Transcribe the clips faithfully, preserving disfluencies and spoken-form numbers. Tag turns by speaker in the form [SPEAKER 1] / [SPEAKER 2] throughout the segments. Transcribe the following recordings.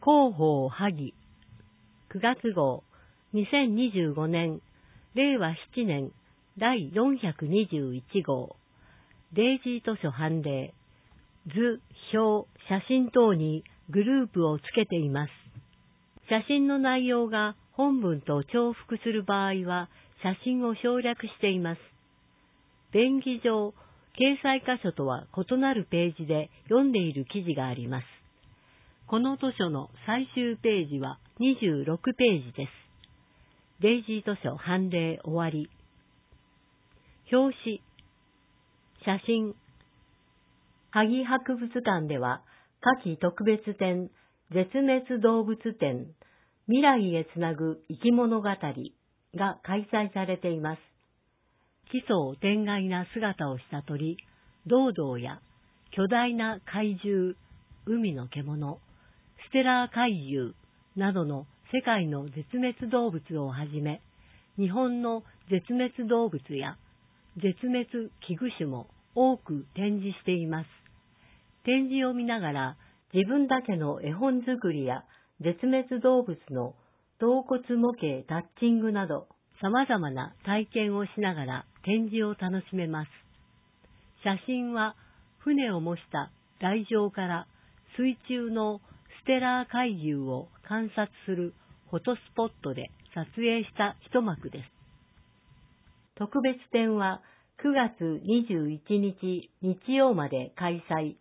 [SPEAKER 1] 広報萩くがつ号にせんにじゅうごねんれいわしちねんだいよんひゃくにじゅういち号デイジー図書判例図、表、写真等にグループをつけています。写真の内容が本文と重複する場合は写真を省略しています。便宜上、掲載箇所とは異なるページで読んでいる記事があります。この図書の最終ページはにじゅうろくページです。デイジー図書判例終わり。表紙、写真。萩博物館では夏季特別展、絶滅動物展、未来へつなぐ生き物語が開催されています。奇想天外な姿をした鳥、ドウドウや巨大な怪獣、海の獣、ステラー怪獣などの世界の絶滅動物をはじめ、日本の絶滅動物や絶滅危惧種も多く展示しています。展示を見ながら自分だけの絵本作りや絶滅動物の頭骨模型タッチングなど様々な体験をしながら展示を楽しめます。写真は船を模した台上から水中のステラー怪獣を観察するフォトスポットで撮影した一幕です。特別展はくがつにじゅういちにち日曜まで開催。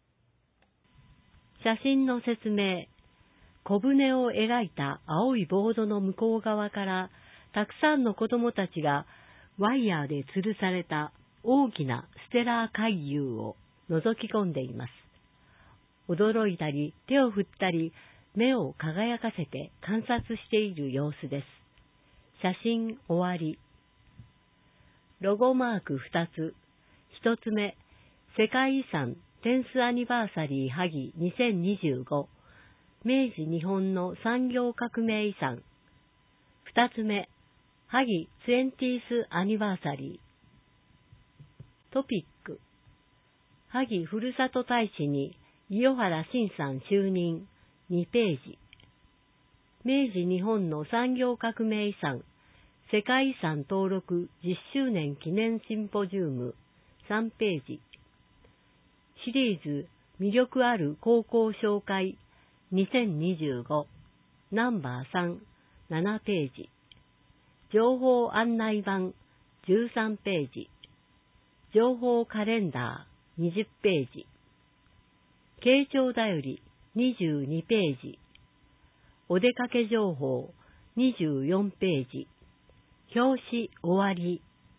[SPEAKER 1] 写真の説明。小舟を描いた青いボードの向こう側からたくさんの子供たちがワイヤーで吊るされた大きなステラー怪獣を覗き込んでいます。驚いたり手を振ったり目を輝かせて観察している様子です。写真終わり。ロゴマークふたつ。ひとつめ、世界遺産テンスアニバーサリー萩にせんにじゅうご、明治日本の産業革命遺産。ふたつめ、萩ツエンティースアニバーサリー。トピック。萩ふるさと大使に伊予原慎さん就任にページ。明治日本の産業革命遺産世界遺産登録じゅっしゅうねん記念シンポジウムさんページ。シリーズ魅力ある高校紹介にせんにじゅうごナンバーさん、ななページ。情報案内板じゅうさんページ。情報カレンダーにじゅっページ。慶長だよりにじゅうにページ。お出かけ情報にじゅうよんページ。表紙終わり。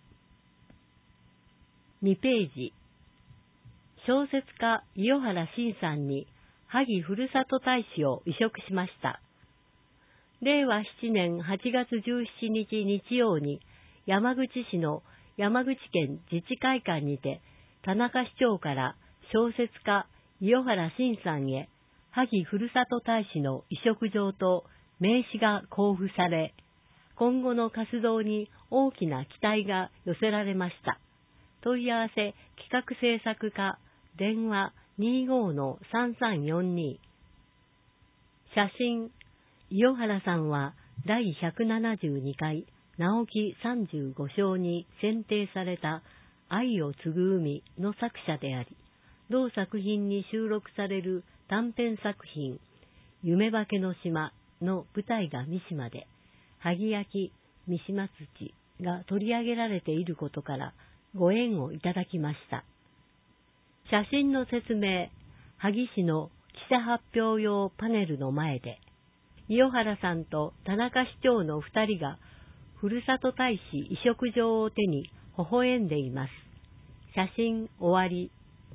[SPEAKER 1] にページ。小説家伊予原慎さんに萩ふるさと大使を委嘱しました。れいわしちねんはちがつじゅうしちにち日曜に山口市の山口県自治会館にて田中市長から小説家伊予原慎さんへ萩ふるさと大使の委嘱状と名刺が交付され、今後の活動に大きな期待が寄せられました。問い合わせ企画制作課電話 にじゅうご のさんさんよんに。写真。伊予原さんはだいひゃくななじゅうにかい直木さんじゅうご賞に選定された愛を継ぐ海の作者であり、同作品に収録される短編作品夢化けの島の舞台が三島で、萩焼三島土が取り上げられていることからご縁をいただきました。写真の説明。萩市の記者発表用パネルの前で、伊予原さんと田中市長の二人がふるさと大使委嘱状を手に微笑んでいます。写真終わり。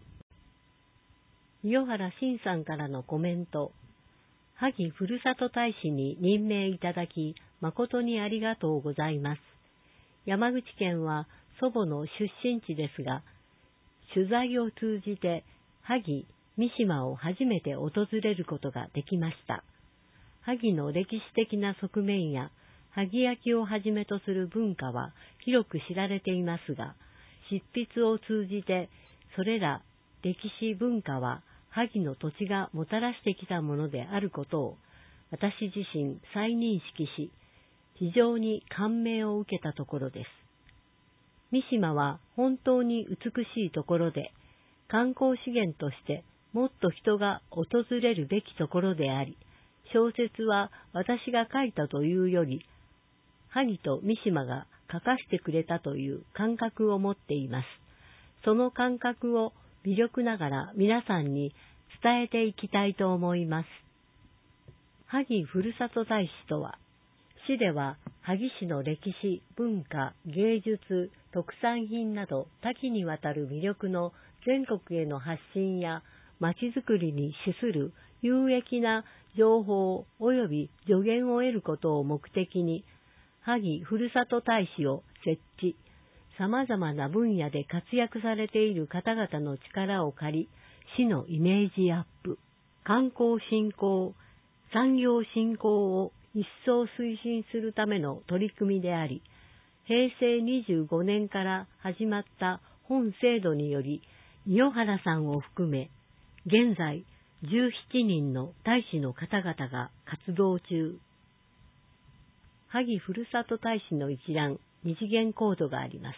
[SPEAKER 1] 伊予原慎さんからのコメント。萩ふるさと大使に任命いただき誠にありがとうございます。山口県は祖母の出身地ですが、取材を通じて萩三島を初めて訪れることができました。萩の歴史的な側面や萩焼きをはじめとする文化は広く知られていますが、執筆を通じてそれら歴史文化は萩の土地がもたらしてきたものであることを私自身再認識し、非常に感銘を受けたところです。三島は本当に美しいところで、観光資源としてもっと人が訪れるべきところであり、小説は私が書いたというより、萩と三島が書かせてくれたという感覚を持っています。その感覚を微力ながら皆さんに伝えていきたいと思います。萩ふるさと大使とは、市では萩市の歴史、文化、芸術、特産品など多岐にわたる魅力の全国への発信やまちづくりに資する有益な情報及び助言を得ることを目的に、萩ふるさと大使を設置、様々な分野で活躍されている方々の力を借り、市のイメージアップ、観光振興、産業振興を一層推進するための取り組みであり、へいせいにじゅうごねんから始まった本制度により、伊予原さんを含め、現在じゅうななにんの大使の方々が活動中。萩ふるさと大使の一覧、二次元コードがあります。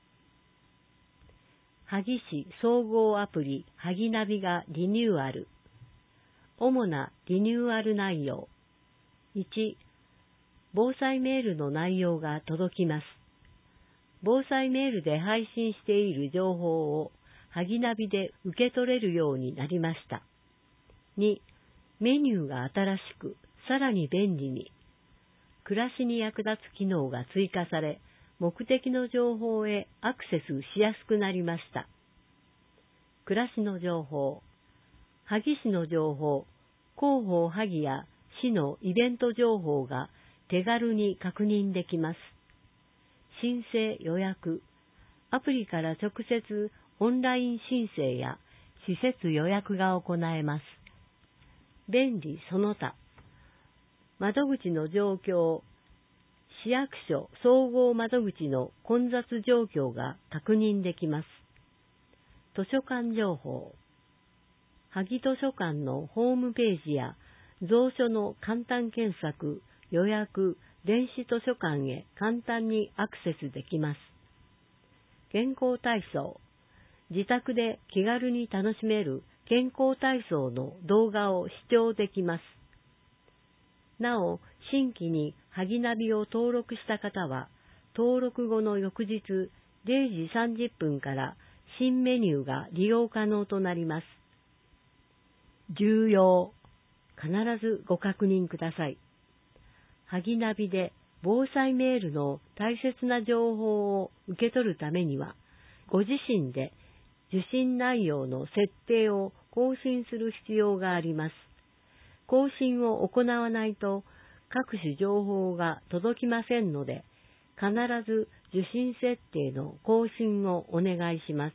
[SPEAKER 1] 萩市総合アプリ萩ナビがリニューアル。主なリニューアル内容。いち、防災メールの内容が届きます。防災メールで配信している情報を萩ナビで受け取れるようになりました。に、メニューが新しく、さらに便利に、暮らしに役立つ機能が追加され、目的の情報へアクセスしやすくなりました。暮らしの情報、萩市の情報、広報萩や市のイベント情報が手軽に確認できます。申請予約、アプリから直接オンライン申請や施設予約が行えます。便利その他、窓口の状況、市役所総合窓口の混雑状況が確認できます。図書館情報、萩図書館のホームページや蔵書の簡単検索、予約、電子図書館へ簡単にアクセスできます。健康体操、自宅で気軽に楽しめる健康体操の動画を視聴できます。なお、新規に萩ナビを登録した方は、登録後の翌日れいじさんじゅっぷんから新メニューが利用可能となります。重要、必ずご確認ください。萩ナビで防災メールの大切な情報を受け取るためには、ご自身で受信内容の設定を更新する必要があります。更新を行わないと各種情報が届きませんので、必ず受信設定の更新をお願いします。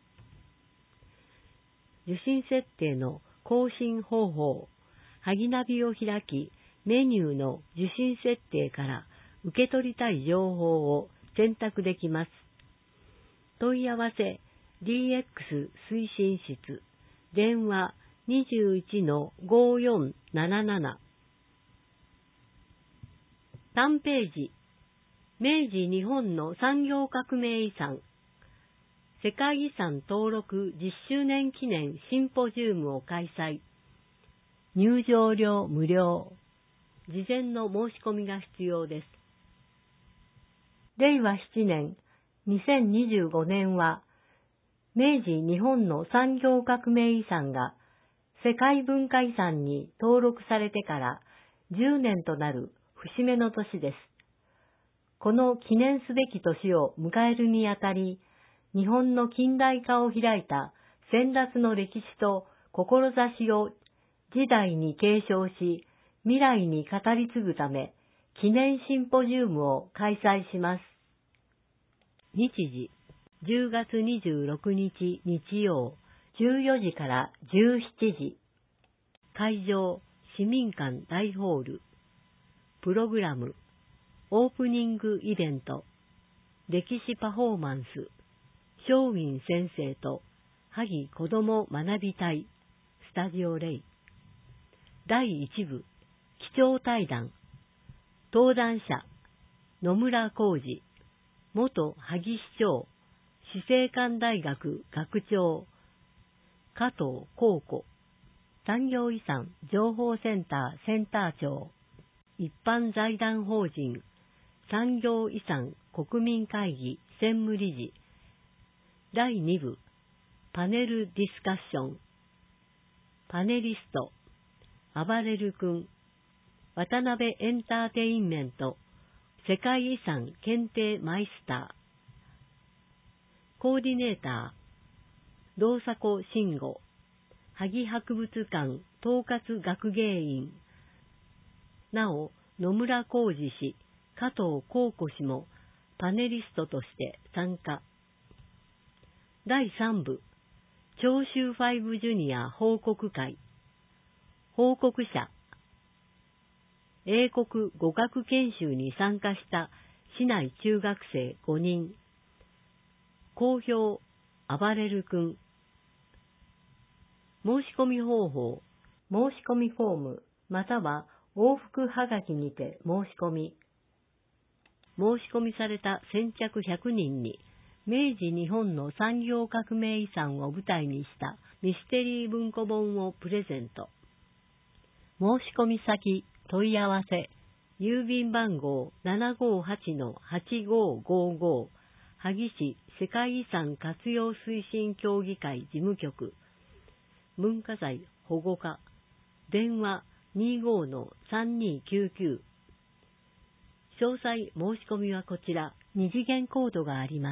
[SPEAKER 1] 受信設定の更新方法、萩ナビを開き、メニューの受信設定から受け取りたい情報を選択できます。問い合わせ ディーエックス 推進室、電話 にじゅういちのごよんなななな。単ページ、明治日本の産業革命遺産、世界遺産登録じゅっしゅうねん記念シンポジウムを開催。入場料無料。事前の申し込みが必要です。れいわななねん、にせんにじゅうごねんは、明治日本の産業革命遺産が世界文化遺産に登録されてからじゅうねんとなる節目の年です。この記念すべき年を迎えるにあたり、日本の近代化を開いた先達の歴史と志を時代に継承し、未来に語り継ぐため、記念シンポジウムを開催します。日時、じゅうがつにじゅうろくにち日曜、じゅうよじからじゅうしちじ。会場、市民館大ホール。プログラム、オープニングイベント、歴史パフォーマンス、松陰先生と萩子ども学び隊、 タジオレイ。だいいち部、基調対談。登壇者、野村浩二、元萩市長、死生館大学学長、加藤幸子、産業遺産情報センターセンター長、一般財団法人産業遺産国民会議専務理事。だいに部、パネルディスカッション。パネリスト、あばれる君、渡辺エンターテインメント、世界遺産検定マイスター。コーディネーター、道迫慎吾、萩博物館統括学芸員。なお、野村浩二氏、加藤幸子氏もパネリストとして参加。だいさん部、長州ファイブジュニア報告会。報告者、英国語学研修に参加した市内中学生ごにん。好評、あばれる君。申し込み方法、申し込みフォーム、または往復はがきにて申し込み。申し込みされた先着ひゃくにんに、明治日本の産業革命遺産を舞台にしたミステリー文庫本をプレゼント。申し込み先、問い合わせ、郵便番号 ななごはちのはちごごご、萩市世界遺産活用推進協議会事務局、文化財保護課、電話 にじゅうごのさんにきゅうきゅう。詳細申し込みはこちら、二次元コードがあります。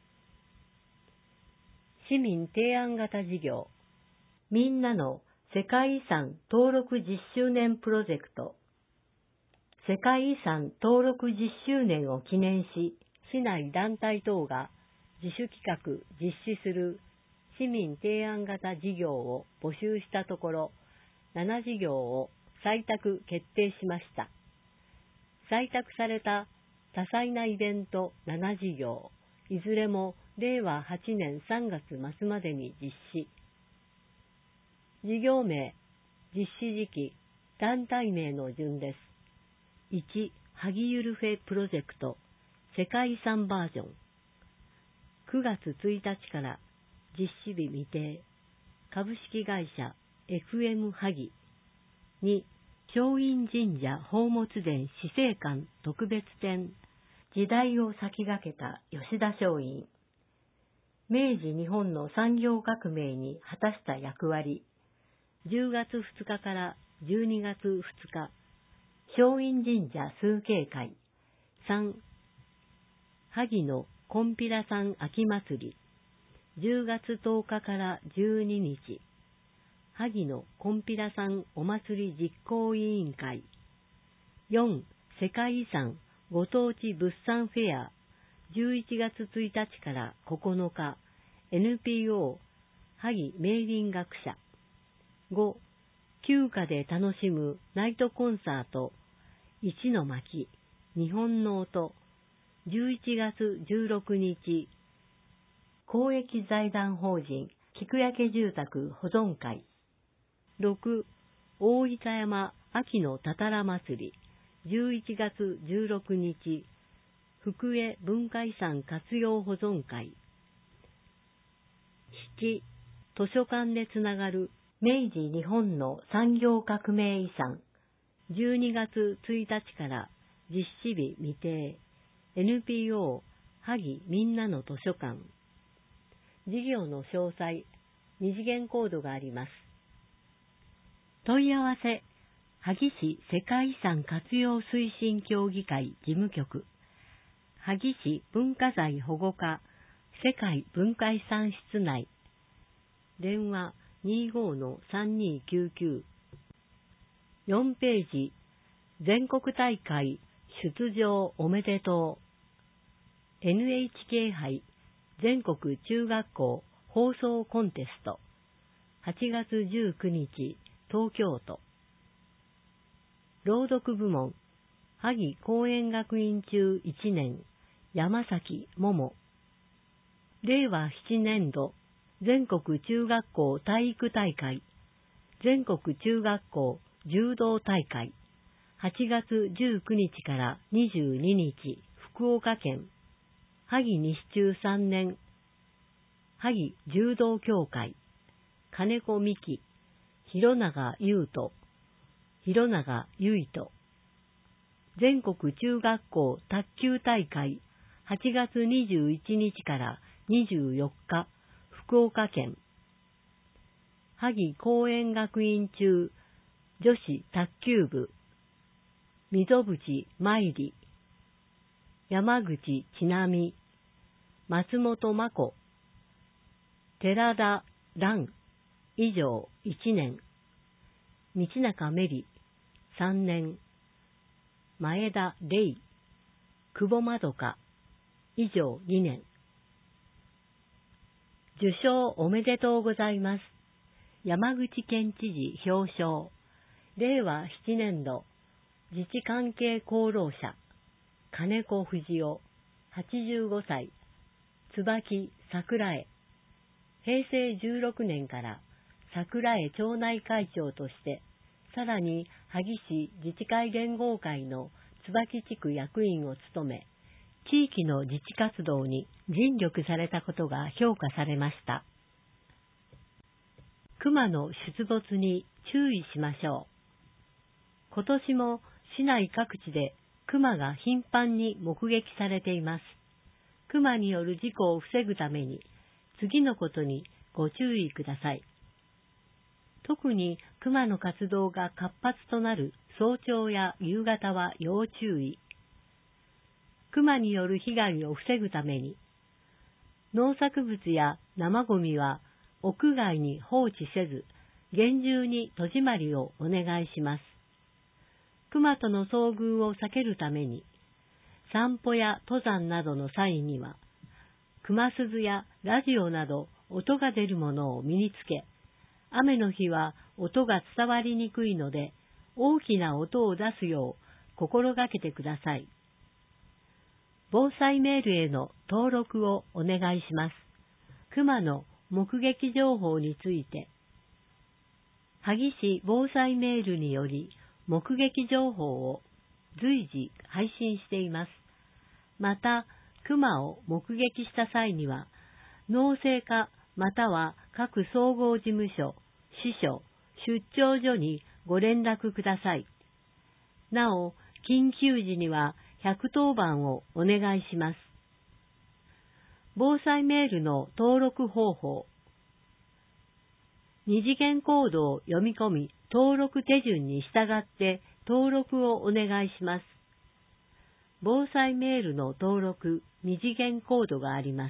[SPEAKER 1] 市民提案型事業、みんなの世界遺産登録じゅっしゅうねんプロジェクト。世界遺産登録じゅっしゅうねんを記念し、市内団体等が自主企画実施する市民提案型事業を募集したところ、なな事業を採択決定しました。採択された多彩なイベントなな事業、いずれもれいわはちねんさんがつ末までに実施。事業名、実施時期、団体名の順です。いち、萩ゆるフェプロジェクト、世界遺産バージョン。くがつついたちから実施日未定。株式会社 エフエム 萩。に、松陰神社宝物殿死生館特別展。時代を先駆けた吉田松陰。明治日本の産業革命に果たした役割。じゅうがつふつかからじゅうにがつふつか。松陰神社崇敬会。さん、萩のこんぴらさん秋祭り。じゅうがつとおかからじゅうににち。萩のこんぴらさんお祭り実行委員会。よん、世界遺産ご当地物産フェア。じゅういちがつついたちからここのか。エヌピーオー 萩明林学者。ご、休暇で楽しむナイトコンサート。一の巻、日本の音。じゅういちがつじゅうろくにち。公益財団法人菊焼住宅保存会。ろく、大分山秋のたたら祭り。じゅういちがつじゅうろくにち。福江文化遺産活用保存会。なな、図書館でつながる明治日本の産業革命遺産。じゅうにがつついたちから実施日未定。エヌピーオー 萩みんなの図書館。事業の詳細、二次元コードがあります。問い合わせ、萩市世界遺産活用推進協議会事務局。萩市文化財保護課世界文化遺産室内。電話 にじゅうごのさんにきゅうきゅう。よんページ、全国大会出場おめでとう。エヌエイチケー 杯全国中学校放送コンテスト。はちがつじゅうくにち、東京都。朗読部門、萩公園学院中いちねん、山崎桃。れいわななねんど、全国中学校体育大会。 全国中学校柔道大会はちがつじゅうくにちからにじゅうににち福岡県萩西中さんねん萩柔道協会金子美希広永優斗広永結斗全国中学校卓球大会はちがつにじゅういちにちからにじゅうよっか福岡県萩公園学院中女子卓球部溝淵舞里山口千奈美松本真子寺田蘭以上いちねん道中メリさんねん前田玲久保まどか以上にねん受賞おめでとうございます。山口県知事表彰れいわなねんど自治関係功労者金子不二夫はちじゅうごさい椿桜江へいせいじゅうろくねんから桜江町内会長としてさらに萩市自治会連合会の椿地区役員を務め地域の自治活動に尽力されたことが評価されました。熊の出没に注意しましょう。今年も市内各地で熊が頻繁に目撃されています。熊による事故を防ぐために次のことにご注意ください。特に熊の活動が活発となる早朝や夕方は要注意。熊による被害を防ぐために農作物や生ゴミは屋外に放置せず、厳重に戸締まりをお願いします。熊との遭遇を避けるために、散歩や登山などの際には、熊鈴やラジオなど音が出るものを身につけ、雨の日は音が伝わりにくいので、大きな音を出すよう心がけてください。防災メールへの登録をお願いします。熊の目撃情報について、萩市防災メールにより目撃情報を随時配信しています。また、熊を目撃した際には、農政課または各総合事務所、支所、出張所にご連絡ください。なお、緊急時にはひゃくとおばんをお願いします。防災メールの登録方法。二次元コードを読み込み、登録手順に従って登録をお願いします。防災メールの登録、二次元コードがあります。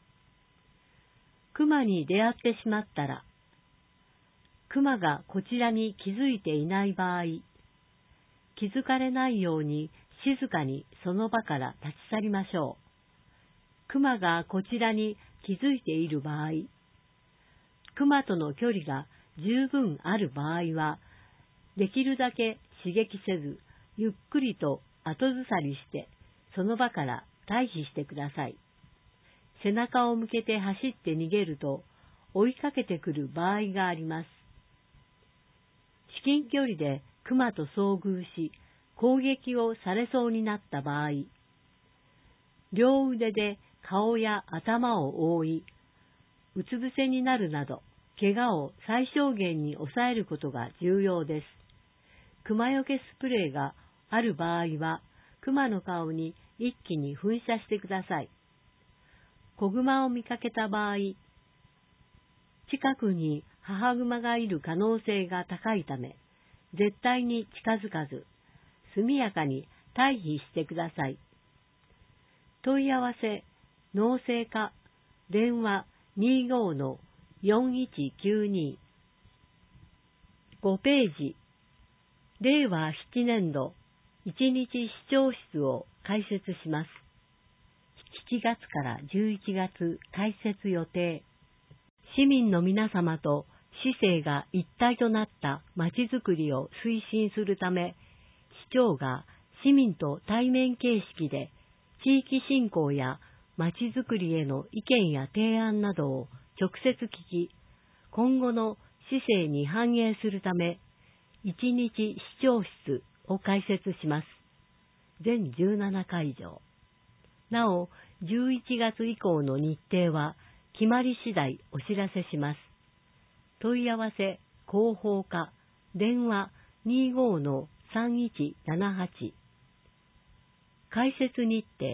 [SPEAKER 1] 熊に出会ってしまったら、熊がこちらに気づいていない場合、気づかれないように静かにその場から立ち去りましょう。熊がこちらに気づいている場合、熊との距離が十分ある場合は、できるだけ刺激せず、ゆっくりと後ずさりして、その場から退避してください。背中を向けて走って逃げると、追いかけてくる場合があります。至近距離で熊と遭遇し、攻撃をされそうになった場合、両腕で顔や頭を覆い、うつ伏せになるなど、怪我を最小限に抑えることが重要です。熊よけスプレーがある場合は、熊の顔に一気に噴射してください。子熊を見かけた場合、近くに母熊がいる可能性が高いため、絶対に近づかず、速やかに退避してください。問い合わせ、農政課、電話 にじゅうごのよんいちきゅうに。ごページ、れいわななねんどいちにち視聴室を開設します。しちがつからじゅういちがつ開設予定。市民の皆様と市政が一体となったまちづくりを推進するため、市長が市民と対面形式で地域振興やまちづくりへの意見や提案などを直接聞き、今後の市政に反映するため、一日市長室を開設します。全じゅうななかいじょう。なお、じゅういちがつ以降の日程は決まり次第お知らせします。問い合わせ、広報課、電話 にじゅうごのさんいちななはち。開設日程。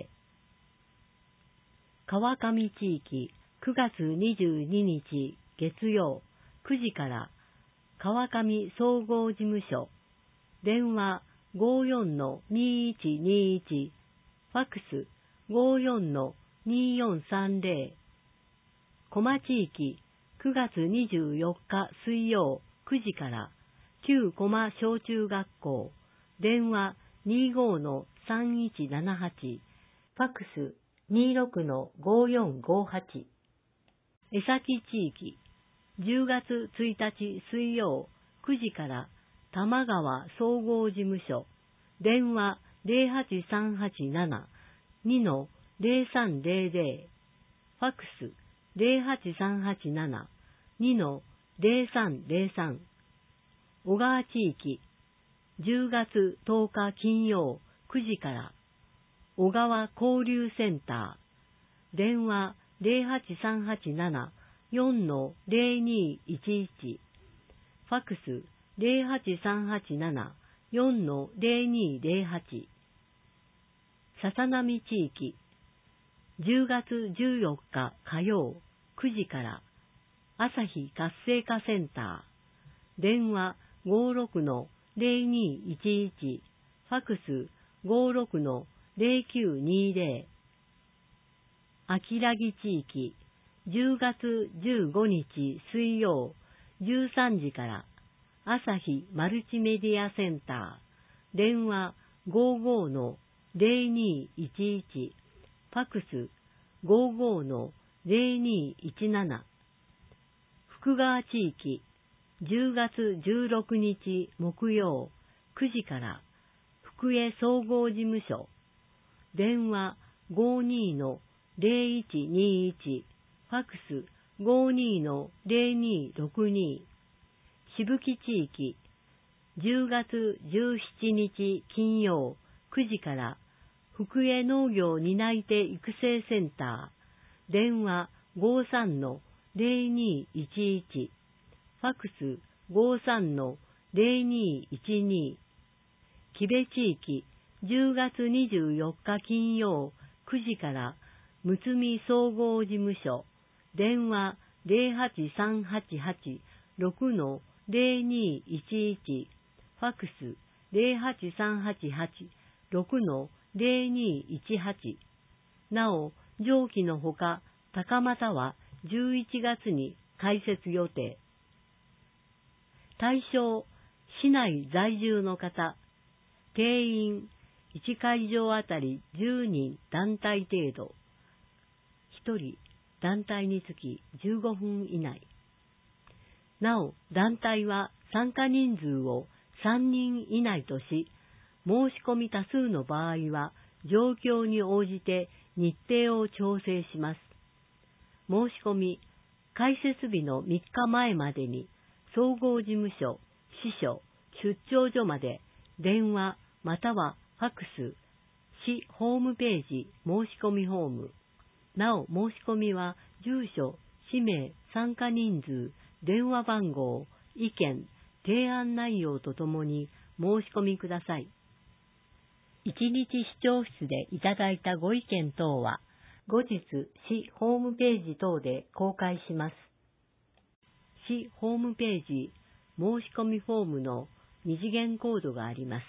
[SPEAKER 1] 川上地域くがつにじゅうににち月曜くじから川上総合事務所、電話 ごじゅうよんのにいちにいち、ファックス ごじゅうよんのにじゅうよんさんぜろ、小間地域くがつにじゅうよっか水曜くじから旧小間小中学校、電話 にじゅうごのさんいちななはち、ファックス にじゅうろくのごよんごはち。江崎地域じゅうがつついたち水曜くじから玉川総合事務所、電話 ゼロはちさんはちなな にのゼロさんゼロゼロ、ファックス ゼロはちさんはちなな にのゼロさんゼロさん。小川地域じゅうがつとおか金曜くじから小川交流センター、電話 ゼロはちさんはちなな よんのゼロにいちいち、ファックス ゼロはちさんはちなな よんのゼロにゼロはち。笹波地域じゅうがつじゅうよっか火曜くじから朝日活性化センター、電話 ごじゅうろくのゼロにいちいち、ファックス ごじゅうろくのゼロきゅうにゼロ。秋良木地域じゅうがつじゅうごにち水曜じゅうさんじから朝日マルチメディアセンター、電話 ごじゅうごのゼロにいちいち、ファックス ごじゅうごのゼロにいちなな。福川地域じゅうがつじゅうろくにち木曜くじから福江総合事務所、電話 ごじゅうにのゼロいちにいち、ファックス ごじゅうにのゼロにろくに。渋木地域じゅうがつじゅうしちにち金曜くじから福江農業担い手育成センター、電話 ごじゅうさんのゼロにいちいち、ファックス ごじゅうさんのゼロにいちに。木部地域じゅうがつにじゅうよっか金曜くじからむつみ総合事務所、電話 ゼロはちさんはちはち ろくのゼロにいちいち、ファックス ゼロはちさんはちはち ろくのゼロにいちはち。なお、上記のほか、高俣はじゅういちがつに開設予定。対象、市内在住の方、定員、いちかいじょうあたりじゅうにん団体程度、ひとり団体につきじゅうごふん以内。なお、団体は参加人数をさんにん以内とし、申し込み多数の場合は状況に応じて日程を調整します。申し込み、開設日のみっかまえまでに総合事務所、支所、出張所まで電話またはファックス、市ホームページ申し込みフォーム。なお、申し込みは住所、氏名、参加人数、電話番号、意見、提案内容とともに申し込みください。一日市長室でいただいたご意見等は、後日市ホームページ等で公開します。市ホームページ申し込みフォームの二次元コードがあります。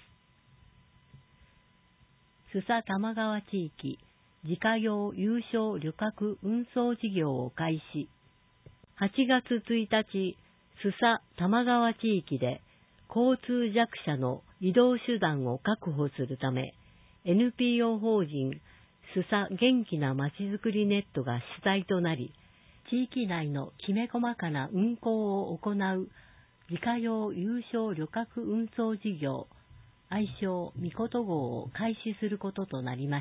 [SPEAKER 1] 須佐玉川地域自家用有償旅客運送事業を開始。はちがつついたち、須佐玉川地域で交通弱者の移動手段を確保するため、エヌピーオー 法人須佐元気なまちづくりネットが主体となり、地域内のきめ細かな運行を行う自家用有償旅客運送事業、愛称みこと号を開始することとなりました。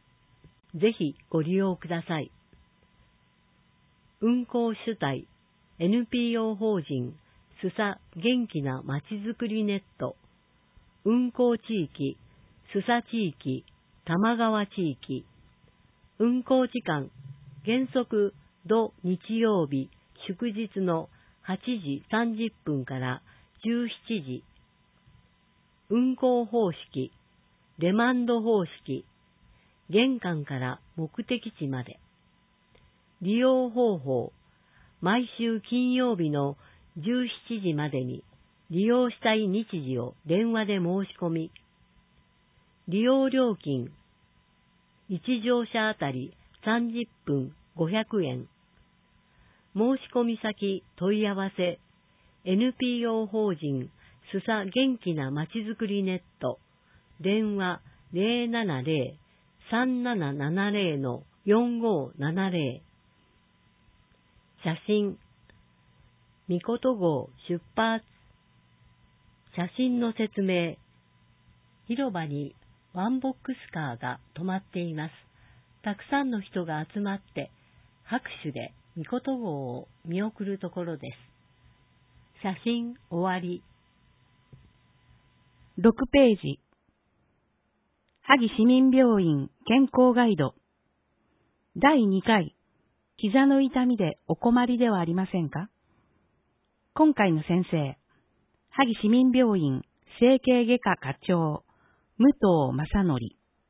[SPEAKER 1] ぜひご利用ください。運行主体、 エヌピーオー 法人須佐元気なまちづくりネット、運行地域須佐地域、玉川地域、運行時間原則土日曜日祝日のはちじさんじゅっぷんからじゅうしちじ、運行方式レマンド方式、玄関から目的地まで。利用方法、毎週金曜日のじゅうしちじまでに利用したい日時を電話で申し込み、利用料金、いち乗車あたりさんじゅっぷんごひゃくえん。申し込み先問い合わせ、エヌピーオー 法人須佐元気なまちづくりネット、電話ゼロななゼロ さんななななゼロ よんごななゼロ。写真、みこと号出発。写真の説明。広場にワンボックスカーが止まっています。たくさんの人が集まって拍手でみこと号を見送るところです。写真終わり。
[SPEAKER 2] ろくページ。萩市民病院健康ガイド。だいにかい。膝の痛みでお困りではありませんか？今回の先生、萩市民病院整形外科課長、武藤正則。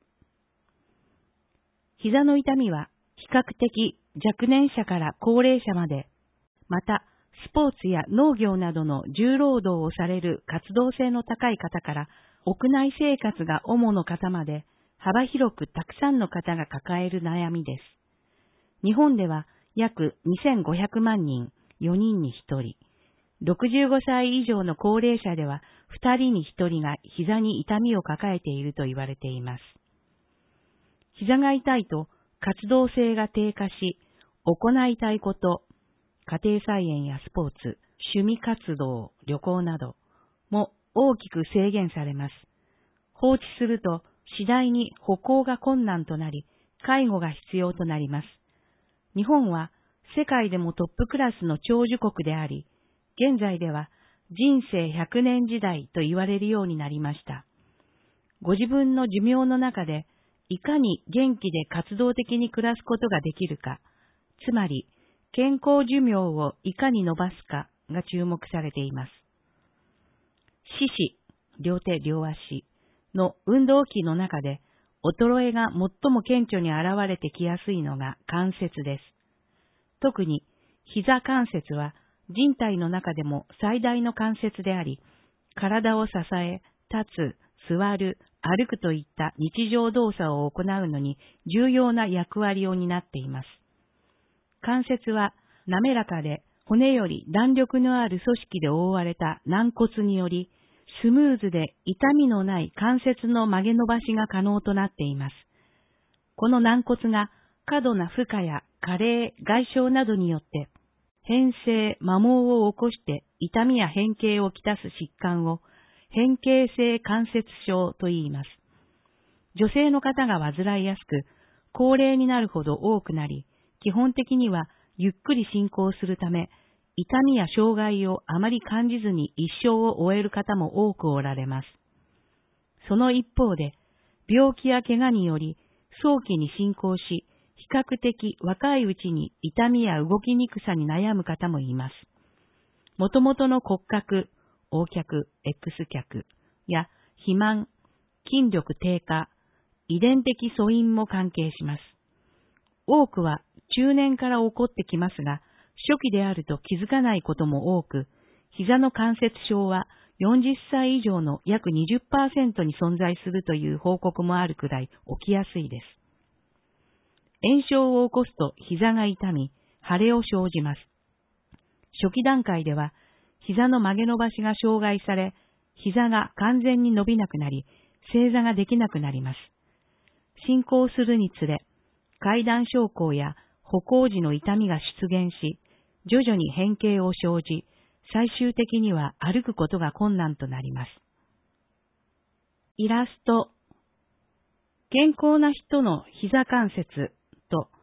[SPEAKER 2] 膝の痛みは比較的若年者から高齢者まで、またスポーツや農業などの重労働をされる活動性の高い方から屋内生活が主の方まで幅広くたくさんの方が抱える悩みです。日本では約にせんごひゃくまんにん、よにんにひとり、ろくじゅうごさい以上の高齢者ではふたりにひとりが膝に痛みを抱えていると言われています。膝が痛いと活動性が低下し、行いたいこと、家庭菜園やスポーツ、趣味活動、旅行なども大きく制限されます。放置すると次第に歩行が困難となり、介護が必要となります。日本は世界でもトップクラスの長寿国であり、現在では人生ひゃくねん時代と言われるようになりました。ご自分の寿命の中でいかに元気で活動的に暮らすことができるか、つまり健康寿命をいかに伸ばすかが注目されています。四肢、両手両足の運動器の中で衰えが最も顕著に現れてきやすいのが関節です。特に膝関節は人体の中でも最大の関節であり、体を支え、立つ、座る、歩くといった日常動作を行うのに重要な役割を担っています。関節は滑らかで骨より弾力のある組織で覆われた軟骨により、スムーズで痛みのない関節の曲げ伸ばしが可能となっています。この軟骨が過度な負荷や加齢、外傷などによって変性、摩耗を起こして痛みや変形をきたす疾患を変形性関節症と言います。女性の方が患いやすく、高齢になるほど多くなり、基本的にはゆっくり進行するため、痛みや障害をあまり感じずに一生を終える方も多くおられます。その一方で、病気や怪我により早期に進行し、比較的若いうちに痛みや動きにくさに悩む方もいます。もともとの骨格、横脚、X 脚や肥満、筋力低下、遺伝的素因も関係します。多くは中年から起こってきますが、初期であると気づかないことも多く、膝の関節症はよんじゅっさい以上の約 にじゅっパーセント に存在するという報告もあるくらい起きやすいです。炎症を起こすと膝が痛み、腫れを生じます。初期段階では、膝の曲げ伸ばしが障害され、膝が完全に伸びなくなり、正座ができなくなります。進行するにつれ、階段昇降や歩行時の痛みが出現し、徐々に変形を生じ、最終的には歩くことが困難となります。イラスト。健康な人の膝関節と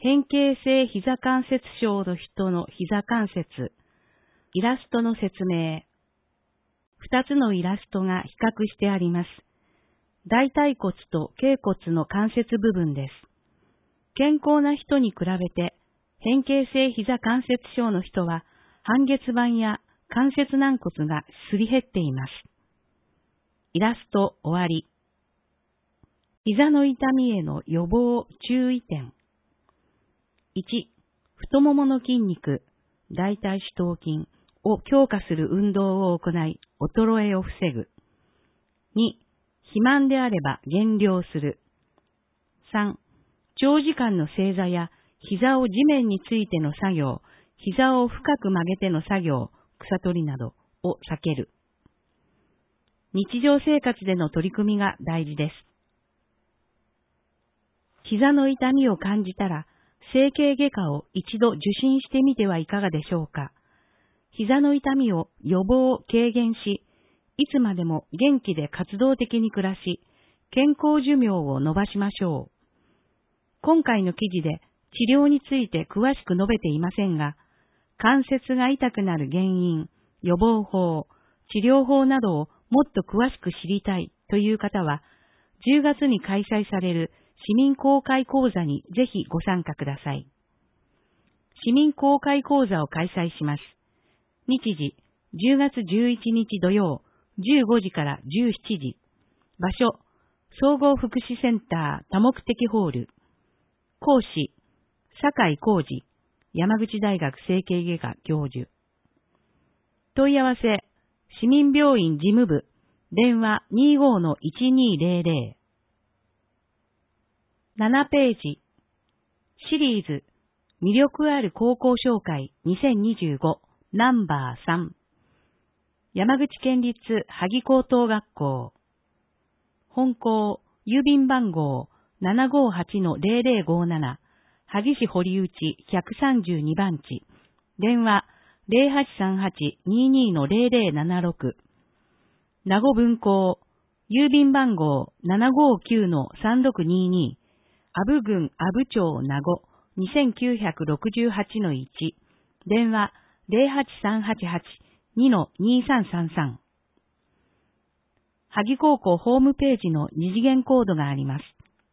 [SPEAKER 2] 変形性膝関節症の人の膝関節、イラストの説明。二つのイラストが比較してあります。大腿骨と脛骨の関節部分です。健康な人に比べて、変形性膝関節症の人は、半月板や関節軟骨がすり減っています。イラスト終わり。膝の痛みへの予防注意点。いち、太ももの筋肉、大腿四頭筋を強化する運動を行い、衰えを防ぐ。に、肥満であれば減量する。さん、長時間の正座や膝を地面についての作業、膝を深く曲げての作業、草取りなどを避ける。日常生活での取り組みが大事です。膝の痛みを感じたら、整形外科を一度受診してみてはいかがでしょうか。膝の痛みを予防、軽減し、いつまでも元気で活動的に暮らし、健康寿命を伸ばしましょう。今回の記事で治療について詳しく述べていませんが、関節が痛くなる原因、予防法、治療法などをもっと詳しく知りたいという方は、じゅうがつに開催される市民公開講座にぜひご参加ください。市民公開講座を開催します。日時、じゅうがつじゅういちにち土曜、じゅうごじからじゅうしちじ。場所、総合福祉センター多目的ホール。講師、酒井浩二、山口大学整形外科教授。問い合わせ、市民病院事務部、電話 にじゅうごのいちにーぜろぜろ。ななページ、シリーズ、魅力ある高校紹介にせんにじゅうごナンバーさん。山口県立萩高等学校。本校、郵便番号 ななごはちのぜろぜろごなな、萩市堀内ひゃくさんじゅうにばんち。電話 ゼロはちさんはちにーにーのぜろぜろななろく。名護分校、郵便番号 ななごきゅうのさんろくにーにー、阿武郡阿武町名護にきゅうろくはちのいち。電話ゼロはちさんはちはちにーのにーさんさんさん。萩高校ホームページの二次元コードがあります。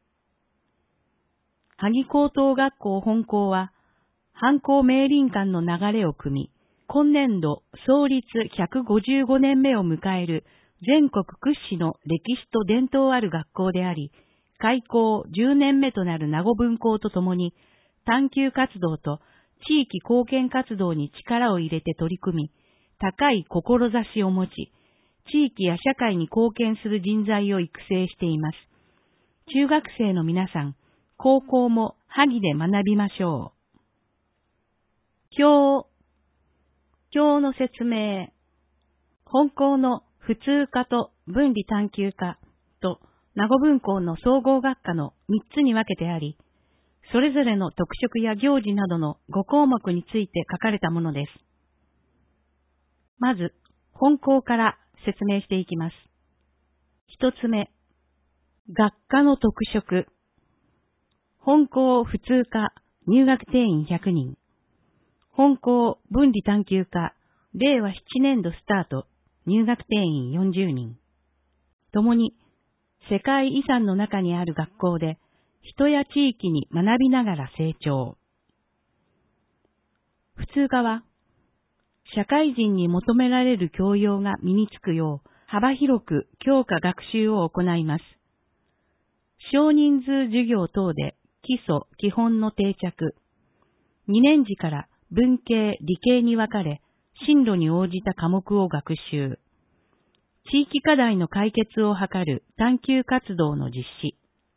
[SPEAKER 2] 萩高等学校本校は、藩校明倫館の流れを組み、今年度創立ひゃくごじゅうごねんめを迎える全国屈指の歴史と伝統ある学校であり、開校じゅうねんめとなる名護分校とともに、探究活動と地域貢献活動に力を入れて取り組み、高い志を持ち、地域や社会に貢献する人材を育成しています。中学生の皆さん、高校も萩で学びましょう。教、教の説明。本校の普通科と分離探究科と名護分校の総合学科のみっつに分けてあり、それぞれの特色や行事などのごこうもくについて書かれたものです。まず、本校から説明していきます。一つ目、学科の特色。本校普通科入学定員ひゃくにん。本校分離探究科れいわななねんどスタート入学定員よんじゅうにん。ともに世界遺産の中にある学校で人や地域に学びながら成長。普通科は社会人に求められる教養が身につくよう幅広く教科学習を行います。少人数授業等で基礎、基本の定着。にねん次から文系、理系に分かれ、進路に応じた科目を学習。地域課題の解決を図る探究活動の実施。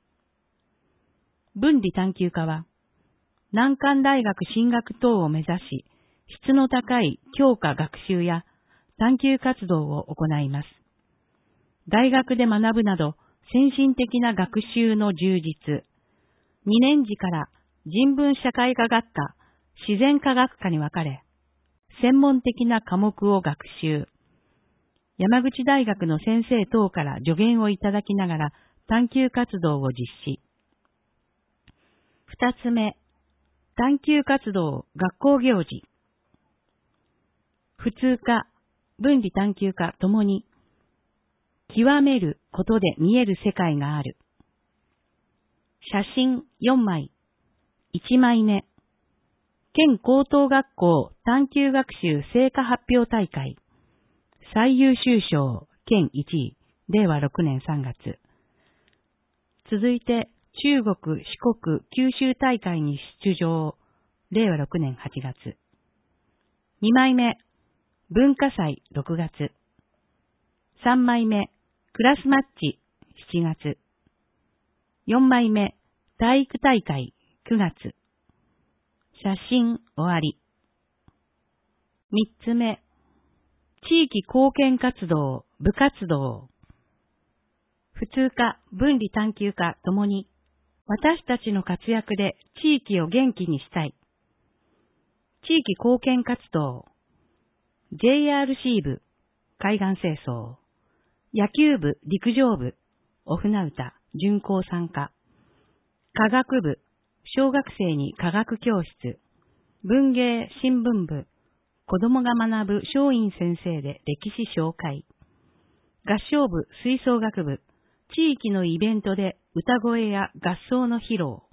[SPEAKER 2] 分離探究科は、難関大学進学等を目指し、質の高い教科学習や探究活動を行います。大学で学ぶなど、先進的な学習の充実。にねん次から人文社会科学科、自然科学科に分かれ、専門的な科目を学習。山口大学の先生等から助言をいただきながら探究活動を実施。二つ目、 探究活動、学校行事。普通科、分離探究科ともに、極めることで見える世界がある。写真よんまい。いちまいめ。県高等学校探究学習成果発表大会。最優秀賞、県いちい。れいわろくねんさんがつ。続いて、中国、四国、九州大会に出場。れいわろくねんはちがつ。にまいめ、文化祭ろくがつ。さんまいめ、クラスマッチしちがつ。よんまいめ、体育大会くがつ。写真終わり。みっつめ、地域貢献活動、部活動。普通科、分離探究科ともに、私たちの活躍で地域を元気にしたい。地域貢献活動。ジェイアールシー 部、海岸清掃。野球部、陸上部、お船歌、巡行参加。科学部、小学生に科学教室。文芸、新聞部、子供が学ぶ松陰先生で歴史紹介。合唱部、吹奏楽部、地域のイベントで歌声や合奏の披露。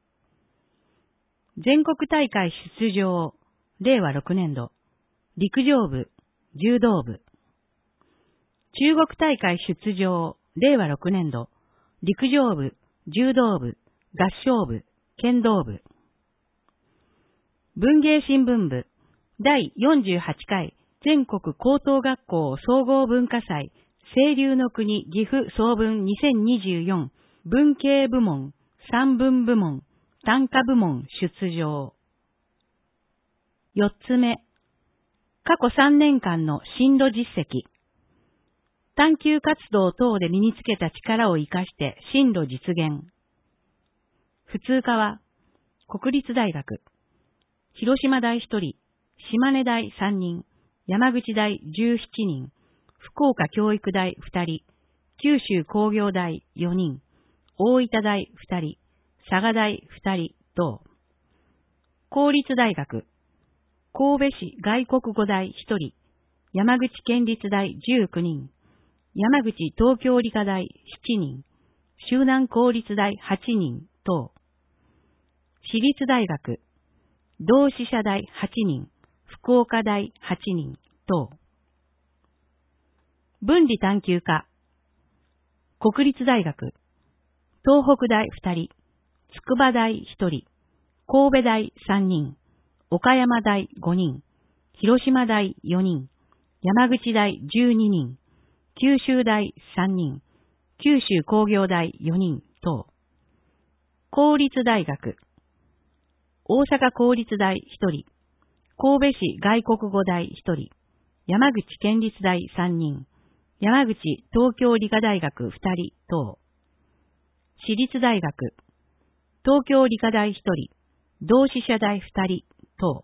[SPEAKER 2] 全国大会出場、れいわろくねんど、陸上部、柔道部。中国大会出場、れいわろくねんど、陸上部、柔道部、合唱部、剣道部。文芸新聞部、だいよんじゅうはちかい全国高等学校総合文化祭、清流の国岐阜総文にせんにじゅうよん、文系部門、散文部門、短歌部門出場。よっつめ、過去さんねんかんの進路実績。探究活動等で身につけた力を生かして進路実現。普通科は、国立大学、広島大ひとり、島根大さんにん、山口大じゅうななにん、福岡教育大ふたり、九州工業大よにん、大分大ふたり、佐賀大ふたり等。公立大学、神戸市外国語大ひとり、山口県立大じゅうきゅうにん、山口東京理科大しちにん、周南公立大はちにん等。私立大学、同志社大はちにん、福岡大はちにん等。分離探究科、国立大学、東北大ふたり、筑波大ひとり、神戸大さんにん、岡山大ごにん、広島大よにん、山口大じゅうににん、九州大さんにん、九州工業大よにん等。公立大学、大阪公立大ひとり、神戸市外国語大ひとり、山口県立大さんにん、山口東京理科大学ふたり等。私立大学、東京理科大ひとり、同志社大ふたり等。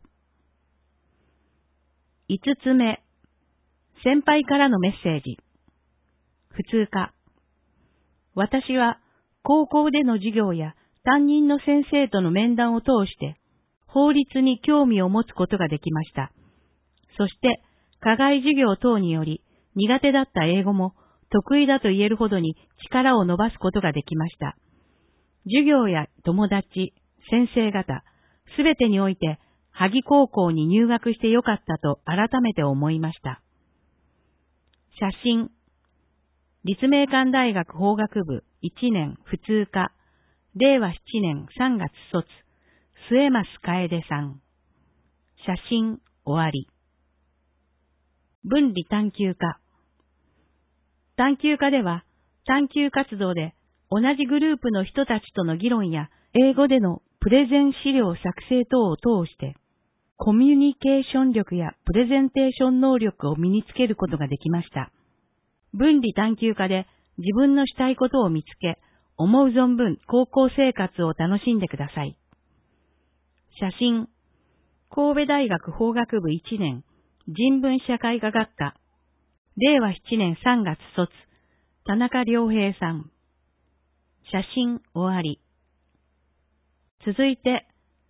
[SPEAKER 2] いつつめ、先輩からのメッセージ。普通科。私は高校での授業や担任の先生との面談を通して法律に興味を持つことができました。そして課外授業等により苦手だった英語も得意だと言えるほどに力を伸ばすことができました。授業や友達、先生方、すべてにおいて萩高校に入学してよかったと改めて思いました。写真。立命館大学法学部いちねん普通科、れいわななねんさんがつ卒、末増楓さん。写真終わり。分離探究科。探究科では、探究活動で同じグループの人たちとの議論や英語でのプレゼン資料作成等を通して、コミュニケーション力やプレゼンテーション能力を身につけることができました。分離探究科で自分のしたいことを見つけ、思う存分高校生活を楽しんでください。写真。神戸大学法学部いちねん、人文社会科学科、れいわななねんさんがつ卒、田中良平さん。写真終わり。続いて、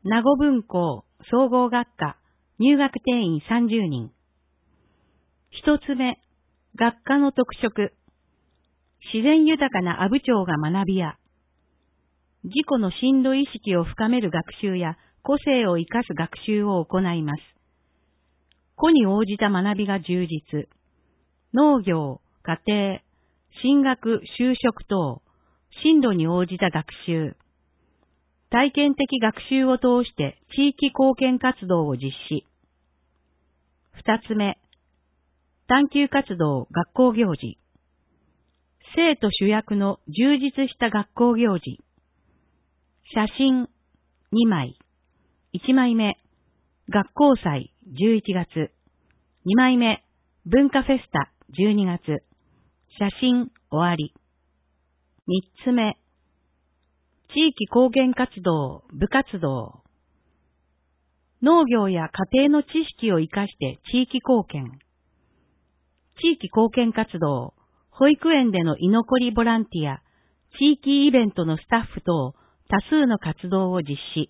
[SPEAKER 2] 名護文校総合学科入学定員さんじゅうにん。一つ目、学科の特色。自然豊かな阿武町が学びや、自己の進路意識を深める学習や個性を生かす学習を行います。個に応じた学びが充実。農業、家庭、進学、就職等、進路に応じた学習。体験的学習を通して地域貢献活動を実施。二つ目、探究活動学校行事。生徒主役の充実した学校行事。写真にまい。いちまいめ、学校祭じゅういちがつ。にまいめ、文化フェスタじゅうにがつ。写真終わり。みっつめ、地域貢献活動部活動。農業や家庭の知識を生かして地域貢献。地域貢献活動、保育園での居残りボランティア、地域イベントのスタッフ等、多数の活動を実施。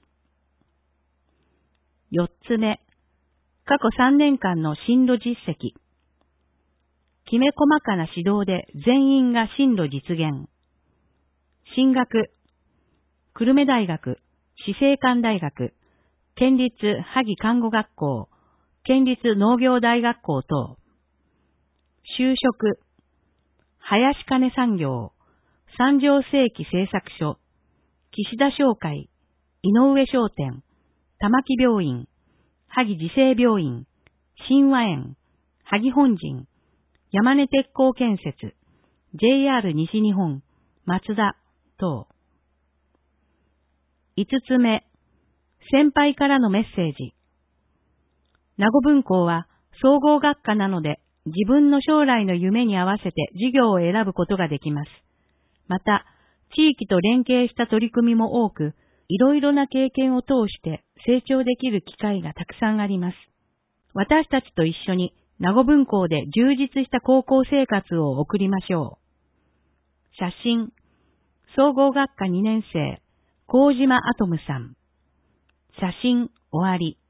[SPEAKER 2] 四つ目、過去さんねんかんの進路実績。きめ細かな指導で全員が進路実現。進学、久留米大学、死生館大学、県立萩看護学校、県立農業大学校等。就職、林金産業、三条世紀製作所、岸田商会、井上商店、玉木病院、萩自生病院、新和園、萩本陣、山根鉄鋼建設、ジェイアール 西日本、松田等。五つ目、先輩からのメッセージ。名護文校は総合学科なので、自分の将来の夢に合わせて授業を選ぶことができます。また、地域と連携した取り組みも多く、いろいろな経験を通して成長できる機会がたくさんあります。私たちと一緒に名護文校で充実した高校生活を送りましょう。写真、総合学科にねん生、高島アトムさん。写真終わり。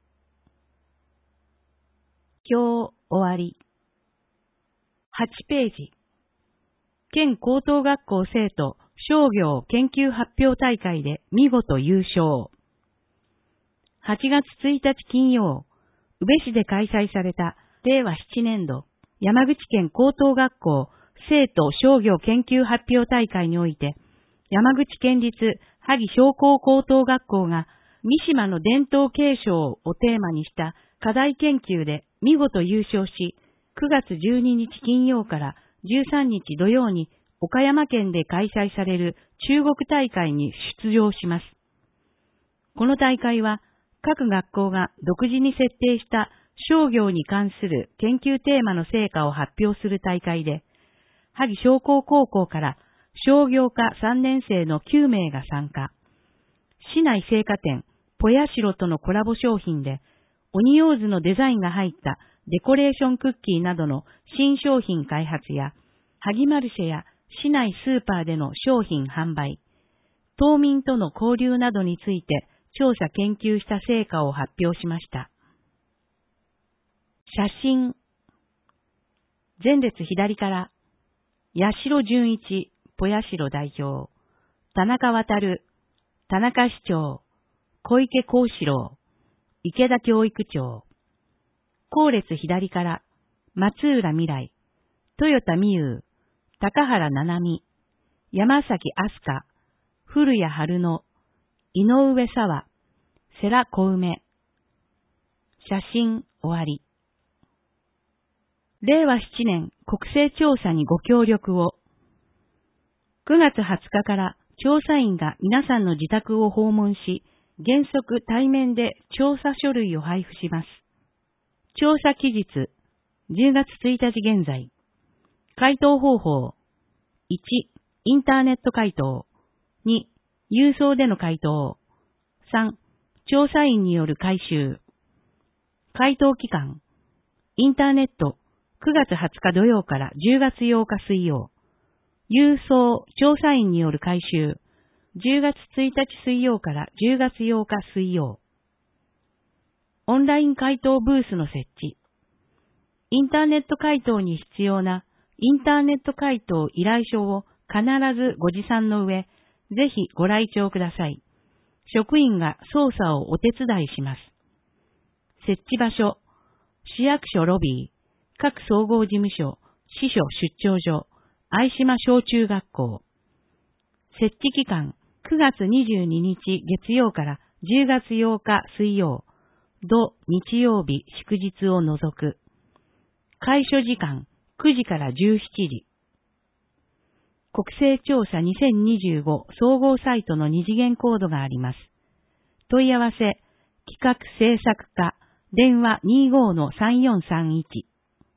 [SPEAKER 2] 今日終わり。はちページ。県高等学校生徒商業研究発表大会で見事優勝。はちがつついたち金曜、宇部市で開催されたれいわななねんど山口県高等学校生徒商業研究発表大会において、山口県立萩商工高等学校が三島の伝統継承をテーマにした課題研究で見事優勝し、くがつじゅうににち金曜からじゅうさんにち土曜に岡山県で開催される中国大会に出場します。この大会は各学校が独自に設定した商業に関する研究テーマの成果を発表する大会で、萩商工高校から商業科さんねん生のきゅうめいが参加。市内青果店ぽやしろとのコラボ商品で、鬼陽図のデザインが入ったデコレーションクッキーなどの新商品開発や、萩マルシェや市内スーパーでの商品販売、島民との交流などについて調査研究した成果を発表しました。写真。前列左から、八代純一、ぽやしろ代表、田中渡、田中市長、小池幸四郎、池田教育長。後列左から、松浦未来、豊田美優、高原七海、山崎飛鳥、古谷春野、井上沢、世良小梅。写真終わり。れいわななねん国勢調査にご協力を。くがつはつかから調査員が皆さんの自宅を訪問し、原則対面で調査書類を配布します。調査期日、じゅうがつついたち現在。回答方法。いち、インターネット回答。に、郵送での回答。さん、調査員による回収。回答期間。インターネット、くがつはつか土曜からじゅうがつようか水曜。郵送、調査員による回収。じゅうがつついたち水曜からじゅうがつようか水曜。 オンライン回答ブースの設置。インターネット回答に必要なインターネット回答依頼書を必ずご持参の上、ぜひご来庁ください。職員が操作をお手伝いします。設置場所、市役所ロビー、各総合事務所、支所出張所、相島小中学校。設置期間、くがつにじゅうににち月曜からじゅうがつようか水曜、土日曜日祝日を除く。開所時間、くじからじゅうしちじ。国勢調査にせんにじゅうご総合サイトの二次元コードがあります。問い合わせ、企画制作課、電話 にじゅうごのさんよんさんいち。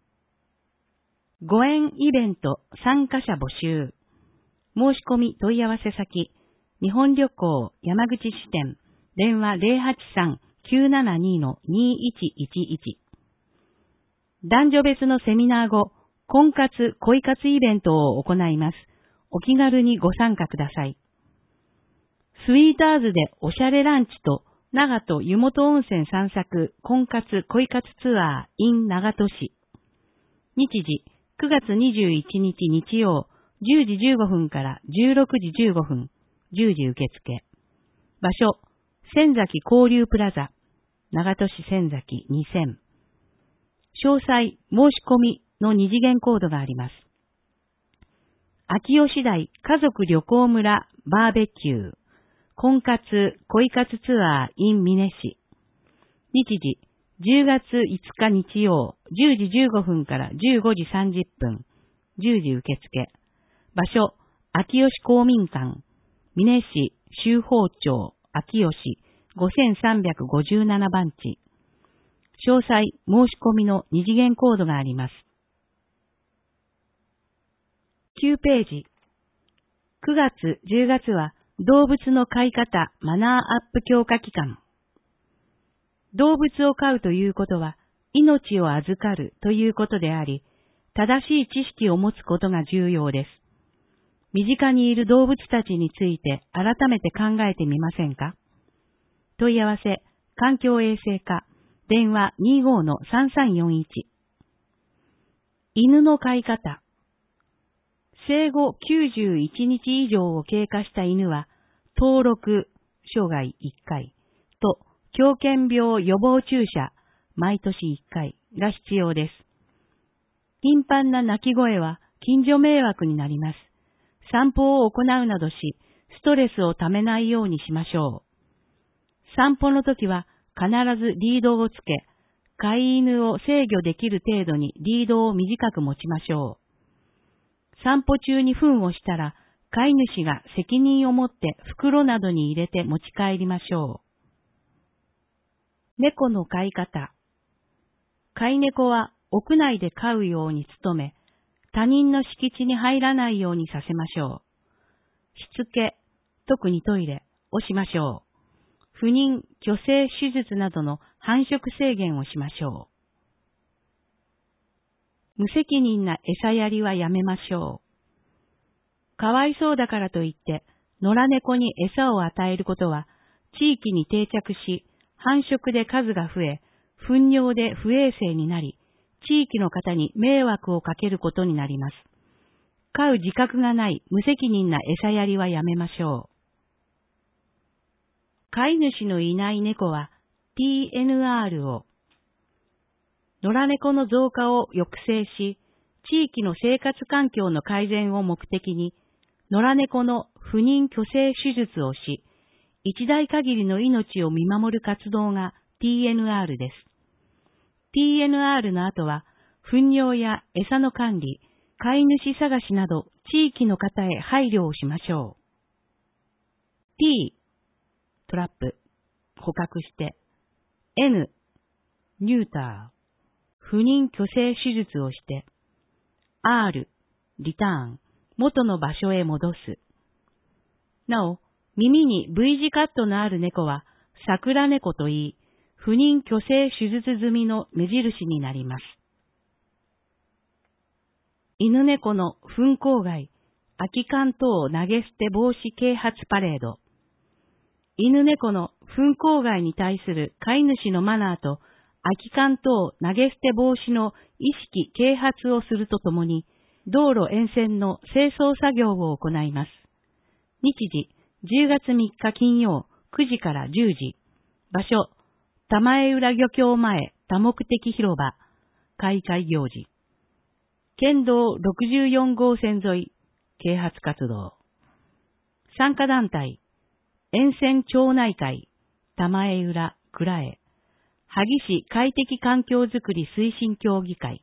[SPEAKER 2] ご縁イベント参加者募集。申し込み問い合わせ先、日本旅行山口支店、電話 ゼロはちさん きゅうななにのにいちいちいち。男女別のセミナー後、婚活恋活イベントを行います。お気軽にご参加ください。スイーターズでおしゃれランチと長門湯本温泉散策婚活恋活ツアー in 長門市。日時くがつにじゅういちにち日曜じゅうじじゅうごふんからじゅうろくじじゅうごふん、じゅうじ受付。場所、仙崎交流プラザ、長門市仙崎にせん。詳細、申し込みの二次元コードがあります。秋吉台家族旅行村バーベキュー、婚活恋活ツアー in 美祢市。日時、じゅうがついつか日曜、じゅうじじゅうごふんからじゅうごじさんじゅっぷん、じゅうじ受付。場所、秋吉公民館、美祢市修法町秋吉ごせんさんびゃくごじゅうななばんち。詳細、申し込みの二次元コードがあります。きゅうページ。くがつ、じゅうがつは動物の飼い方マナーアップ強化期間。動物を飼うということは命を預かるということであり、正しい知識を持つことが重要です。身近にいる動物たちについて改めて考えてみませんか？問い合わせ、環境衛生課、電話 にじゅうごのさんさんよんいち。犬の飼い方。生後きゅうじゅういちにち以上を経過した犬は、登録、生涯いっかい、と狂犬病予防注射、毎年いっかいが必要です。頻繁な鳴き声は近所迷惑になります。散歩を行うなどし、ストレスをためないようにしましょう。散歩の時は必ずリードをつけ、飼い犬を制御できる程度にリードを短く持ちましょう。散歩中に糞をしたら、飼い主が責任を持って袋などに入れて持ち帰りましょう。猫の飼い方。飼い猫は屋内で飼うように努め、他人の敷地に入らないようにさせましょう。しつけ、特にトイレをしましょう。不妊、去勢手術などの繁殖制限をしましょう。無責任な餌やりはやめましょう。かわいそうだからといって、野良猫に餌を与えることは、地域に定着し、繁殖で数が増え、糞尿で不衛生になり、地域の方に迷惑をかけることになります。飼う自覚がない無責任な餌やりはやめましょう。飼い主のいない猫は ティーエヌアール を、野良猫の増加を抑制し、地域の生活環境の改善を目的に、野良猫の不妊去勢手術をし、一代限りの命を見守る活動が ティーエヌアール です。ティーエヌアール の後は、糞尿や餌の管理、飼い主探しなど地域の方へ配慮をしましょう。T、トラップ、捕獲して、N、ニューター、不妊去勢手術をして、R、リターン、元の場所へ戻す。なお、耳に V 字カットのある猫は、桜猫といい、不妊去勢手術済みの目印になります。犬猫の糞公害、空き缶等投げ捨て防止啓発パレード。犬猫の糞口外に対する飼い主のマナーと、空き缶等投げ捨て防止の意識啓発をするとともに、道路沿線の清掃作業を行います。日時、じゅうがつみっか金曜、くじからじゅうじ。場所、玉江浦漁協前多目的広場、開会行事。県道ろくじゅうよん号線沿い、啓発活動。参加団体、沿線町内会、玉江浦倉江、萩市快適環境づくり推進協議会。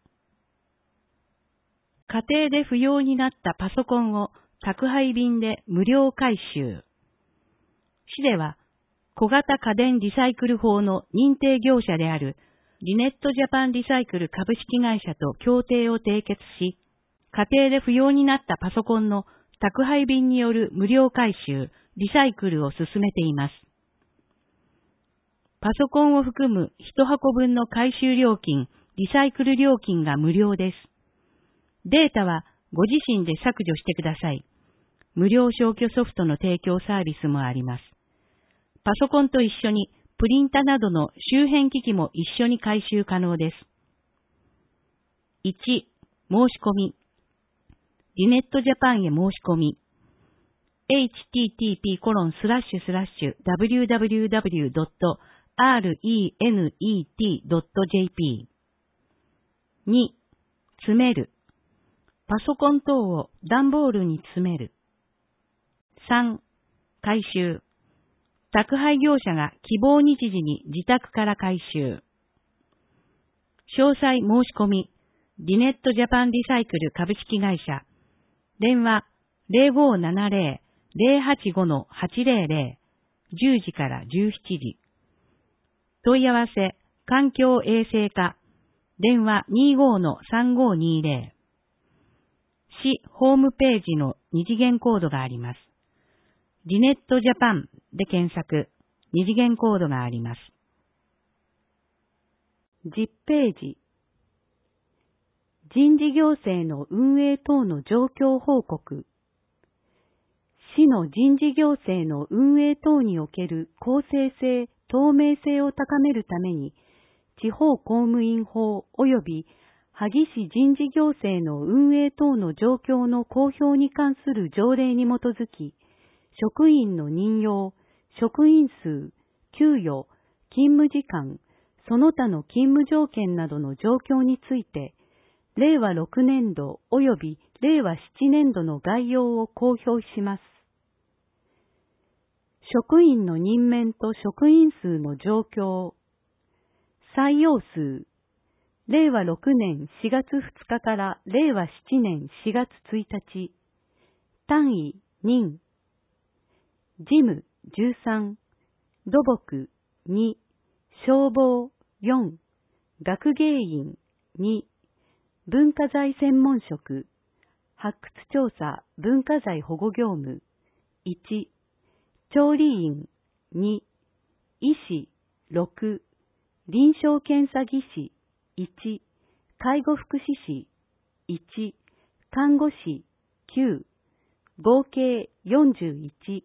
[SPEAKER 2] 家庭で不要になったパソコンを宅配便で無料回収。市では、小型家電リサイクル法の認定業者であるリネットジャパンリサイクル株式会社と協定を締結し、家庭で不要になったパソコンの宅配便による無料回収、リサイクルを進めています。パソコンを含む一箱分の回収料金、リサイクル料金が無料です。データはご自身で削除してください。無料消去ソフトの提供サービスもあります。パソコンと一緒にプリンタなどの周辺機器も一緒に回収可能です。いち. 申し込み。リネットジャパンへ申し込み。エイチティーティーピーコロンスラッシュスラッシュダブリューダブリューダブリュードットアールイーエヌイーティードットジェーピー。に. 詰める。パソコン等を段ボールに詰める。さん. 回収。宅配業者が希望日時に自宅から回収。詳細申し込み。リネットジャパンリサイクル株式会社。電話 ゼロごーななゼロ ゼロはちごのはちゼロゼロ じゅうじからじゅうしちじ。問い合わせ環境衛生課。電話 にじゅうごのさんごーにゼロ。市ホームページの二次元コードがあります。リネットジャパンで検索、二次元コードがあります。じゅっページ。人事行政の運営等の状況報告。市の人事行政の運営等における公正性、透明性を高めるために、地方公務員法及び萩市人事行政の運営等の状況の公表に関する条例に基づき、職員の任用、職員数、給与、勤務時間、その他の勤務条件などの状況について、れいわろくねんど及びれいわななねんどの概要を公表します。職員の任免と職員数の状況、採用数、れいわろくねんしがつふつかかられいわななねんしがつついたち、単位任、事務じゅうさん、土木に、消防よん、学芸員に、文化財専門職、発掘調査文化財保護業務いち、調理員に、医師ろく、臨床検査技師いち、介護福祉士いち、看護師きゅう、合計よんじゅういち。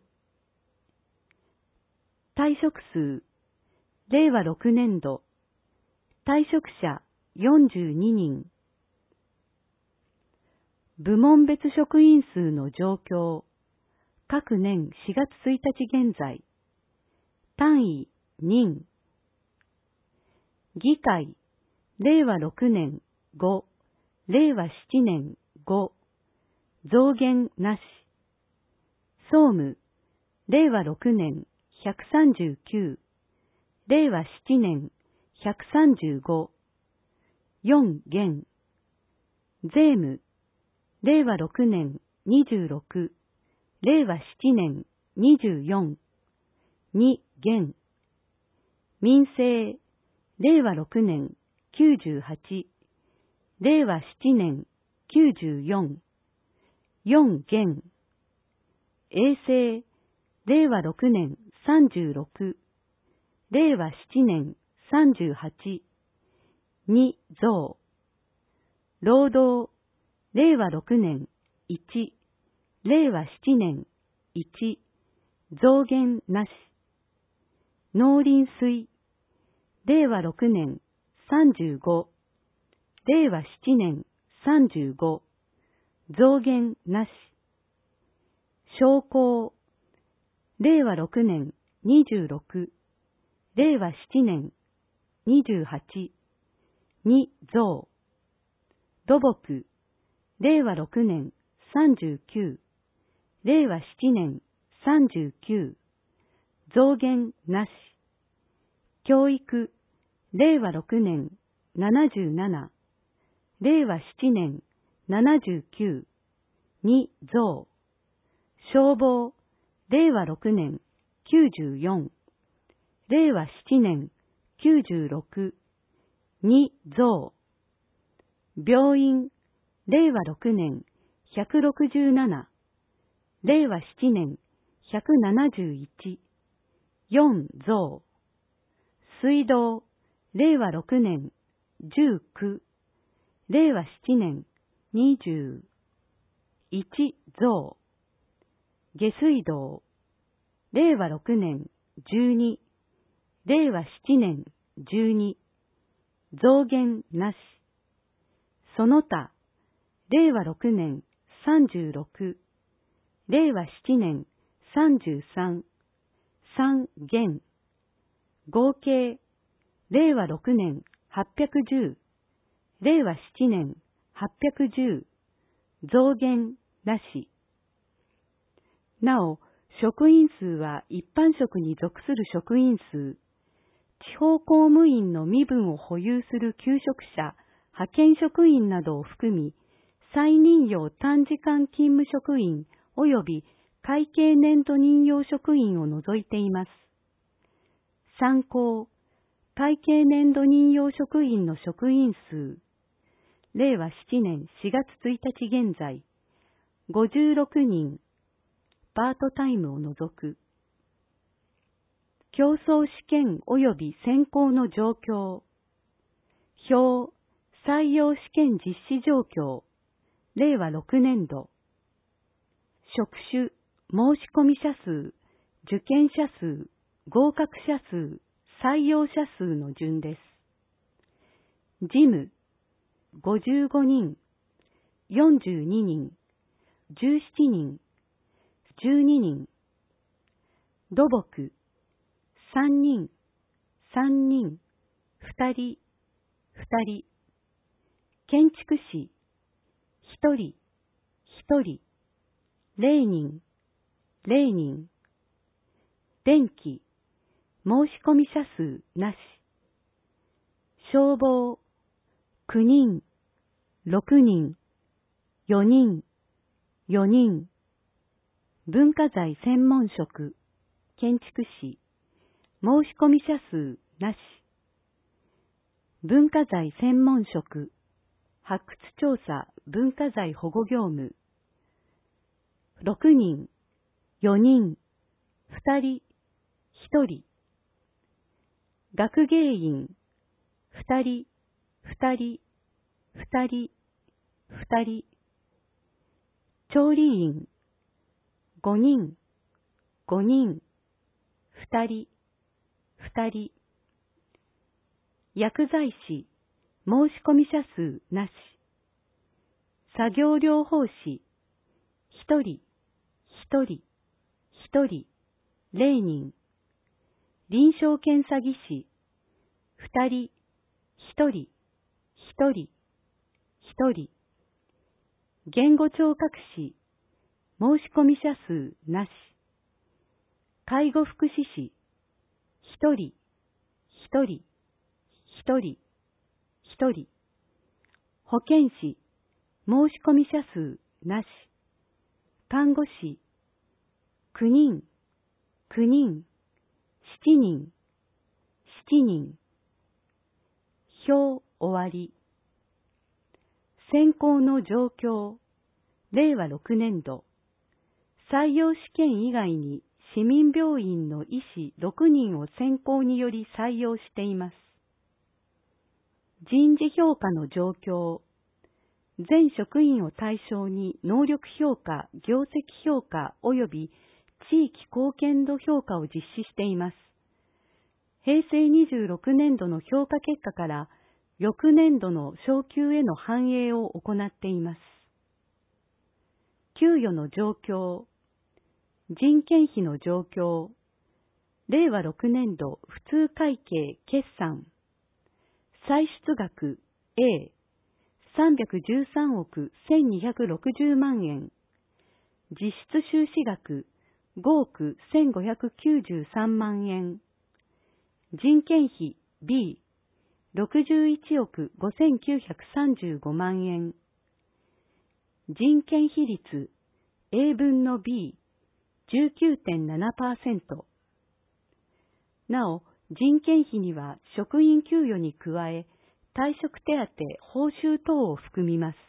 [SPEAKER 2] 退職数、れいわろくねんど、退職者よんじゅうににん。部門別職員数の状況、各年しがつついたち現在、単位任。議会、れいわろくねんご、れいわななねんご、増減なし。総務、れいわろくねんひゃくさんじゅうきゅう、れいわななねんひゃくさんじゅうご、よん減。税務、れいわろくねんにじゅうろく、れいわななねんにじゅうよん、に減。民生、れいわろくねんきゅうじゅうはち、れいわななねんきゅうじゅうよん、よん減。衛生、れいわろくねんさんじゅうろく、れいわななねんさんじゅうはち、に増。労働、れいわろくねんいち、れいわななねんいち、増減なし。 農林水、れいわろくねんさんじゅうご、れいわしちねんさんじゅうご、増減なし。商工、れいわろくねんにじゅうろく、れいわしちねんにじゅうはち、に増。土木、れいわろくねんさんじゅうきゅう、れいわしちねんさんじゅうきゅう、増減なし。教育、れいわろくねんななじゅうなな、れいわしちねんななじゅうきゅう、に増。消防、れいわろくねんきゅうじゅうよん、れいわしちねんきゅうじゅうろく、に増。病院、れいわろくねんひゃくろくじゅうなな、れいわしちねんひゃくななじゅういち、よん増。水道、れいわろくねんじゅうきゅう、れいわしちねんにじゅういち増。下水道、れいわろくねんじゅうに、れいわしちねんじゅうに、増減なし。その他、れいわろくねんさんじゅうろく、れいわしちねんさんじゅうさん、さん減。合計、れいわろくねんはっぴゃくじゅう、れいわしちねんはっぴゃくじゅう、増減なし。なお、職員数は一般職に属する職員数、地方公務員の身分を保有する求職者、派遣職員などを含み、再任用短時間勤務職員及び会計年度任用職員を除いています。参考、会計年度任用職員の職員数、れいわしちねんしがつついたち現在、ごじゅうろくにん、パートタイムを除く。競争試験及び選考の状況。表、採用試験実施状況、れいわろくねんど。職種、申込者数、受験者数、合格者数、採用者数の順です。事務、ごじゅうごにん、よんじゅうににん、じゅうななにん、じゅうににん。土木、さんにん、さんにん、ふたり、ふたり。建築士、ひとり、ひとり。れいにん、れいにん。電気、申込者数なし。消防、きゅうにん、ろくにん、よにん、よにん。文化財専門職、建築士、申込者数なし。文化財専門職、発掘調査文化財保護業務、ろくにん、よにん、ふたり、ひとり。学芸員、ふたり、ふたり、ふたり、ふたり。調理員、ごにん、ごにん、ふたり、ふたり。薬剤師、申込者数なし。作業療法士、ひとり、ひとり、ひとり、れいにん。臨床検査技師、ふたり、ひとり、ひとり、ひとり。言語聴覚士、申込者数なし。介護福祉士、ひとり、ひとり、ひとり、ひとり。保健師、申込者数なし。看護師、きゅうにん、きゅうにん、しちにん、しちにん。表終わり。選考の状況、れいわろくねんど。採用試験以外に市民病院の医師ろくにんを選考により採用しています。人事評価の状況。全職員を対象に能力評価、業績評価及び地域貢献度評価を実施しています。 へいせいにじゅうろくねんどの評価結果から翌年度の昇給への反映を行っています。給与の状況、人件費の状況、れいわろくねんど普通会計決算、歳出額 A、さんびゃくじゅうさんおくせんにひゃくろくじゅうまんえん、実質収支額ごおくせんごひゃくきゅうじゅうさんまんえん、人件費 B、ろくじゅういちおくごせんきゅうひゃくさんじゅうごまんえん、人件費率 A 分の B、じゅうきゅうてんななパーセント。なお、人件費には職員給与に加え、退職手当、報酬等を含みます。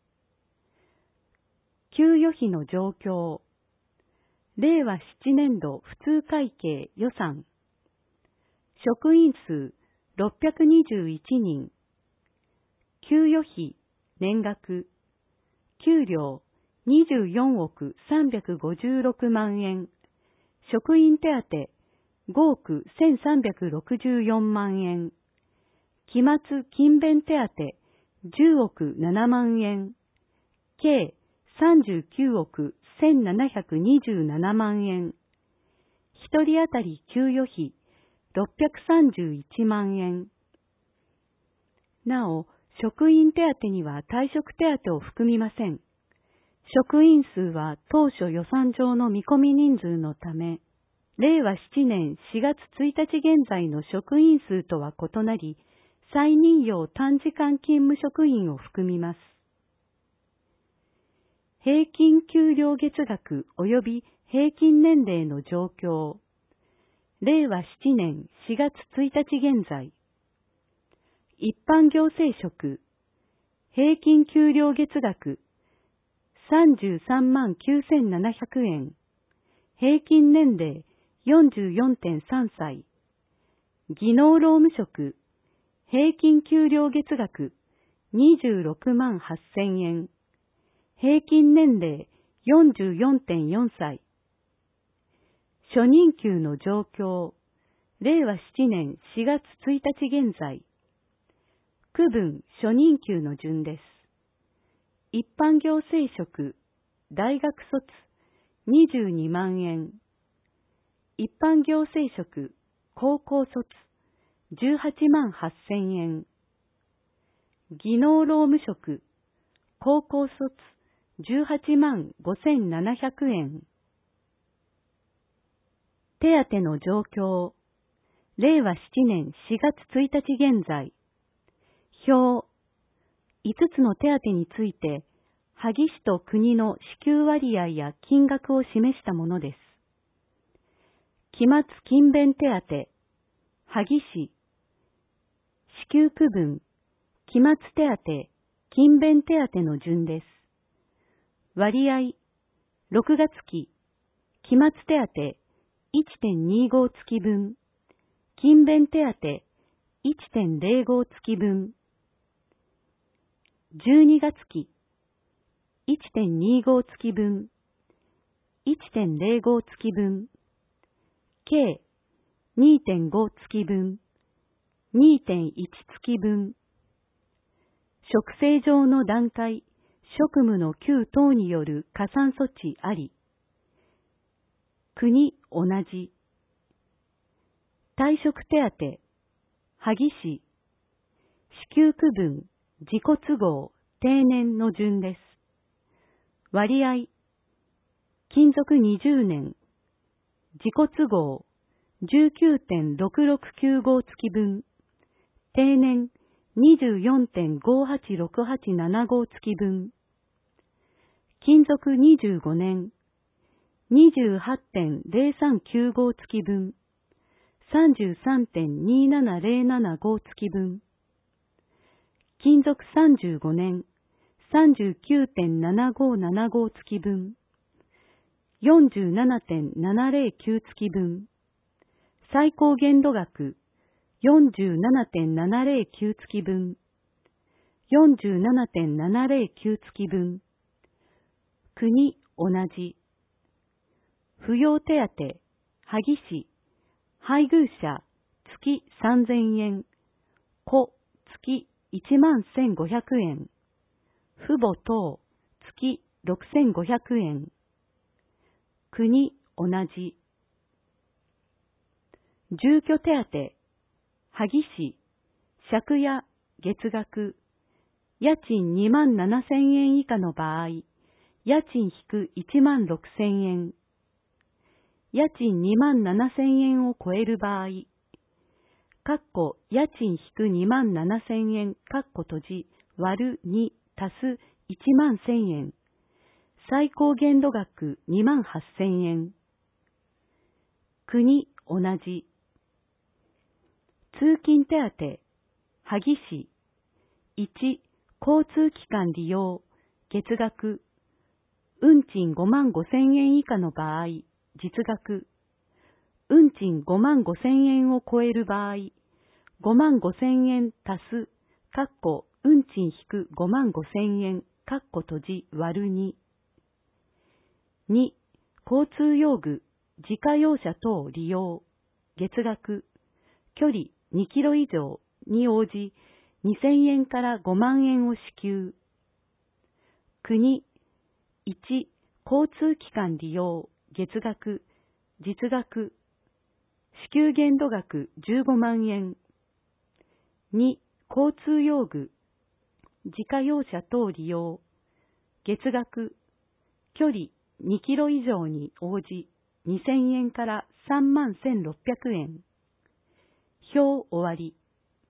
[SPEAKER 2] 給与費の状況。れいわななねんど普通会計予算。職員数ろっぴゃくにじゅういちにん。給与費、年額。給料にじゅうよんおくさんびゃくごじゅうろくまんえん。職員手当ごおくせんさんびゃくろくじゅうよんまんえん。期末勤勉手当じゅうおくななまんえん。計さんじゅうきゅうおくせんななひゃくにじゅうななまんえん。ひとり当たり給与費ろっぴゃくさんじゅういちまんえん。なお、職員手当には退職手当を含みません。職員数は当初予算上の見込み人数のため、れいわななねんしがつついたち現在の職員数とは異なり、再任用短時間勤務職員を含みます。平均給料月額及び平均年齢の状況。れいわななねんしがつついたち現在。一般行政職。平均給料月額。さんじゅうさんまんきゅうせんななひゃくえん。平均年齢 よんじゅうよんてんさんさい。技能労務職。平均給料月額にじゅうろくまんはっせんえん。平均年齢 よんじゅうよんてんよんさい。初任給の状況。れいわななねんしがつついたち現在。区分初任給の順です。一般行政職、大学卒、にじゅうにまんえん。一般行政職、高校卒、じゅうはちまんはっせんえん。技能労務職、高校卒、じゅうはちまんごせんななひゃくえん。手当の状況。れいわななねんしがつついたち現在。表。いつつの手当について、萩市と国の支給割合や金額を示したものです。期末勤勉手当、萩市。支給区分、期末手当、勤勉手当の順です。割合、ろくがつ期、期末手当 いってんにご 月分、勤勉手当 いってんぜろご 月分。じゅうにがつ期、いってんにご 月分、いってんぜろご 月分、計 にてんご 月分、にてんいち 月分。職制上の段階、職務の給等による加算措置あり。国同じ。退職手当、萩市。支給区分、自己都合、定年の順です。割合、勤続にじゅうねん。自己都合、じゅうきゅうてんろくろくきゅうご 月分。定年、にじゅうよんてんごはちろくはちななご 月分。勤続にじゅうごねん。にじゅうはちてんぜろさんきゅうご 月分。さんじゅうさんてんにななぜろななご 月分。勤続さんじゅうごねん。さんじゅうきゅうてんななごななご 月分。よんじゅうななてんななぜろきゅう 月分。最高限度額、よんじゅうななてんななぜろきゅう 月分。よんじゅうななてんななぜろきゅう 月分。国同じ。扶養手当、萩市、配偶者、 月さんぜんえん、子月いちまんせんごひゃくえん、父母等月ろくせんごひゃくえん、国同じ。住居手当、萩市、借家、月額、家賃にまんななせんえん以下の場合、家賃引くいちまんろくせんえん。家賃にまんななせんえんを超える場合、かっこ家賃引くにまんななせんえん、かっこ閉じ、割るに足すいちまんせんえん。最高限度額にまんはっせんえん。国同じ。通勤手当、萩市。いち、交通機関利用、月額。運賃ごまんごせんえん以下の場合、実額。運賃ごまんごせんえんを超える場合、ごまんごせんえん足す、かっこ運賃引くごまんごせんえん、かっこ閉じ割るに。に、交通用具、自家用車等利用、月額。距離にキロ以上に応じ、にせんえんからごまんえんを支給。国、いち、交通機関利用、月額、実額。支給限度額じゅうごまんえん。に、交通用具、自家用車等利用、月額、距離にキロ以上に応じ、にせんえんからさんまんせんろっぴゃくえん。表終わり。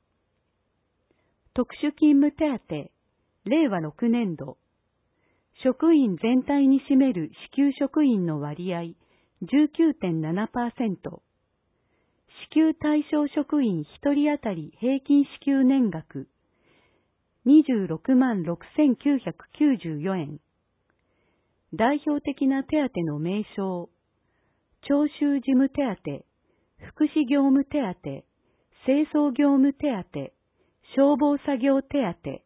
[SPEAKER 2] 特殊勤務手当、れいわろくねんど。職員全体に占める支給職員の割合 じゅうきゅうてんななパーセント。支給対象職員ひとり当たり平均支給年額にじゅうろくまんろくせんきゅうひゃくきゅうじゅうよえん。代表的な手当の名称、徴収事務手当、福祉業務手当、清掃業務手当、消防作業手当。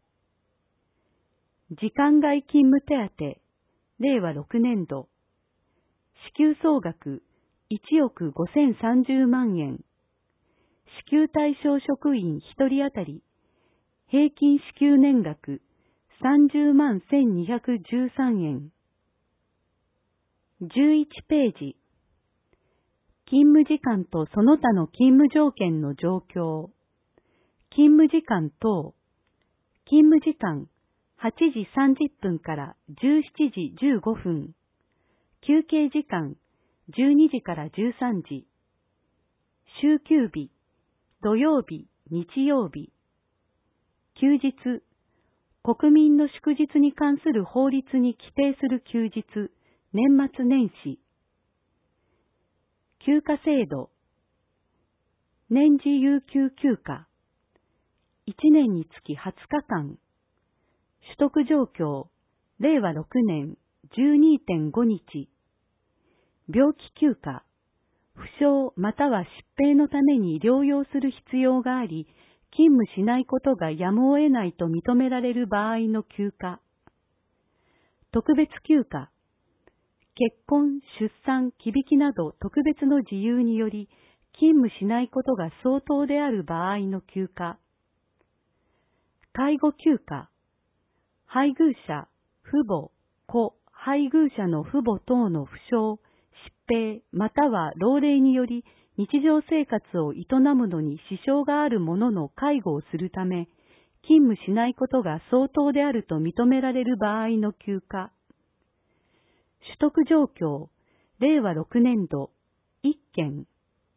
[SPEAKER 2] 時間外勤務手当、れいわろくねんど。支給総額いちおくごせんさんじゅうまんえん。支給対象職員ひとり当たり、平均支給年額さんじゅうまんせんにひゃくじゅうさんえん。じゅういちページ。勤務時間とその他の勤務条件の状況。勤務時間等。勤務時間はちじさんじゅっぷんからじゅうしちじじゅうごふん。休憩時間じゅうにじからじゅうさんじ。週休日、土曜日、日曜日。休日、国民の祝日に関する法律に規定する休日、年末年始。休暇制度。年次有給休暇。いちねんにつきはつかかん。取得状況、れいわろくねん じゅうにてんごにち。病気休暇、負傷または疾病のために療養する必要があり、勤務しないことがやむを得ないと認められる場合の休暇。特別休暇、結婚、出産、忌引きなど特別の事由により、勤務しないことが相当である場合の休暇。介護休暇、配偶者、父母、子、配偶者の父母等の負傷、疾病、または老齢により日常生活を営むのに支障がある者の介護をするため、勤務しないことが相当であると認められる場合の休暇。取得状況、れいわろくねんど、いっけん。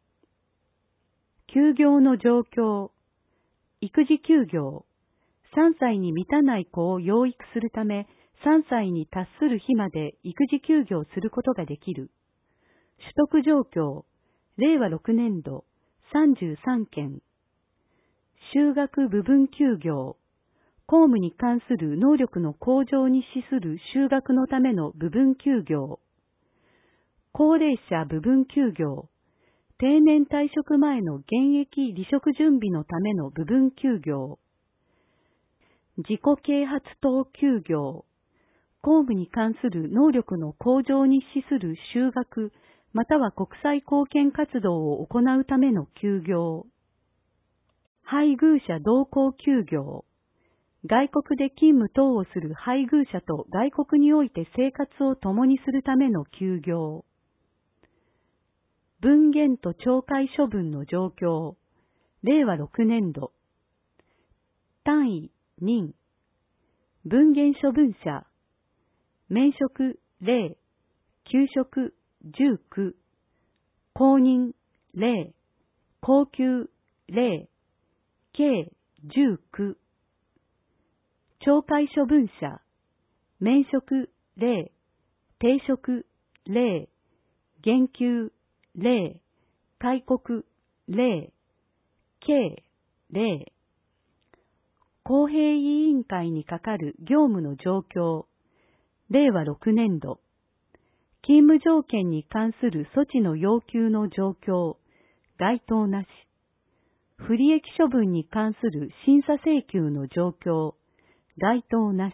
[SPEAKER 2] 休業の状況、育児休業。さんさいに満たない子を養育するため、さんさいに達する日まで育児休業することができる。取得状況、れいわろくねんど、さんじゅうさんけん。就学部分休業。公務に関する能力の向上に資する就学のための部分休業。高齢者部分休業。定年退職前の現役離職準備のための部分休業。自己啓発等休業。公務に関する能力の向上に資する就学、 または国際貢献活動を行うための休業。配偶者同行休業。外国で勤務等をする配偶者と外国において生活を共にするための休業。分限と懲戒処分の状況。れいわろくねんど。単位、任。分限処分者。免職、れい。休職、じゅうきゅう。公認、れい。高級、れい。計、じゅうきゅう。懲戒処分者。免職、れい。停職、れい。減給、れい。戒告、れい。計、れい。公平委員会にかかる業務の状況。れいわろくねんど。勤務条件に関する措置の要求の状況。該当なし。不利益処分に関する審査請求の状況。該当なし。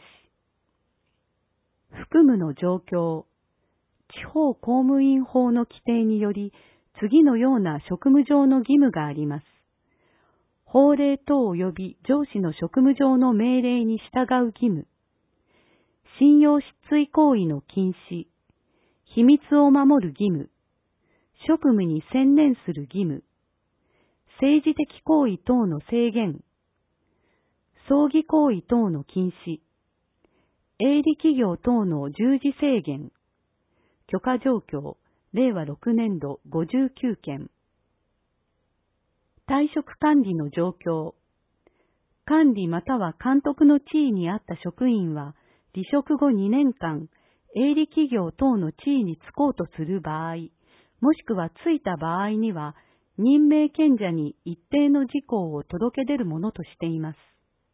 [SPEAKER 2] 含むの状況。地方公務員法の規定により、次のような職務上の義務があります。法令等及び上司の職務上の命令に従う義務。信用失墜行為の禁止。秘密を守る義務。職務に専念する義務。政治的行為等の制限。葬儀行為等の禁止。営利企業等の従事制限。許可状況。れいわろくねんどごじゅうきゅうけん。退職管理の状況。管理または監督の地位にあった職員は、離職後にねんかん、営利企業等の地位に就こうとする場合、もしくは就いた場合には、任命権者に一定の事項を届け出るものとしています。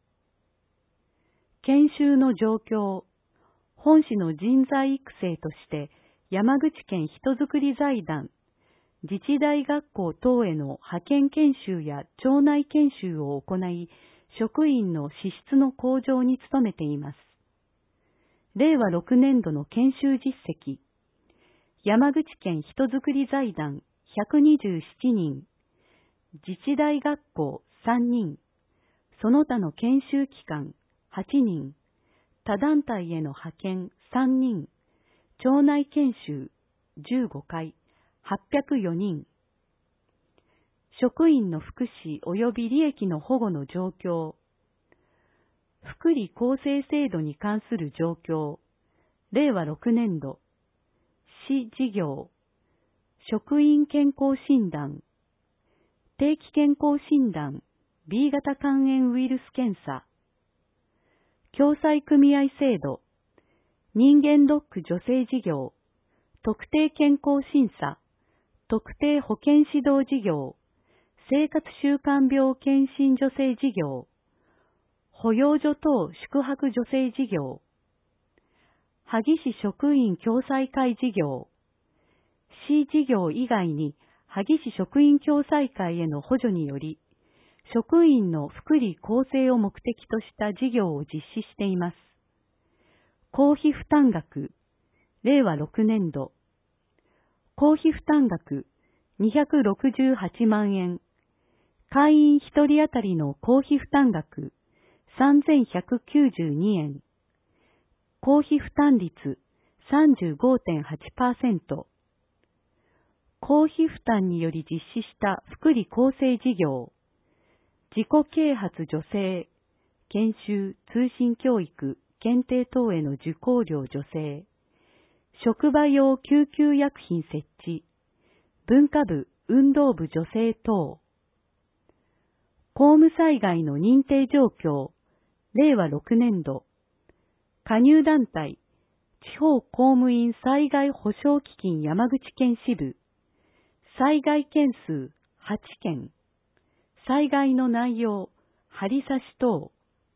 [SPEAKER 2] 研修の状況。本市の人材育成として、山口県人づくり財団、自治大学校等への派遣研修や庁内研修を行い、職員の資質の向上に努めています。れいわろくねんどの研修実績。山口県人づくり財団ひゃくにじゅうななにん、自治大学校さんにん、その他の研修機関はちにん、他団体への派遣さんにん、庁内研修じゅうごかい、はっぴゃくよにん。職員の福祉及び利益の保護の状況。福利厚生制度に関する状況。れいわろくねんど。市事業。職員健康診断。定期健康診断。ビー 型肝炎ウイルス検査。共済組合制度。人間ドック助成事業。特定健康審査。特定保健指導事業。生活習慣病検診助成事業。保養所等宿泊助成事業。萩市職員共済会事業。市事業以外に萩市職員共済会への補助により、職員の福利厚生を目的とした事業を実施しています。公費負担額。れいわろくねんど。公費負担額にひゃくろくじゅうはちまんえん。会員ひとり当たりの公費負担額さんぜんひゃくきゅうじゅうにえん。公費負担率 さんじゅうごてんはちパーセント。公費負担により実施した福利厚生事業。自己啓発助成、研修、通信教育、検定等への受講料助成。職場用救急薬品設置。文化部、運動部助成等。公務災害の認定状況。れいわろくねんど。加入団体、地方公務員災害保障基金山口県支部。災害件数はちけん。災害の内容、張り差し等。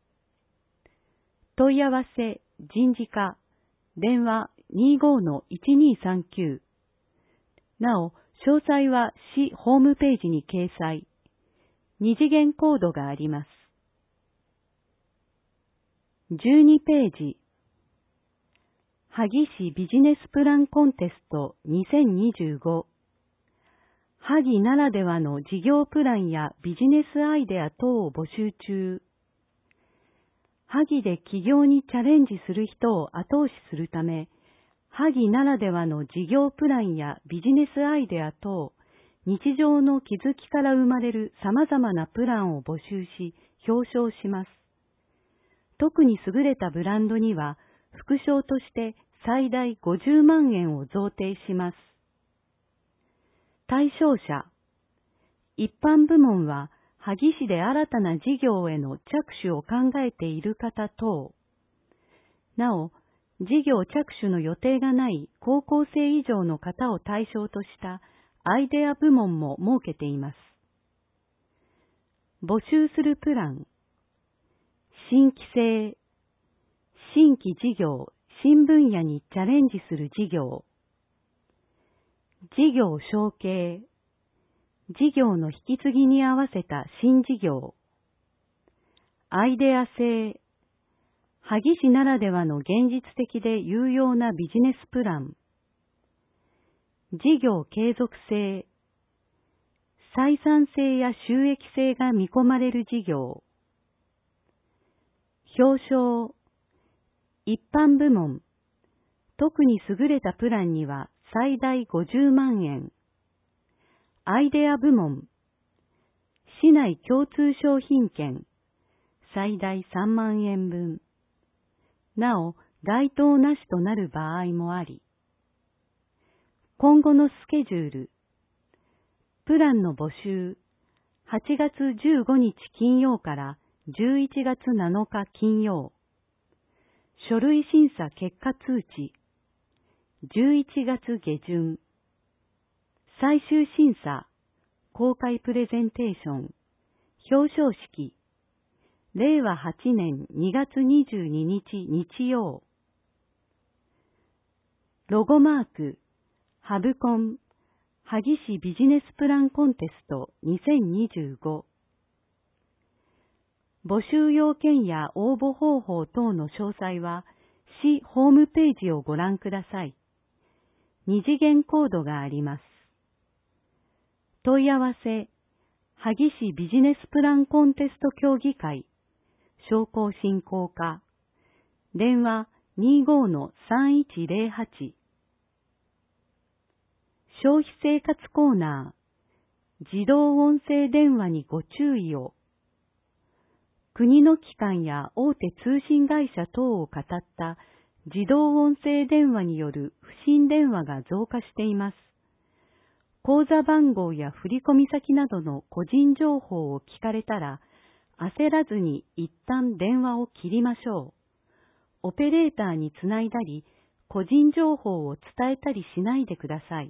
[SPEAKER 2] 問い合わせ、人事課、電話 にじゅうごのいちにーさんきゅう。なお、詳細は市ホームページに掲載。二次元コードがあります。じゅうにページ。 萩市ビジネスプランコンテストにせんにじゅうご。萩ならではの事業プランやビジネスアイデア等を募集中。萩で起業にチャレンジする人を後押しするため、萩ならではの事業プランやビジネスアイデア等、日常の気づきから生まれる様々なプランを募集し、表彰します。特に優れたブランドには、副賞として最大ごじゅうまんえんを贈呈します。対象者。一般部門は、萩市で新たな事業への着手を考えている方等。なお、事業着手の予定がない高校生以上の方を対象としたアイデア部門も設けています。募集するプラン。新規性。新規事業、新分野にチャレンジする事業。事業承継。事業の引き継ぎに合わせた新事業。アイデア性。萩市ならではの現実的で有用なビジネスプラン。事業継続性。採算性や収益性が見込まれる事業。表彰。一般部門。特に優れたプランには最大ごじゅうまんえん。アイデア部門。市内共通商品券。最大さんまんえんぶん。なお、該当なしとなる場合もあり。今後のスケジュール。プランの募集。はちがつじゅうごにち金曜からじゅういちがつなのか金曜。書類審査結果通知。じゅういちがつげじゅん。最終審査。公開プレゼンテーション。表彰式。れいわはちねんにがつにじゅうににち日曜。ロゴマーク。ハブコン。萩市ビジネスプランコンテストにせんにじゅうご。募集要件や応募方法等の詳細は、市ホームページをご覧ください。二次元コードがあります。問い合わせ、萩市ビジネスプランコンテスト協議会、商工振興課、電話 にじゅうごのさんいちぜろはち。消費生活コーナー、自動音声電話にご注意を。国の機関や大手通信会社等を語った自動音声電話による不審電話が増加しています。口座番号や振込先などの個人情報を聞かれたら、焦らずに一旦電話を切りましょう。オペレーターにつないだり、個人情報を伝えたりしないでください。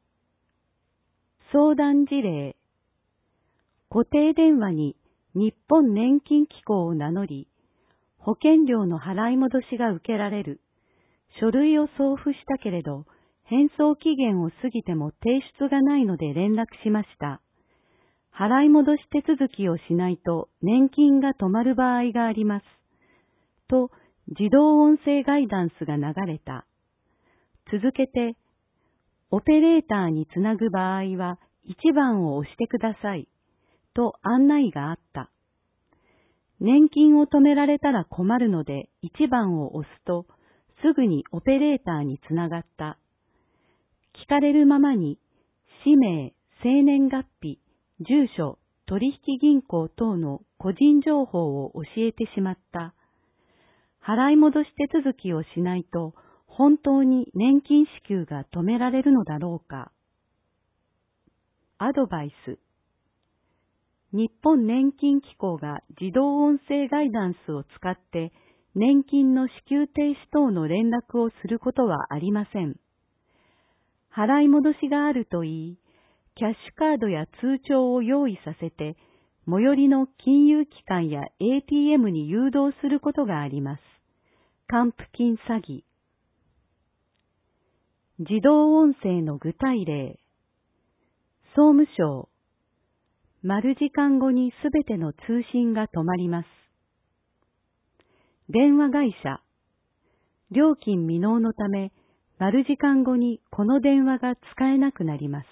[SPEAKER 2] 相談事例。固定電話に日本年金機構を名乗り、保険料の払い戻しが受けられる。書類を送付したけれど、返送期限を過ぎても提出がないので連絡しました。払い戻し手続きをしないと年金が止まる場合があります。と、自動音声ガイダンスが流れた。続けて、オペレーターにつなぐ場合はいちばんを押してください。と案内があった。年金を止められたら困るのでいちばんを押すと、すぐにオペレーターにつながった。聞かれるままに、氏名、生年月日、住所、取引銀行等の個人情報を教えてしまった。払い戻し手続きをしないと、本当に年金支給が止められるのだろうか。アドバイス。日本年金機構が自動音声ガイダンスを使って年金の支給停止等の連絡をすることはありません。払い戻しがあると言い、キャッシュカードや通帳を用意させて、最寄りの金融機関や エーティーエム に誘導することがあります。還付金詐欺。自動音声の具体例。総務省。丸時間後にすべての通信が止まります。電話会社。 料金未納のため、丸時間後にこの電話が使えなくなります。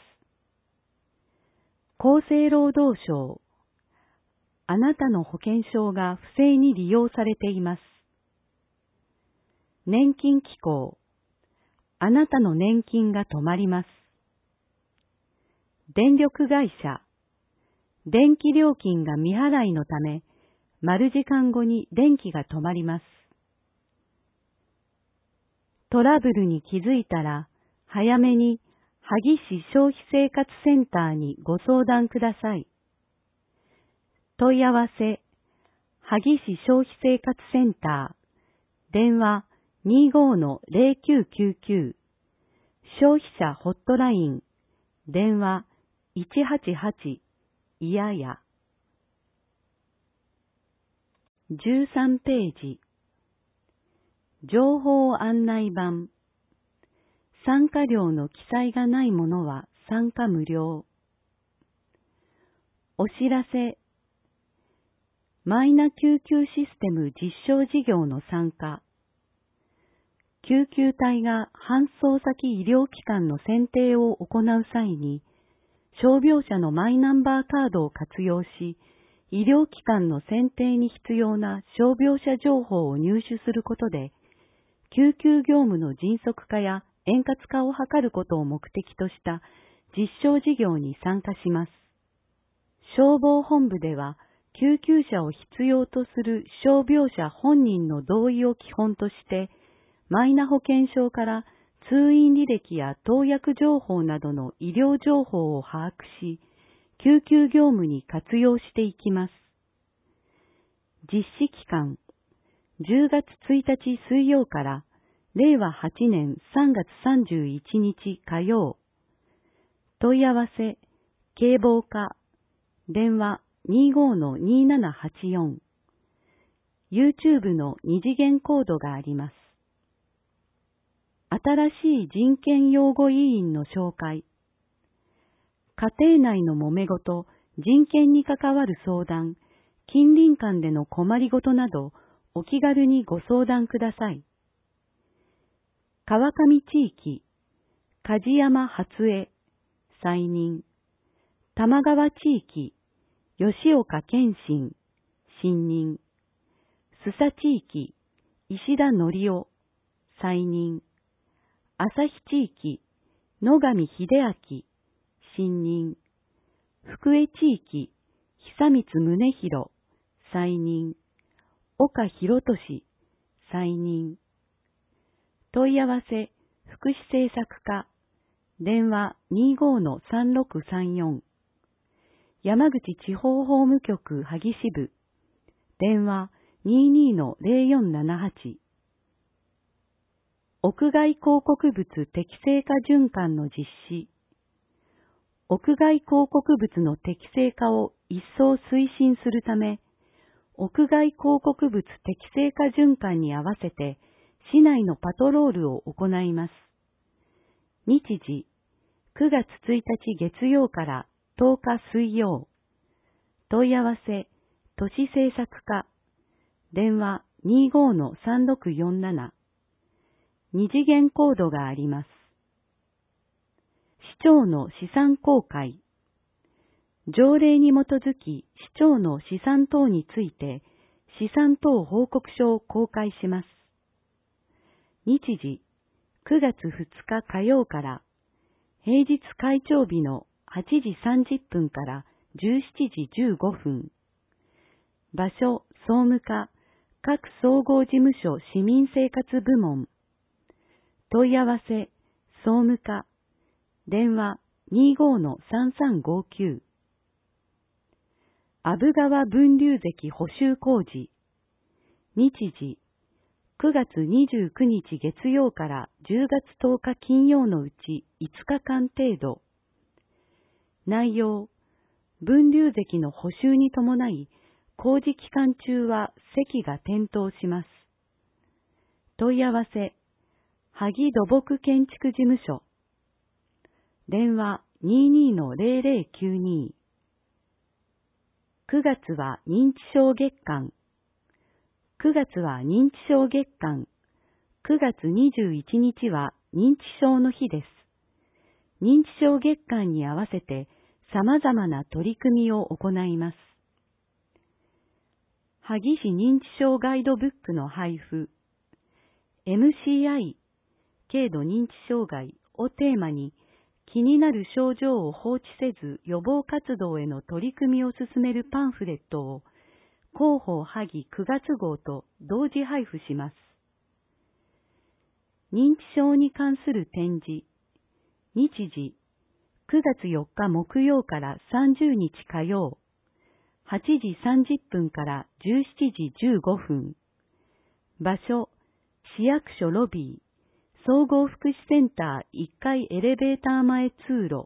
[SPEAKER 2] 厚生労働省、あなたの保険証が不正に利用されています。年金機構、あなたの年金が止まります。電力会社、電気料金が未払いのため、丸時間後に電気が止まります。トラブルに気づいたら、早めに萩市消費生活センターにご相談ください。問い合わせ、萩市消費生活センター、電話 にじゅうごのゼロきゅうきゅうきゅう、消費者ホットライン、電話いちはちはち、いやや。じゅうさんページ、情報案内板。参加料の記載がないものは参加無料。お知らせ。マイナ救急システム実証事業の参加。救急隊が搬送先医療機関の選定を行う際に、傷病者のマイナンバーカードを活用し、医療機関の選定に必要な傷病者情報を入手することで、救急業務の迅速化や円滑化を図ることを目的とした実証事業に参加します。消防本部では、救急車を必要とする傷病者本人の同意を基本として、マイナ保険証から通院履歴や投薬情報などの医療情報を把握し、救急業務に活用していきます。実施期間、じゅうがつついたち水曜かられいわはちねんさんがつさんじゅういちにち火曜。問い合わせ、警防課、電話 にじゅうごのにーななはちよん。YouTube の二次元コードがあります。新しい人権擁護委員の紹介。家庭内の揉め事、人権に関わる相談、近隣間での困りごとなど、お気軽にご相談ください。川上地域、梶山初江、再任。玉川地域、吉岡健信、新任。須佐地域、石田則夫、再任。朝日地域、野上秀明、新任。福江地域、久光宗弘、再任。岡博俊、再任。問い合わせ、福祉政策課、電話 にじゅうごのさんろくさんよん。山口地方法務局萩支部、電話 にじゅうにのゼロよんななはち。屋外広告物適正化循環の実施。屋外広告物の適正化を一層推進するため、屋外広告物適正化循環に合わせて、市内のパトロールを行います。日時、くがつついたち月曜からとおか水曜。問い合わせ、都市政策課、電話 にじゅうごのさんろくよんなな。二次元コードがあります。市長の資産公開。条例に基づき市長の資産等について資産等報告書を公開します。日時、くがつふつか火曜から平日開帳日のはちじさんじゅっぷんからじゅうしちじじゅうごふん。場所、総務課、各総合事務所市民生活部門。問い合わせ、総務課、電話 にじゅうごのさんさんごきゅう。阿武川分流堰補修工事。日時、くがつにじゅうくにち月曜からじゅうがつとおか金曜のうちいつかかん程度。内容、分流堰の補修に伴い、工事期間中は堰が点灯します。問い合わせ、萩土木建築事務所。電話 にじゅうにのゼロゼロきゅうに。くがつは認知症月間。くがつは認知症月間。 くがつにじゅういちにちは認知症の日です。認知症月間に合わせて様々な取り組みを行います。萩市認知症ガイドブックの配布、エムシーアイ、軽度認知障害をテーマに、気になる症状を放置せず予防活動への取り組みを進めるパンフレットを広報萩くがつ号と同時配布します。認知症に関する展示、日時、くがつよっか木曜からさんじゅうにち火曜、はちじさんじゅっぷんからじゅうしちじじゅうごふん、場所、市役所ロビー、総合福祉センターいっかいエレベーター前通路。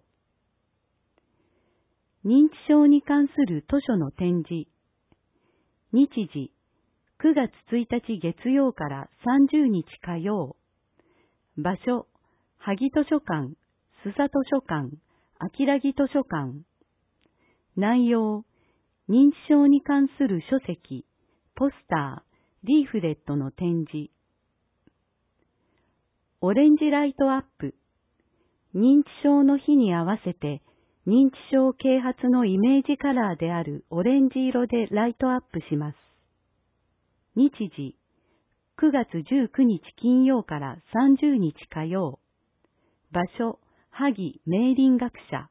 [SPEAKER 2] 認知症に関する図書の展示。日時、くがつついたち月曜からさんじゅうにち火曜。場所、萩図書館、須佐図書館、秋良木図書館。内容、認知症に関する書籍、ポスター、リーフレットの展示。オレンジライトアップ。認知症の日に合わせて、認知症啓発のイメージカラーであるオレンジ色でライトアップします。日時、くがつじゅうくにち金曜からさんじゅうにち火曜。場所、萩明林学者。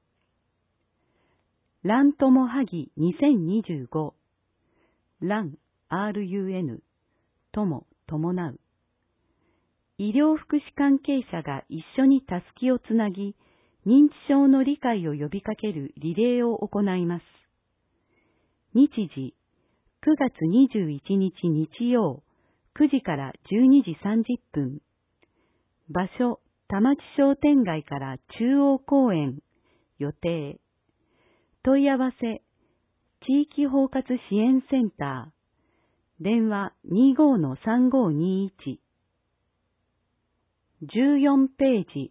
[SPEAKER 2] ラントモ萩にせんにじゅうご。ラン、アールユーエヌ、とも、伴う。医療福祉関係者が一緒にたすきをつなぎ、認知症の理解を呼びかけるリレーを行います。日時、くがつにじゅういちにち日曜、くじからじゅうにじさんじゅっぷん。場所、田町商店街から中央公園。予定。問い合わせ、地域包括支援センター。電話 にじゅうごのさんごにいち。じゅうよんページ。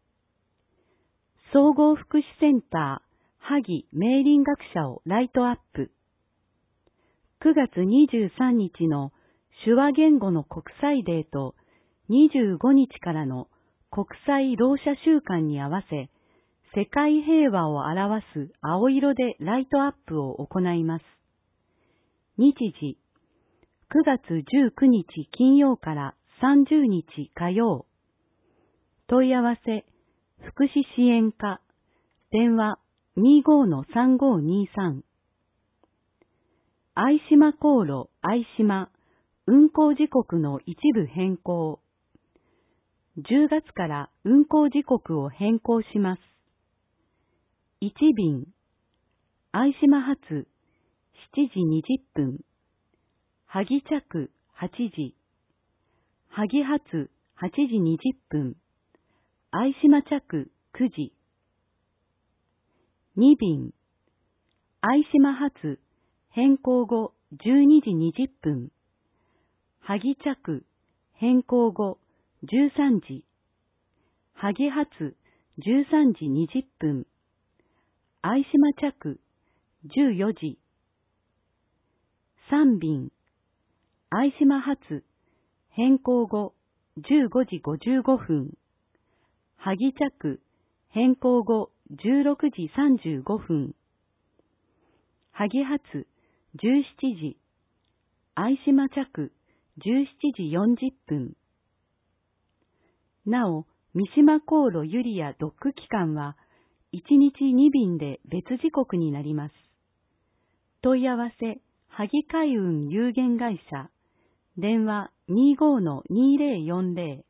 [SPEAKER 2] 総合福祉センター、萩明林学者をライトアップ。くがつにじゅうさんにちの手話言語の国際デーとにじゅうごにちからの国際ろう者週間に合わせ、世界平和を表す青色でライトアップを行います。日時、くがつじゅうくにち金曜からさんじゅうにち火曜。問い合わせ、福祉支援課、電話 にじゅうごのさんごにさん。相島航路相島、運行時刻の一部変更。じゅうがつから運行時刻を変更します。いちびん、相島発しちじにじゅっぷん、萩着はちじ、萩発はちじにじゅっぷん、相島着くじ。にびん、相島発変更後じゅうにじにじゅっぷん、萩着変更後じゅうさんじ、萩発じゅうさんじにじゅっぷん、相島着じゅうよじ。さんびん、相島発変更後じゅうごじごじゅうごふん、萩着変更後じゅうろくじさんじゅうごふん、萩発じゅうしちじ、相島着じゅうしちじよんじゅっぷん。なお、三島航路ユリアドッグ期間はいちにちにびんで別時刻になります。問い合わせ、萩海運有限会社、電話 にじゅうごのにぜろよんぜろ。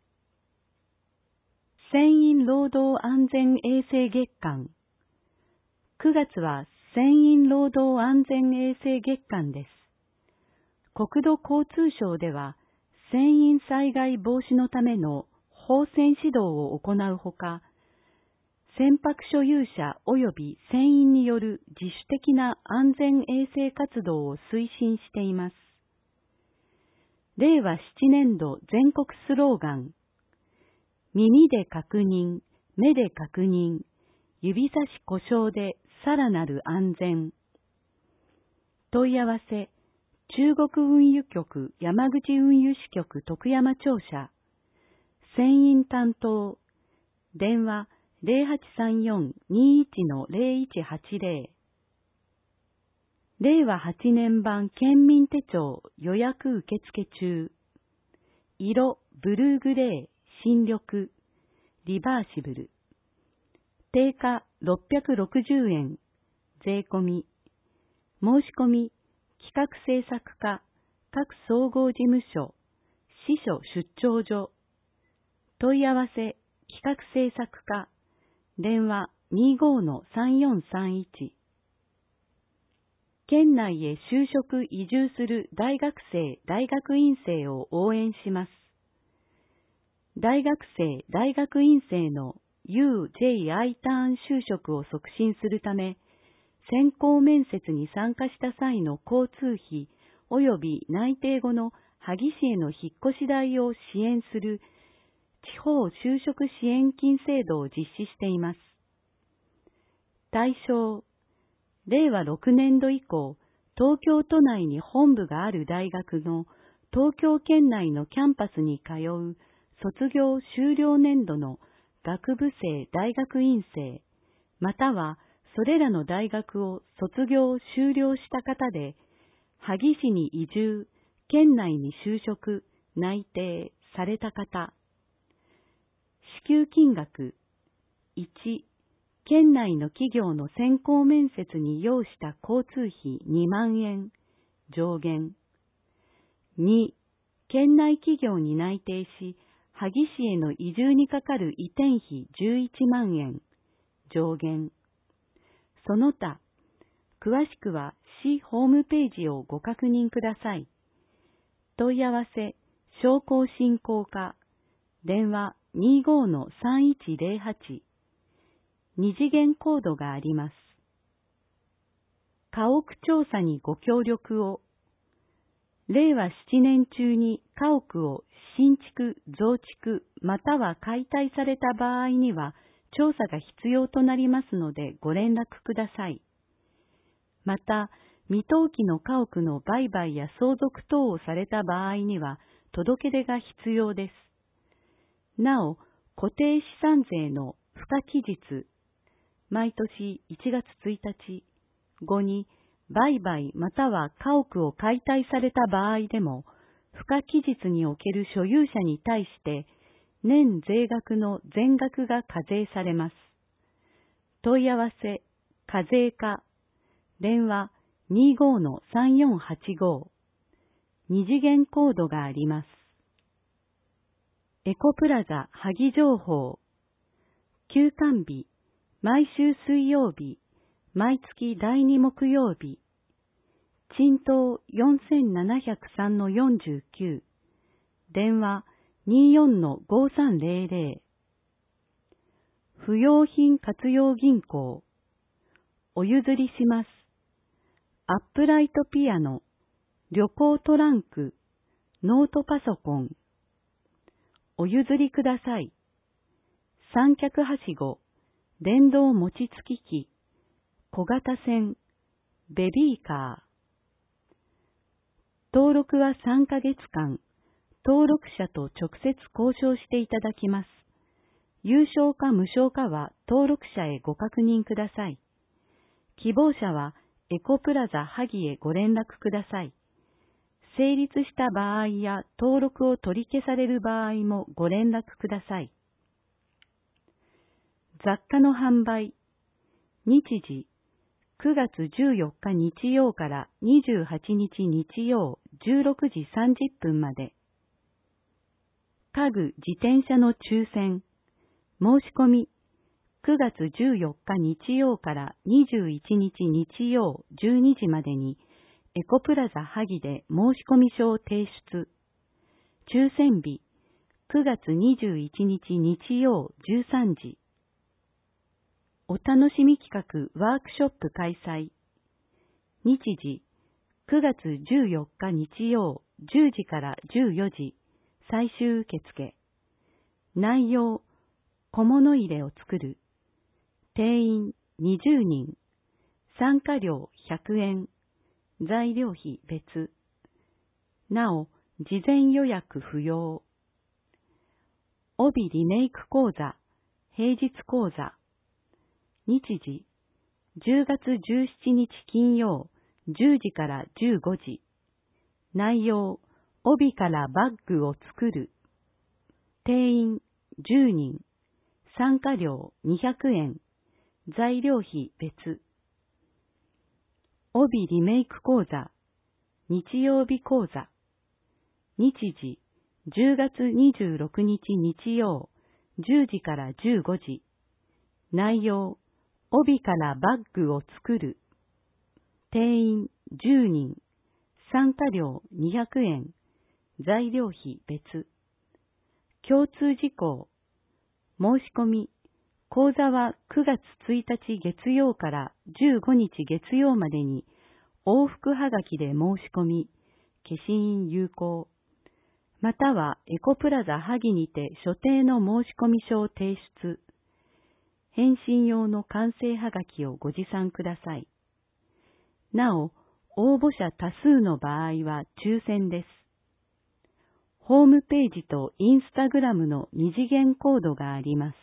[SPEAKER 2] 船員労働安全衛生月間。くがつは船員労働安全衛生月間です。国土交通省では、船員災害防止のための法船指導を行うほか、船舶所有者及び船員による自主的な安全衛生活動を推進しています。れいわななねんど全国スローガン、耳で確認、目で確認、指差し故障でさらなる安全。問い合わせ、 中国運輸局山口運輸支局徳山庁舎、船員担当、電話 ゼロはちさんよん にいち の ゼロいちはちゼロ、れいわはちねん版県民手帳予約受付中、色ブルーグレー新緑、リバーシブル、定価ろっぴゃくろくじゅうえん、税込み、申し込み、企画制作課、各総合事務所、支所出張所、問い合わせ、企画制作課、電話 にじゅうごのさんよんさんいち。県内へ就職移住する大学生、大学院生を応援します。大学生、大学院生の ユージェイアイ ターン就職を促進するため、選考面接に参加した際の交通費及び内定後の萩市への引っ越し代を支援する地方就職支援金制度を実施しています。対象、れいわろくねんど以降、東京都内に本部がある大学の東京圏内のキャンパスに通う卒業修了年度の学部生大学院生、またはそれらの大学を卒業修了した方で、萩市に移住、県内に就職、内定された方。支給金額いち、県内の企業の選考面接に要した交通費にまんえん、上限。に、県内企業に内定し、萩市への移住にかかる移転費じゅういちまんえん、上限。その他、詳しくは市ホームページをご確認ください。問い合わせ、商工振興課、電話 にじゅうごのさんいちゼロはち、二次元コードがあります。家屋調査にご協力を。れいわななねん中に家屋を新築、増築、または解体された場合には、調査が必要となりますのでご連絡ください。また、未登記の家屋の売買や相続等をされた場合には、届け出が必要です。なお、固定資産税の付加期日、毎年いちがつついたち後に売買または家屋を解体された場合でも、付加期日における所有者に対して、年税額の全額が課税されます。問い合わせ、課税課、電話 にじゅうごのさんよんはちご、二次元コードがあります。エコプラザ萩情報、休館日、毎週水曜日、毎月だいに木曜日、賃東 よんせんななひゃくさんのよんじゅうきゅう、電話 にじゅうよんのごさんゼロゼロ、不用品活用銀行、お譲りします。アップライトピアノ、旅行トランク、ノートパソコン、お譲りください。三脚はしご、電動餅つき機、小型船、ベビーカー。登録はさんかげつかん、登録者と直接交渉していただきます。有償か無償かは登録者へご確認ください。希望者はエコプラザ萩へご連絡ください。成立した場合や登録を取り消される場合もご連絡ください。雑貨の販売。日時、くがつじゅうよっか日曜からにじゅうはちにち日曜じゅうろくじさんじゅっぷんまで。家具自転車の抽選。申し込み、くがつじゅうよっか日曜からにじゅういちにち日曜じゅうにじまでにエコプラザ萩で申し込み書を提出。抽選日、くがつにじゅういちにち日曜じゅうさんじ。お楽しみ企画ワークショップ開催。日時、くがつじゅうよっか日曜じゅうじからじゅうよじ、最終受付。内容、小物入れを作る。定員にじゅうにん。参加料ひゃくえん。材料費別。 なお、事前予約不要。帯リメイク講座、平日講座。日時、じゅうがつじゅうしちにち金曜、じゅうじからじゅうごじ。内容、帯からバッグを作る。定員じゅうにん。参加料にひゃくえん。材料費別。帯リメイク講座、日曜日講座。日時、じゅうがつにじゅうろくにち日曜、じゅうじからじゅうごじ。内容、帯からバッグを作る。定員じゅうにん。参加料にひゃくえん。材料費別。共通事項。申し込み。講座はくがつついたち月曜からじゅうごにち月曜までに往復はがきで申し込み、消印有効。またはエコプラザ萩にて所定の申込書を提出。返信用の完成はがきをご持参ください。なお、応募者多数の場合は抽選です。ホームページとインスタグラムの二次元コードがあります。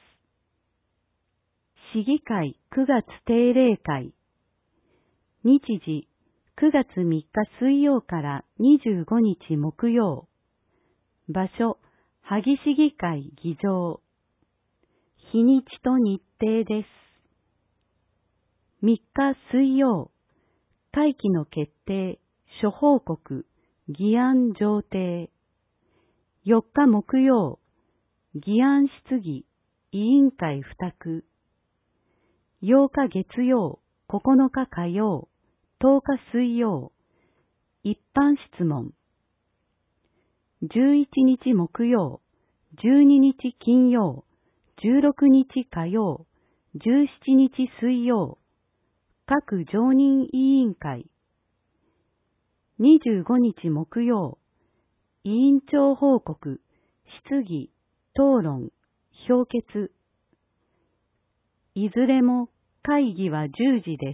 [SPEAKER 2] 市議会くがつ定例会。日時、くがつみっか水曜からにじゅうごにち木曜。場所、萩市議会議場。日にちと日程です。みっか水曜、会期の決定、諸報告、議案上呈。よっか木曜、議案質疑、委員会付託。ようか月曜、ここのか火曜、とおか水曜、一般質問。じゅういちにち木曜、じゅうににち金曜、じゅうろくにち火曜、じゅうしちにち水曜、各常任委員会。にじゅうごにち木曜、委員長報告、質疑、討論、評決。いずれも会議はじゅうじです。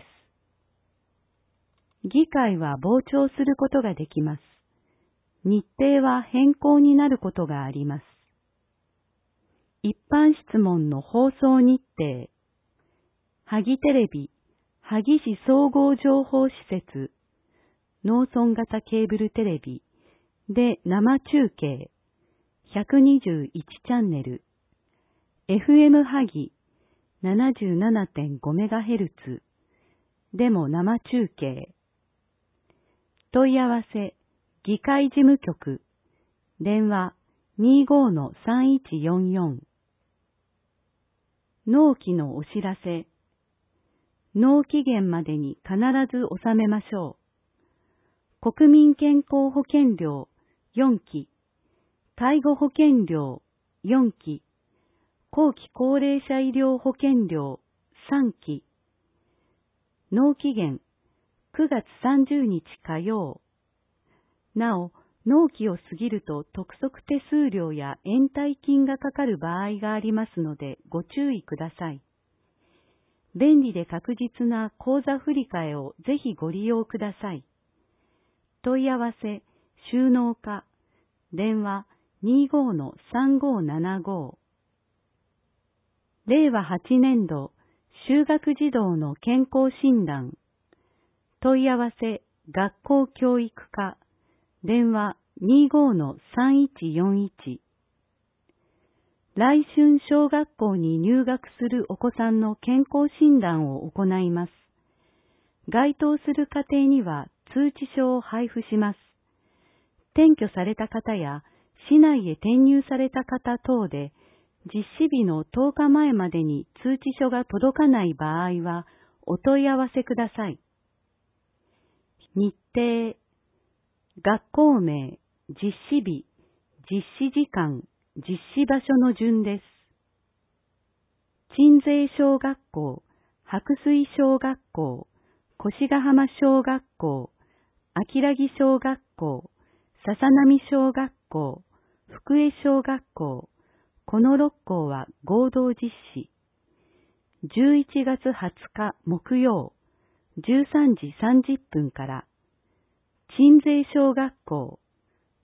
[SPEAKER 2] 議会は傍聴することができます。日程は変更になることがあります。一般質問の放送日程。萩テレビ、萩市総合情報施設、農村型ケーブルテレビで生中継、ひゃくにじゅういちチャンネル、エフエム 萩 ななじゅうななてんごメガヘルツ でも生中継。問い合わせ、議会事務局、電話 にじゅうごのさんいちよんよん。納期のお知らせ。納期限までに必ず納めましょう。国民健康保険料よんき、介護保険料よんき、後期高齢者医療保険料さんき。納期限くがつさんじゅうにち火曜。なお、納期を過ぎると督促手数料や延滞金がかかる場合がありますのでご注意ください。便利で確実な口座振替をぜひご利用ください。問い合わせ、収納課、電話 にじゅうごのさんごななご。れいわはちねんど、就学児童の健康診断。問い合わせ、学校教育課、電話 にじゅうごのさんいちよんいち。来春小学校に入学するお子さんの健康診断を行います。該当する家庭には通知書を配布します。転居された方や市内へ転入された方等で、実施日のとおかまえまでに通知書が届かない場合はお問い合わせください。日程、学校名、実施日、実施時間、実施場所の順です。鎮西小学校、白水小学校、越ヶ浜小学校、秋良木小学校、笹波小学校、福江小学校、このろっ校は合同実施。じゅういちがつはつか木曜、じゅうさんじさんじゅっぷんから、鎮西小学校、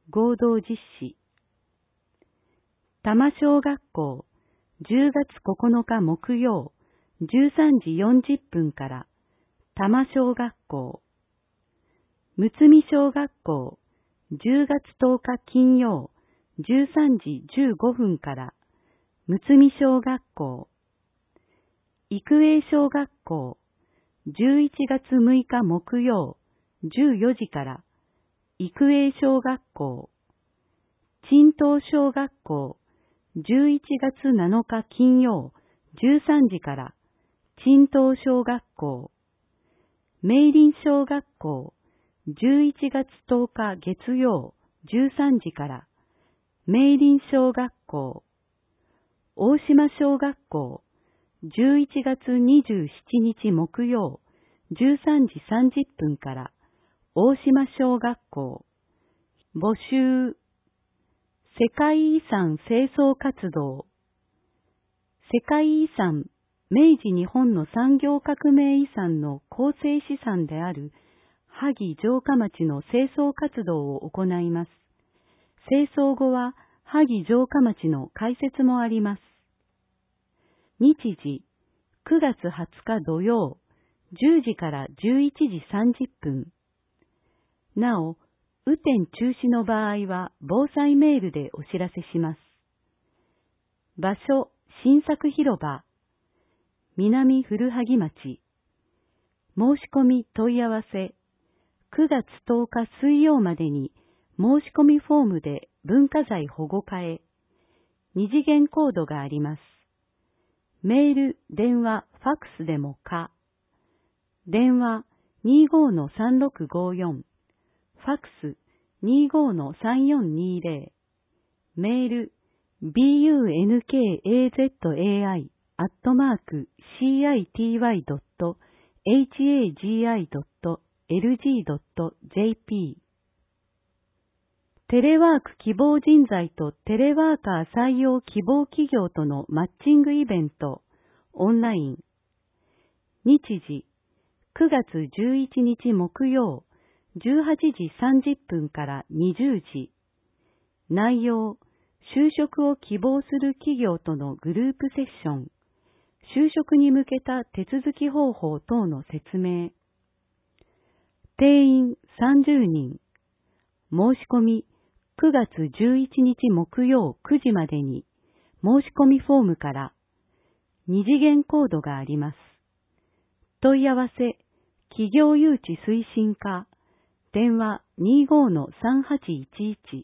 [SPEAKER 2] 合同実施。多摩小学校、じゅうがつここのか木曜、じゅうさんじよんじゅっぷんから多摩小学校。むつみ小学校、じゅうがつとおか金曜、じゅうさんじじゅうごふんからむつみ小学校。育英小学校、じゅういちがつむいか木曜、じゅうよじから育英小学校。陳東小学校、じゅういちがつなのか金曜、じゅうさんじから陳東小学校。明林小学校、じゅういちがつとおか月曜、じゅうさんじから明林小学校。大島小学校、じゅういちがつにじゅうしちにち木曜、じゅうさんじさんじゅっぷんから大島小学校。募集。世界遺産清掃活動。世界遺産、明治日本の産業革命遺産の構成資産である萩城下町の清掃活動を行います。清掃後は萩城下町の開設もあります。日時、くがつはつか土曜、じゅうじからじゅういちじさんじゅっぷん。なお、雨天中止の場合は防災メールでお知らせします。場所、新作広場、南古萩町。申し込み問い合わせ、くがつとおか水曜までに申し込みフォームで文化財保護課へ。二次元コードがあります。メール、電話、ファックスでもか。電話 にじゅうごのさんろくごよん、ファックス にじゅうごのさんよんにぜろ、メール ビーユーエヌケーエーゼットエーアイ アットマーク シーアイティーワイ ドット エイチエージーアイ ドット エルジー ドット ジェーピー。テレワーク希望人材とテレワーカー採用希望企業とのマッチングイベント、オンライン。日時、くがつじゅういちにち木曜、じゅうはちじさんじゅっぷんからにじゅうじ。内容、就職を希望する企業とのグループセッション、就職に向けた手続き方法等の説明。定員さんじゅうにん。申し込み、くがつじゅういちにち木曜くじまでに申し込みフォームから二次元コードがあります。問い合わせ、企業誘致推進課、電話 にじゅうごのさんはちいちいち。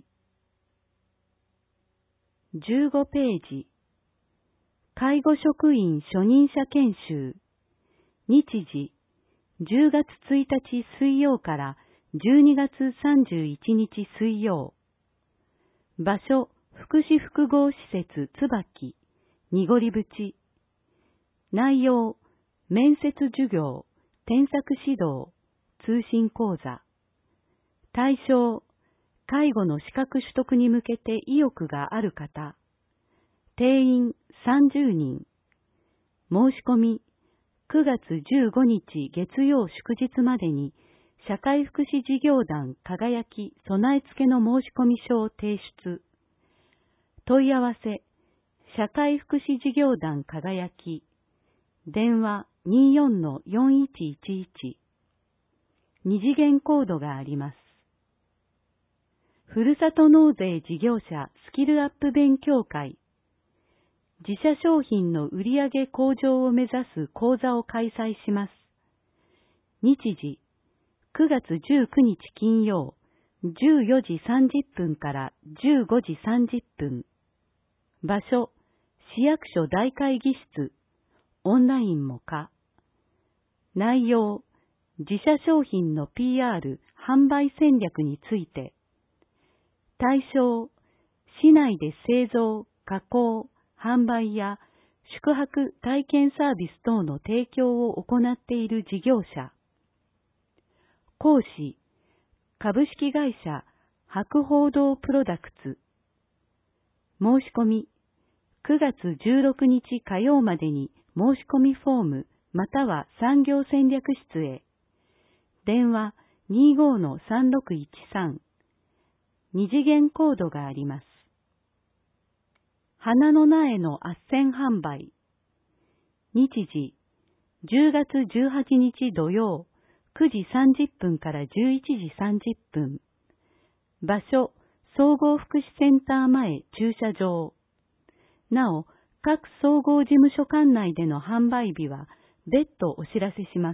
[SPEAKER 2] じゅうごページ。介護職員初任者研修。日時、じゅうがつついたち水曜からじゅうにがつさんじゅういちにち水曜。場所、福祉複合施設椿、濁り淵。内容、面接授業、添削指導、通信講座。対象、介護の資格取得に向けて意欲がある方。定員さんじゅうにん。申し込み、くがつじゅうごにち月曜祝日までに、社会福祉事業団輝き備え付けの申し込み書を提出。問い合わせ、社会福祉事業団輝き、電話 にじゅうよんのよんいちいちいち。二次元コードがあります。ふるさと納税事業者スキルアップ勉強会。自社商品の売上向上を目指す講座を開催します。日時、くがつじゅうくにち金曜、じゅうよじさんじゅっぷんからじゅうごじさんじゅっぷん。場所、市役所大会議室、オンラインも可。内容、自社商品の ピーアール、販売戦略について。対象、市内で製造、加工、販売や宿泊体験サービス等の提供を行っている事業者。講師、株式会社博報堂プロダクツ。申し込み、くがつじゅうろくにち火曜までに申し込みフォームまたは産業戦略室へ。電話 にじゅうごのさんろくいちさん。 二次元コードがあります。花の苗の斡旋販売。日時、じゅうがつじゅうはちにち土曜、くじさんじゅっぷんからじゅういちじさんじゅっぷん。場所、総合福祉センター前駐車場。なお、各総合事務所管内での販売日は別途お知らせします。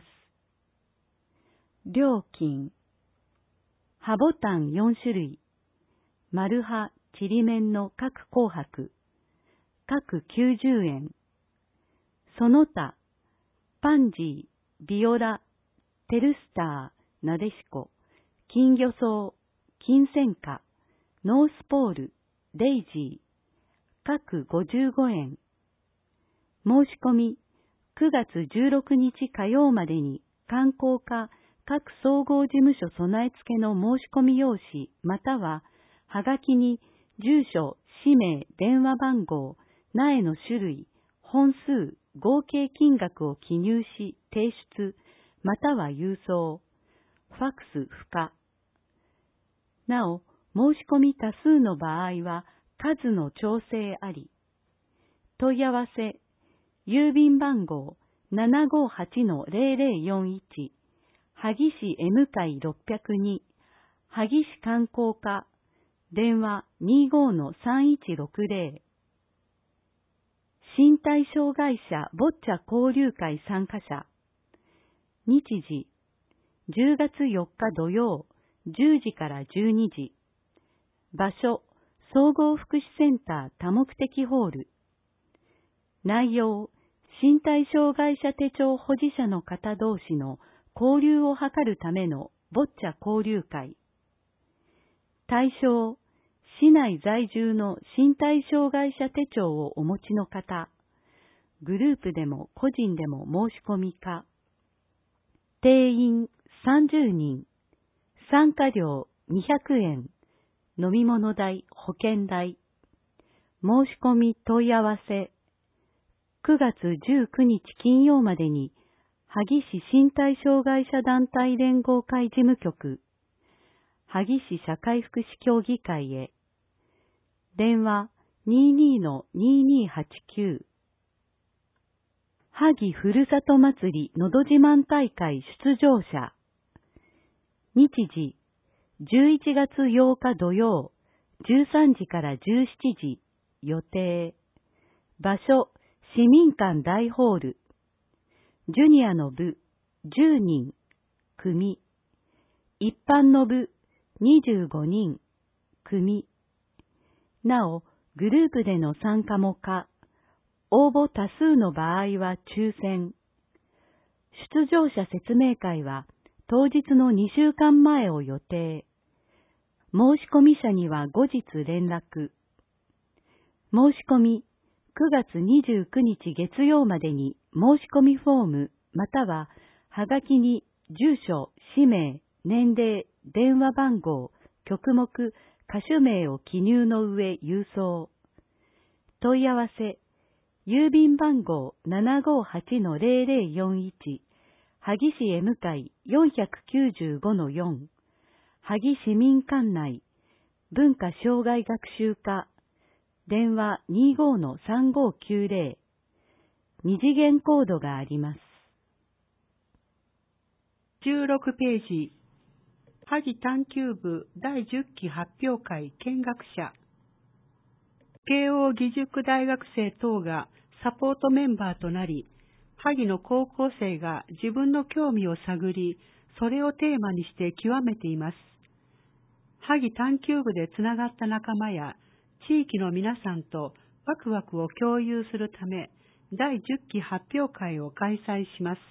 [SPEAKER 2] 料金。葉ボタンよんしゅるい。丸葉、ちりめんの各紅白。各きゅうじゅうえん。その他、パンジー、ビオラ、テルスター、なでしこ、金魚草、金銭花、ノースポール、デイジー、各ごじゅうごえん。申し込み、くがつじゅうろくにち火曜までに観光課各総合事務所備え付けの申し込み用紙またははがきに住所、氏名、電話番号、苗の種類、本数、合計金額を記入し提出、または郵送、ファックス不可。なお、申し込み多数の場合は数の調整あり。問い合わせ、郵便番号 ななごはちのゼロゼロよんいち、萩市 M 会ろっぴゃくに、萩市観光課、電話 にじゅうごのさんいちろくゼロ。身体障害者ボッチャ交流会参加者。日時、じゅうがつよっか土曜、じゅうじからじゅうにじ。場所、総合福祉センター多目的ホール。内容、身体障害者手帳保持者の方同士の交流を図るためのボッチャ交流会。対象、市内在住の身体障害者手帳をお持ちの方、グループでも個人でも申し込み可。定員さんじゅうにん、参加料にひゃくえん、飲み物代、保険代。申し込み問い合わせ、くがつじゅうくにち金曜までに、萩市身体障害者団体連合会事務局、萩市社会福祉協議会へ。電話 にじゅうにのにじゅうにはちきゅう。萩ふるさと祭りのど自慢大会出場者。日時、じゅういちがつようか土曜、じゅうさんじからじゅうしちじ、予定。場所、市民館大ホール。ジュニアの部、じゅうにん、組。一般の部、にじゅうごにん、組。なお、グループでの参加も可。応募多数の場合は抽選。出場者説明会は当日のにしゅうかんまえを予定。申し込み者には後日連絡。申し込み、くがつにじゅうくにち月曜までに申し込みフォームまたははがきに住所、氏名、年齢、電話番号、曲目、歌手名を記入の上郵送。問い合わせ、郵便番号 ななごはちのゼロゼロよんいち、萩市 M 会よんきゅうごのよん、萩市民館内、文化障害学習課、電話 にじゅうごのさんごきゅうゼロ、二次元コードがあります。
[SPEAKER 3] じゅうろくページ、萩探究部だいじゅっき発表会見学者。慶応義塾大学生等がサポートメンバーとなり、萩の高校生が自分の興味を探り、それをテーマにして極めています。萩探究部でつながった仲間や地域の皆さんとワクワクを共有するため、だいじゅっき発表会を開催します。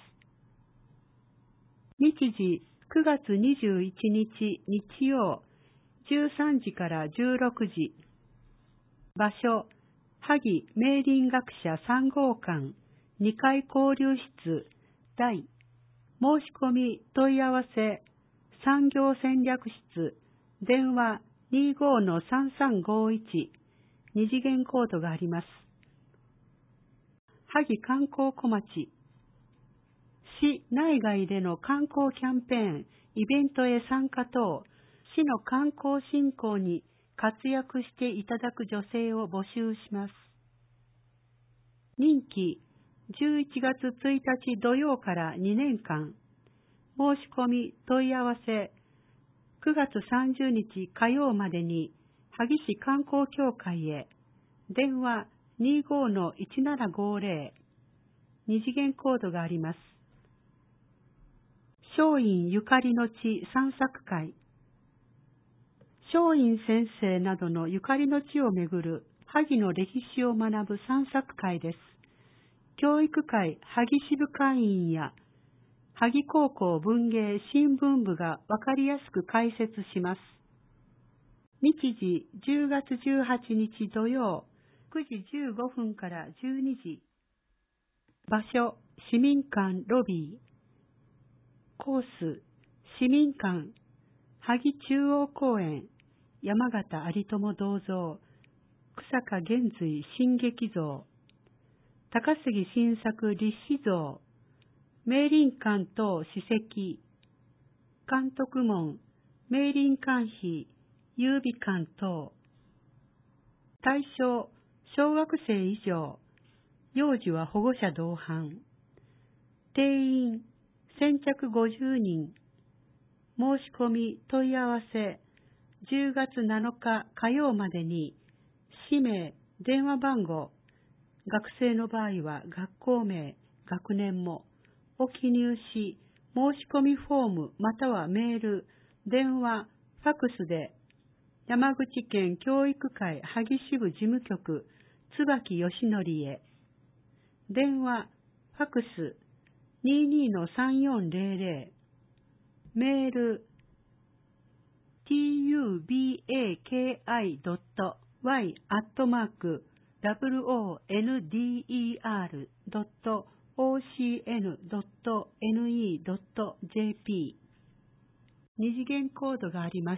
[SPEAKER 3] 日時くがつにじゅういちにち日曜、じゅうさんじからじゅうろくじ。場所、萩明林学者さんごうかんにかい交流室大。申し込み問い合わせ、産業戦略室、電話 にじゅうごのさんさんごいち、二次元コードがあります。萩観光小町。市内外での観光キャンペーン、イベントへ参加等、 市の観光振興に活躍していただく女性を募集します。任期じゅういちがつついたち土曜からにねんかん。申し込み問い合わせくがつさんじゅうにち火曜までに萩市観光協会へ。電話 にじゅうごのいちななごぜろ。二次元コードがあります。松陰ゆかりの地散策会。松陰先生などのゆかりの地をめぐる萩の歴史を学ぶ散策会です。教育会萩支部会員や萩高校文芸新聞部がわかりやすく解説します。日時じゅうがつじゅうはちにち土曜くじじゅうごふんからじゅうにじ。場所市民館ロビー。コース市民館萩中央公園山形有友銅像草加玄瑞新劇像高杉新作立志像明林館等史跡監督門明林館碑優美館等対象小学生以上幼児は保護者同伴定員先着ごじゅうにん申し込み問い合わせじゅうがつなのか火曜までに氏名電話番号学生の場合は学校名学年もを記入し申し込みフォームまたはメール電話ファクスで山口県教育会萩支部事務局椿義則へ電話ファクス にじゅうにのさんよんぜろぜろ メール ティーユービーエーケーアイドットワイ アットマーク ダブルオーエヌディーイーアール ドット オーシーエヌ ドット エヌイー ドット ジェーピー 二次元コードがあります。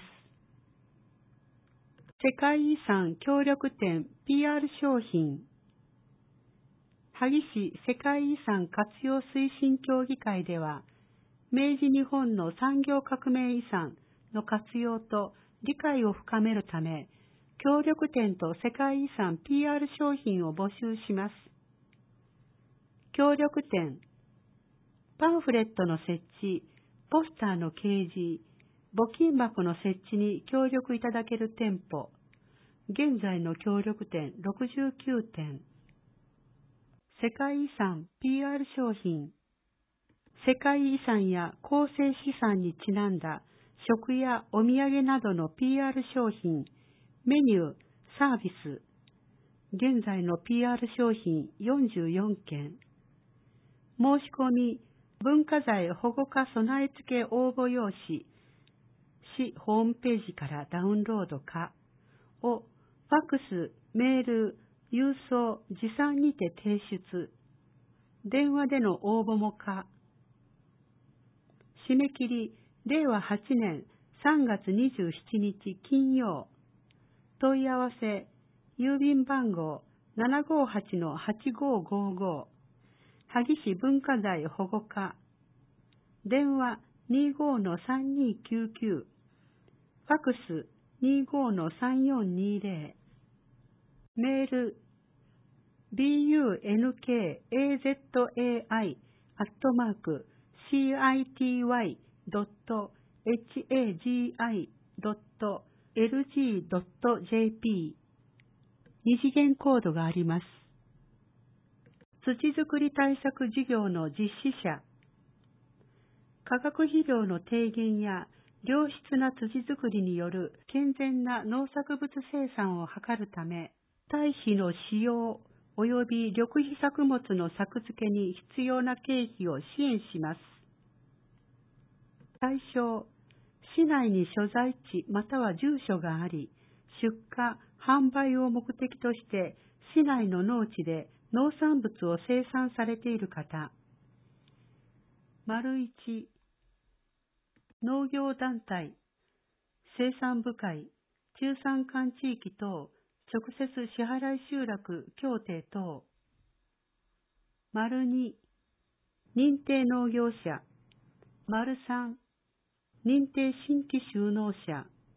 [SPEAKER 3] 世界遺産協力店 ピーアール 商品萩市世界遺産活用推進協議会では明治日本の産業革命遺産の活用と理解を深めるため協力店と世界遺産 ピーアール 商品を募集します。協力店パンフレットの設置、ポスターの掲示、募金箱の設置に協力いただける店舗、現在の協力店ろくじゅうきゅうてん、世界遺産 ピーアール 商品、世界遺産や構成資産にちなんだ食やお土産などの ピーアール 商品、メニュー、サービス、現在の ピーアール 商品よんじゅうよんけん、申し込み、文化財保護課備え付け応募用紙、市ホームページからダウンロードか、をファックス、メール、郵送、持参にて提出、電話での応募も可。締め切り、れいわはちねんさんがつにじゅうしちにち金曜。問い合わせ、郵便番号 ななごはちのはちごごご、萩市文化財保護課、電話 にじゅうごのさんにきゅうきゅう、ファクス にじゅうごのさんよんにぜろ、メール ビーユーエヌケーエーゼットエーアイ アットマーク シーアイティーワイ ドット エイチエージーアイ ドット エルジー ドット ジェーピー 二次元コードがあります。土作り対策事業の実施者、化学肥料の低減や良質な土作りによる健全な農作物生産を図るため、堆肥の使用及び緑肥作物の作付けに必要な経費を支援します。対象、市内に所在地または住所があり、出荷、販売を目的として市内の農地で農産物を生産されている方。丸一、農業団体、生産部会、中山間地域等、直接支払い集落協定等。丸二、認定農業者。丸三、認定新規就農者。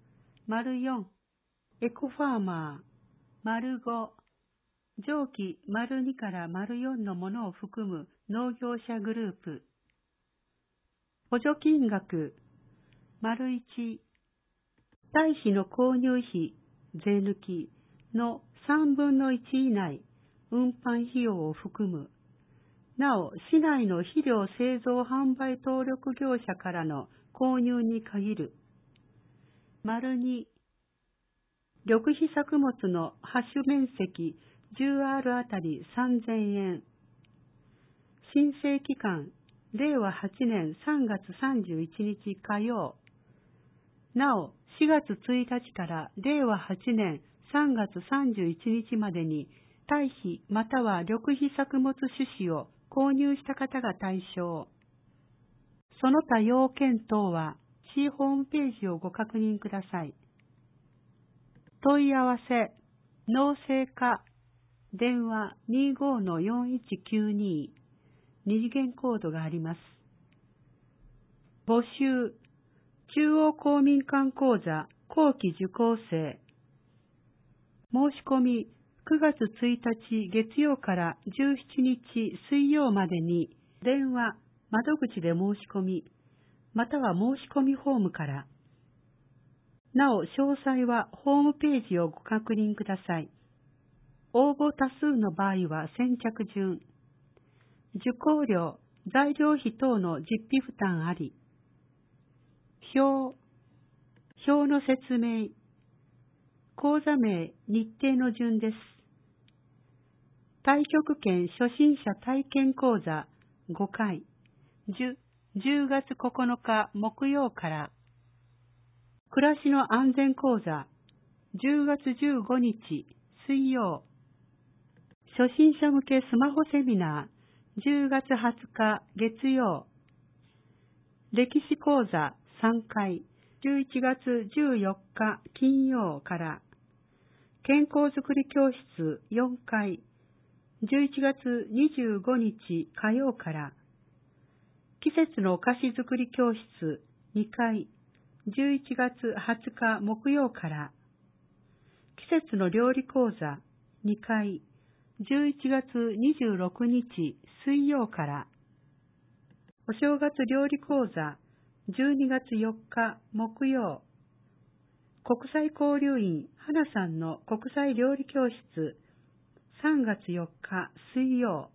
[SPEAKER 3] 丸よん、エコファーマー、丸ご、上記丸にから丸よんのものを含む農業者グループ。補助金額、丸いち、堆肥の購入費、税抜きのさんぶんのいち以内、運搬費用を含む。なお、市内の肥料製造販売登録業者からの購入に限る。丸に、緑肥作物の播種面積 じゅうアール あたりさんぜんえん。申請期間、れいわはちねんさんがつさんじゅういちにち火曜。なお、しがつついたちかられいわはちねんさんがつさんじゅういちにちまでに、堆肥または緑肥作物種子を購入した方が対象。その他要件等は、市ホームページをご確認ください。問い合わせ、農政課、電話 にじゅうごのよんいちきゅうに、二次元コードがあります。募集、中央公民館講座後期受講生。申し込み、くがつついたち月曜からじゅうしちにち水曜までに、電話、窓口で申し込み、または申し込みフォームから。なお、詳細はホームページをご確認ください。応募多数の場合は先着順。受講料、材料費等の実費負担あり。表、表の説明。講座名、日程の順です。太極拳初心者体験講座ごかい、じゅうがつここのか木曜から。暮らしの安全講座じゅうがつじゅうごにち水曜。初心者向けスマホセミナーじゅうがつはつか月曜。歴史講座さんかいじゅういちがつじゅうよっか金曜から。健康づくり教室よんかいじゅういちがつにじゅうごにち火曜から。季節のお菓子作り教室にかいじゅういちがつはつか木曜から。季節の料理講座にかいじゅういちがつにじゅうろくにち水曜から。お正月料理講座じゅうにがつよっか木曜。国際交流員花さんの国際料理教室さんがつよっか水曜。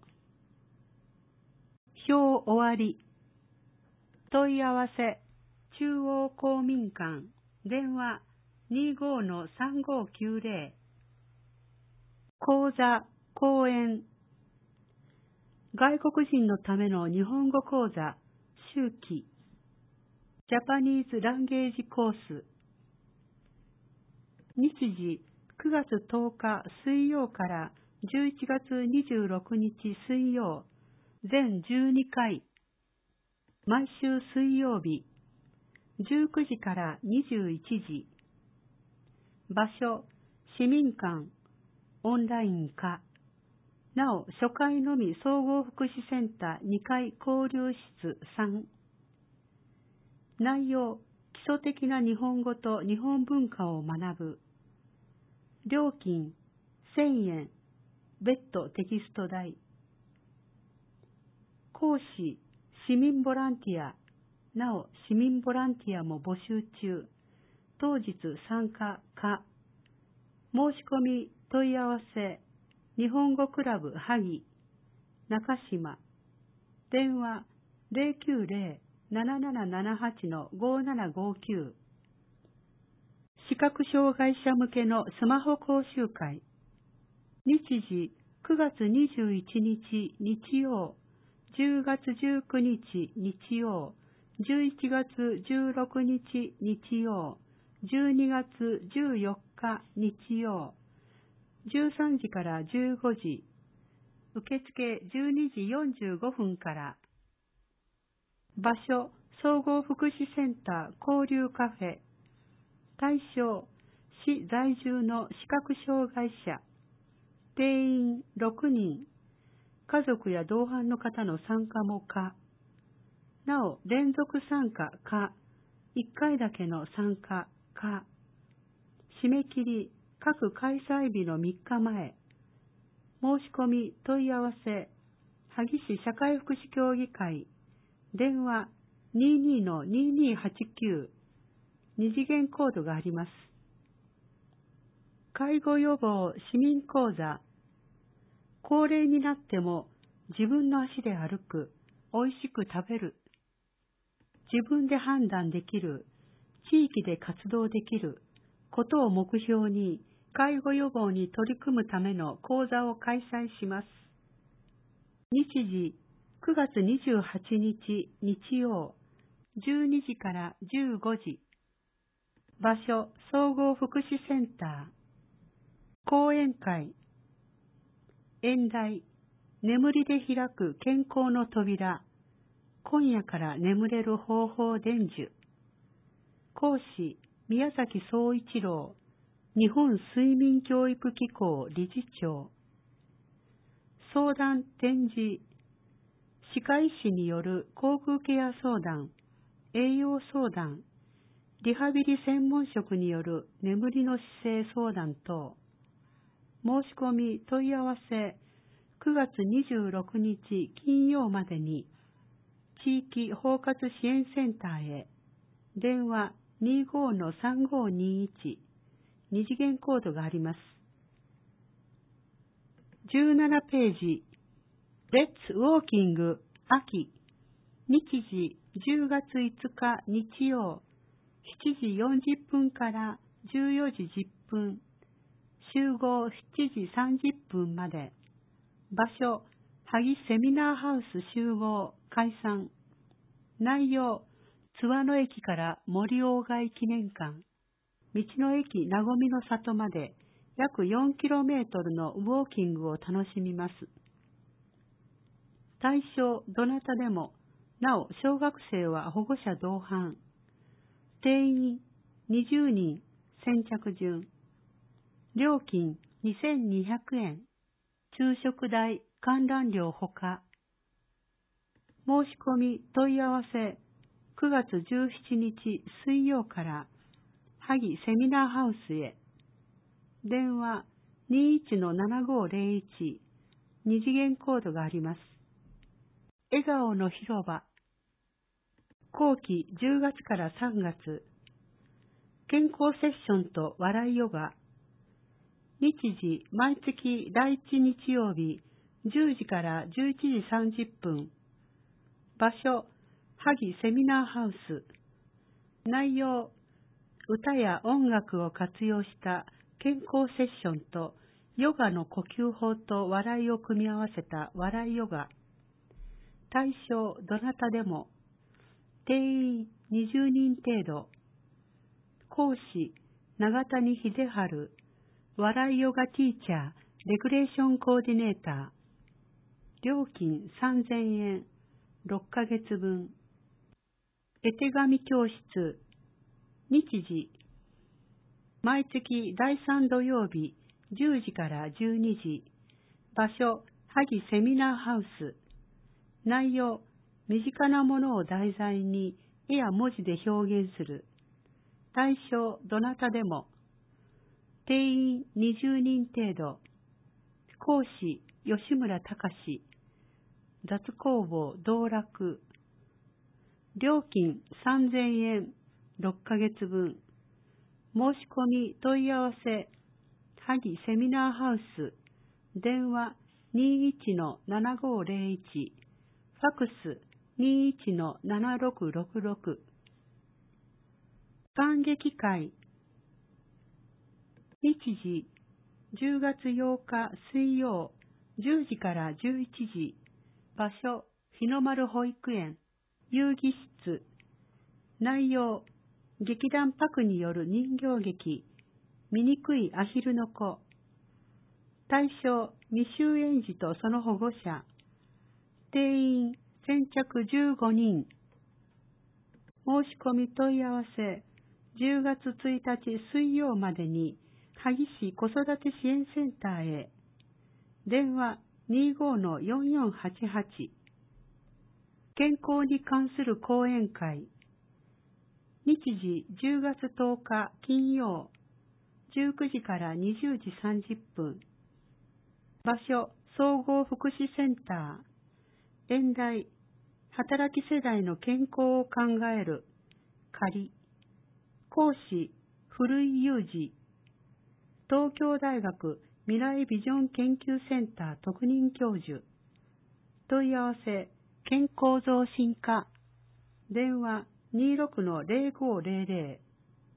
[SPEAKER 3] 表終わり。問い合わせ中央公民館電話 にじゅうごのさんごきゅうぜろ。講座講演。外国人のための日本語講座秋季ジャパニーズランゲージコース。日時くがつとおか水曜からじゅういちがつにじゅうろくにち水曜。全じゅうにかい。毎週水曜日じゅうくじからにじゅういちじ。場所市民館オンライン化。なお、初回のみ総合福祉センターにかい交流室さん。内容、基礎的な日本語と日本文化を学ぶ。料金、せんえん、別途テキスト代。講師、市民ボランティア。なお、市民ボランティアも募集中。当日参加可。申し込み、問い合わせ。日本語クラブ萩中島。電話ゼロきゅうゼロ なななななはち ごななごきゅう。視覚障害者向けのスマホ講習会。日時くがつにじゅういちにち日曜、じゅうがつじゅうくにち日曜、じゅういちがつじゅうろくにち日曜、じゅうにがつじゅうよっか日曜、じゅうさんじからじゅうごじ、受付じゅうにじよんじゅうごふんから。場所、総合福祉センター交流カフェ。対象、市在住の視覚障害者。定員ろくにん。家族や同伴の方の参加も可。なお、連続参加可。いっかいだけの参加可。 締め切り各開催日のみっかまえ。申し込み問い合わせ、萩市社会福祉協議会、電話 にじゅうにのにじゅうにはちきゅう、二次元コードがあります。介護予防市民講座、高齢になっても自分の足で歩く、おいしく食べる、自分で判断できる、地域で活動できることを目標に介護予防に取り組むための講座を開催します。日時くがつにじゅうはちにち日曜じゅうにじからじゅうごじ。場所総合福祉センター。講演会。演題眠りで開く健康の扉。今夜から眠れる方法伝授。講師宮崎総一郎、日本睡眠教育機構理事長。相談展示、歯科医師による口腔ケア相談、栄養相談、リハビリ専門職による眠りの姿勢相談等。申し込み問い合わせくがつにじゅうろくにち金曜までに地域包括支援センターへ。電話 にじゅうごのさんごにいち、二次元コードがあります。じゅうななページ、レッツウォーキング秋。日時じゅうがついつか日曜しちじよんじゅっぷんからじゅうよじじゅっぷん。集合しちじさんじゅっぷんまで。場所、萩セミナーハウス集合解散。内容、津和野駅から森鴎外記念館。道の駅なごみの里まで約よんキロメートルのウォーキングを楽しみます。対象どなたでも、なお小学生は保護者同伴。定員にじゅうにん、先着順。料金にせんにひゃくえん。昼食代、観覧料ほか。申し込み問い合わせくがつじゅうしちにち水曜から萩セミナーハウスへ。電話 にじゅういちのななごーぜろいち、二次元コードがあります。笑顔の広場。後期じゅうがつからさんがつ。健康セッションと笑いヨガ。日時毎月だいいち日曜日じゅうじからじゅういちじさんじゅっぷん。場所、萩セミナーハウス。内容、歌や音楽を活用した健康セッションとヨガの呼吸法と笑いを組み合わせた笑いヨガ。対象どなたでも。定員にじゅうにん程度。講師永谷秀春、笑いヨガティーチャー、レクレーションコーディネーター。料金さんぜんえん、ろっかげつぶん。絵手紙教室。日時毎月だいさん土曜日じゅうじからじゅうにじ。場所、萩セミナーハウス。内容、身近なものを題材に絵や文字で表現する。対象どなたでも。定員にじゅうにん程度。講師吉村隆。雑工房道楽。料金さんぜんえん、ろっかげつぶん。申し込み問い合わせ萩セミナーハウス。電話 にじゅういちのななごーぜろいち、ファクス にじゅういちのななろくろくろく。観劇会。日時じゅうがつようか水曜じゅうじからじゅういちじ。場所、日の丸保育園遊戯室。内容、劇団パクによる人形劇醜いアヒルの子。対象、未就園児とその保護者。定員先着じゅうごにん。申し込み問い合わせじゅうがつついたち水曜までに萩市子育て支援センターへ。電話 にじゅうごのよんよんはちはち。健康に関する講演会。日時じゅうがつとおか金曜じゅうくじからにじゅうじさんじゅっぷん。場所、総合福祉センター。演題、働き世代の健康を考える。仮。講師、古井裕二。東京大学未来ビジョン研究センター特任教授。問い合わせ、健康増進課。電話 にじゅうろくのゼロごゼロゼロ。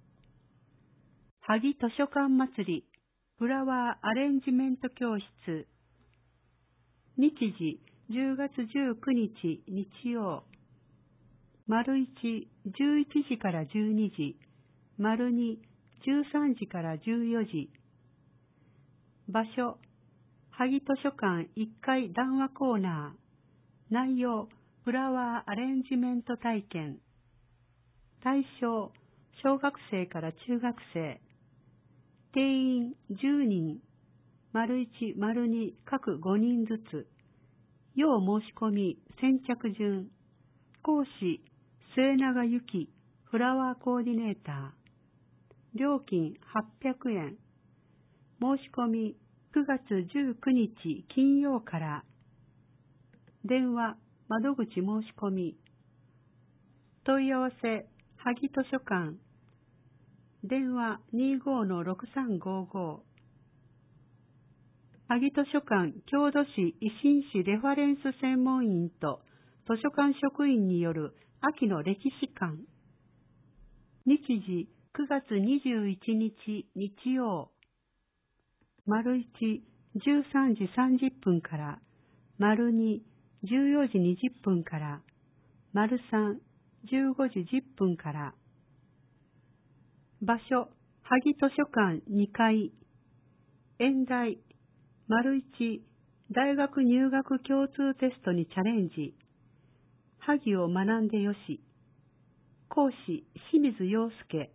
[SPEAKER 3] 萩図書館祭り、フラワーアレンジメント教室。日時、じゅうがつじゅうくにち日曜。丸いち、じゅういちじからじゅうにじ。丸に、じゅうさんじからじゅうよじ。場所、萩図書館いっかい談話コーナー。内容、フラワーアレンジメント体験。対象、小学生から中学生。定員じゅうにん。丸いち、丸に各ごにんずつ。要申し込み、先着順。講師、末永由紀、フラワーコーディネーター。料金はっぴゃくえん。申し込みくがつじゅうくにち金曜から。電話、窓口申し込み。問い合わせ、萩図書館。電話 にじゅうごのろくさんごご。萩図書館郷土史維新史レファレンス専門員と図書館職員による秋の歴史館。日時くがつにじゅういちにち日曜。丸いち、じゅうさんじさんじゅっぷんから。丸に、じゅうよじにじゅっぷんから。丸さん、じゅうごじじゅっぷんから。場所、萩図書館にかい。演題、丸いち、大学入学共通テストにチャレンジ。萩を学んでよし。講師、清水陽介。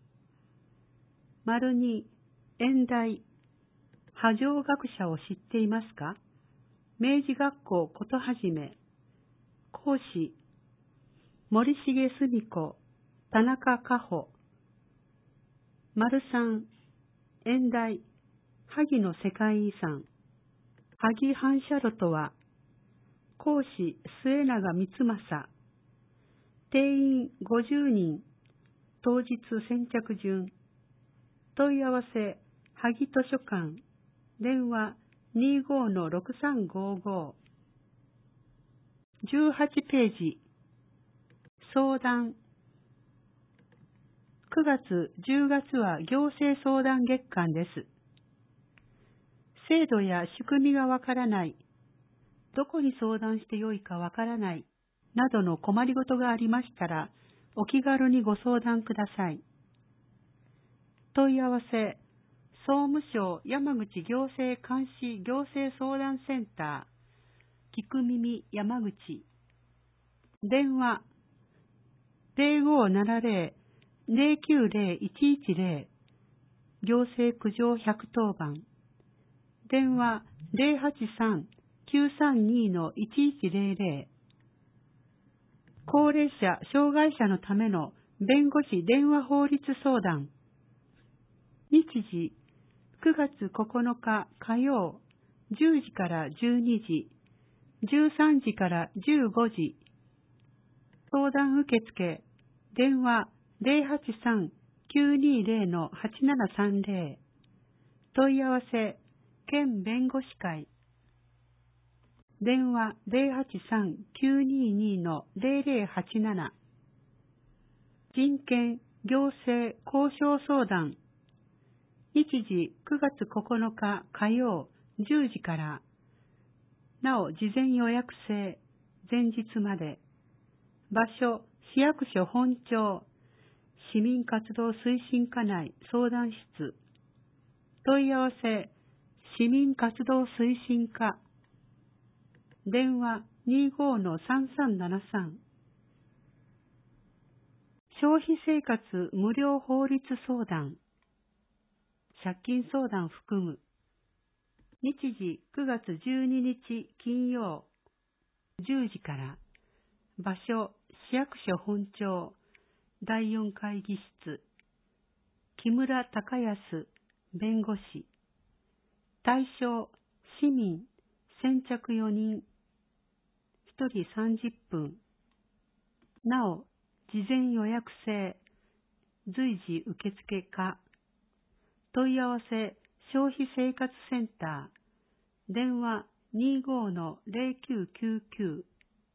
[SPEAKER 3] 丸に、演題、波状学者を知っていますか？明治学校ことはじめ。講師、森重澄子、田中加穂。丸三、演題、萩の世界遺産。萩反射炉とは。講師、末永光正。定員ごじゅうにん。当日先着順。問い合わせ、萩図書館。電話 にじゅうごのろくさんごご。じゅうはちページ。相談。くがつ、じゅうがつは行政相談月間です。制度や仕組みがわからない、どこに相談してよいかわからない、などの困りごとがありましたら、お気軽にご相談ください。問い合わせ、総務省山口行政監視行政相談センター、聞く耳山口。電話、ゼロごななゼロ ゼロきゅうゼロいちいちゼロ、行政苦情ひゃくとおばん。電話 ゼロはちさん きゅうさんにのいちいちゼロゼロ。高齢者、障害者のための弁護士電話法律相談。日時、くがつここのか火曜、じゅうじからじゅうにじ、じゅうさんじからじゅうごじ。相談受付、電話 ゼロはちさん きゅうにゼロのはちななさんゼロ。問い合わせ、県弁護士会。電話 ゼロはちさん きゅうににのゼロゼロはちなな。人権、行政、交渉相談。日時くがつここのか火曜じゅうじから。なお事前予約制、前日まで。場所、市役所本庁、市民活動推進課内相談室。問い合わせ、市民活動推進課。電話 にじゅうごのさんさんななさん。消費生活無料法律相談。借金相談含む。日時くがつじゅうににち金曜じゅうじから。場所、市役所本庁、だいよん会議室。木村隆康弁護士。対象、市民、先着よにん。ひとりさんじゅっぷん。なお、事前予約制、随時受付可。問い合わせ、消費生活センター。電話 にじゅうごのゼロきゅうきゅうきゅう。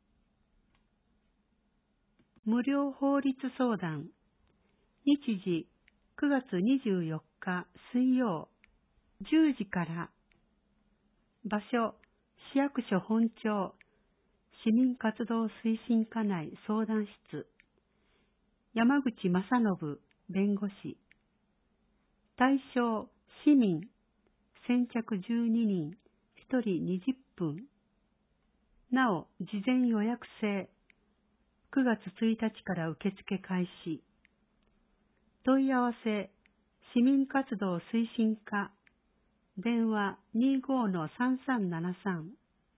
[SPEAKER 3] 無料法律相談。日時、くがつにじゅうよっか水曜、じゅうじから。場所、市役所本庁、市民活動推進課内相談室。山口正信弁護士。対象、市民、先着じゅうににん、ひとりにじゅっぷん。なお、事前予約制、くがつついたちから受付開始。問い合わせ、市民活動推進課、電話 にじゅうごのさんさんななさん。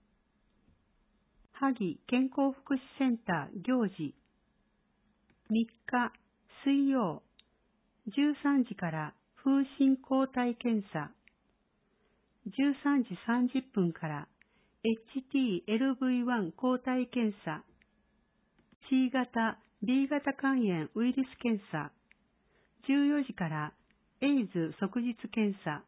[SPEAKER 3] 萩健康福祉センター行事。みっか水曜、じゅうさんじから風疹抗体検査。じゅうさんじさんじゅっぷんから エイチティーエルブイワン 抗体検査。C 型、B 型肝炎ウイルス検査。じゅうよじからエイズ即日検査。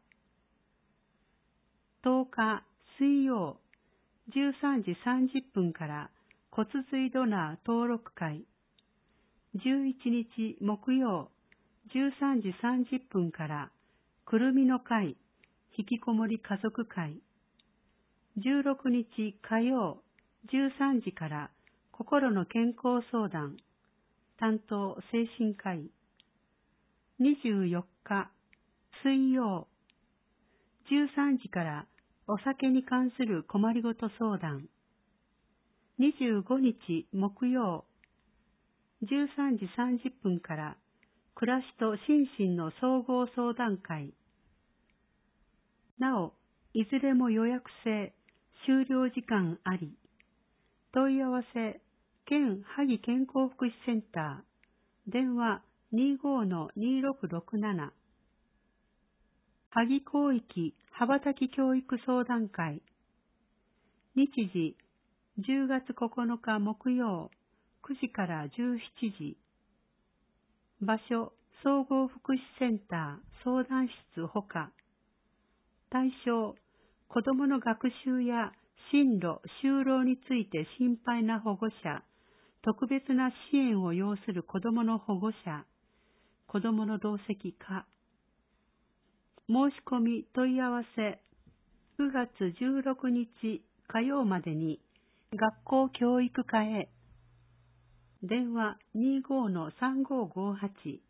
[SPEAKER 3] とおか水曜、じゅうさんじさんじゅっぷんから骨髄ドナー登録会。じゅういちにち木曜、じゅうさんじさんじゅっぷんからくるみの会、引きこもり家族会。じゅうろくにち火曜、じゅうさんじから心の健康相談、担当精神科医。にじゅうよっか水曜、じゅうさんじからお酒に関する困りごと相談。にじゅうごにち木曜、じゅうさんじさんじゅっぷんから暮らしと心身の総合相談会。なお、いずれも予約制、終了時間あり。問い合わせ、県萩健康福祉センター、電話 にじゅうごのにろくろくなな。萩広域羽ばたき教育相談会。日時、じゅうがつここのか木曜、くじからじゅうしちじ。場所、総合福祉センター相談室ほか。対象、子どもの学習や進路、就労について心配な保護者、特別な支援を要する子どもの保護者、子どもの同席課。申し込み問い合わせ、くがつじゅうろくにち火曜までに学校教育課へ。電話 にじゅうごのさんごごはち。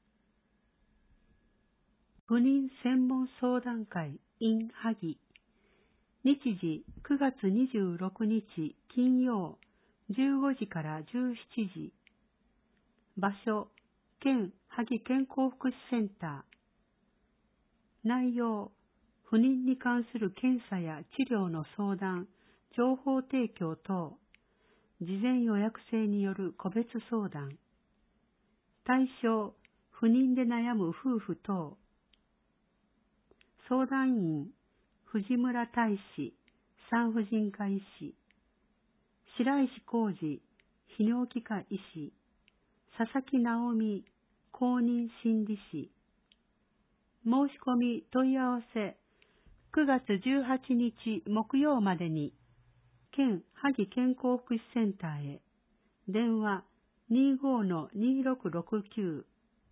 [SPEAKER 3] 不妊専門相談会 in 萩。日時くがつにじゅうろくにち金曜じゅうごじからじゅうしちじ。場所、県萩健康福祉センター。内容、不妊に関する検査や治療の相談、情報提供等、事前予約制による個別相談。対象、不妊で悩む夫婦等。相談員、藤村大使、産婦人科医師、白石浩二、泌尿器科医師、佐々木直美、公認心理師。申し込み問い合わせ、くがつじゅうはちにち木曜までに、県萩健康福祉センターへ。電話 にじゅうごのにろくろくきゅう。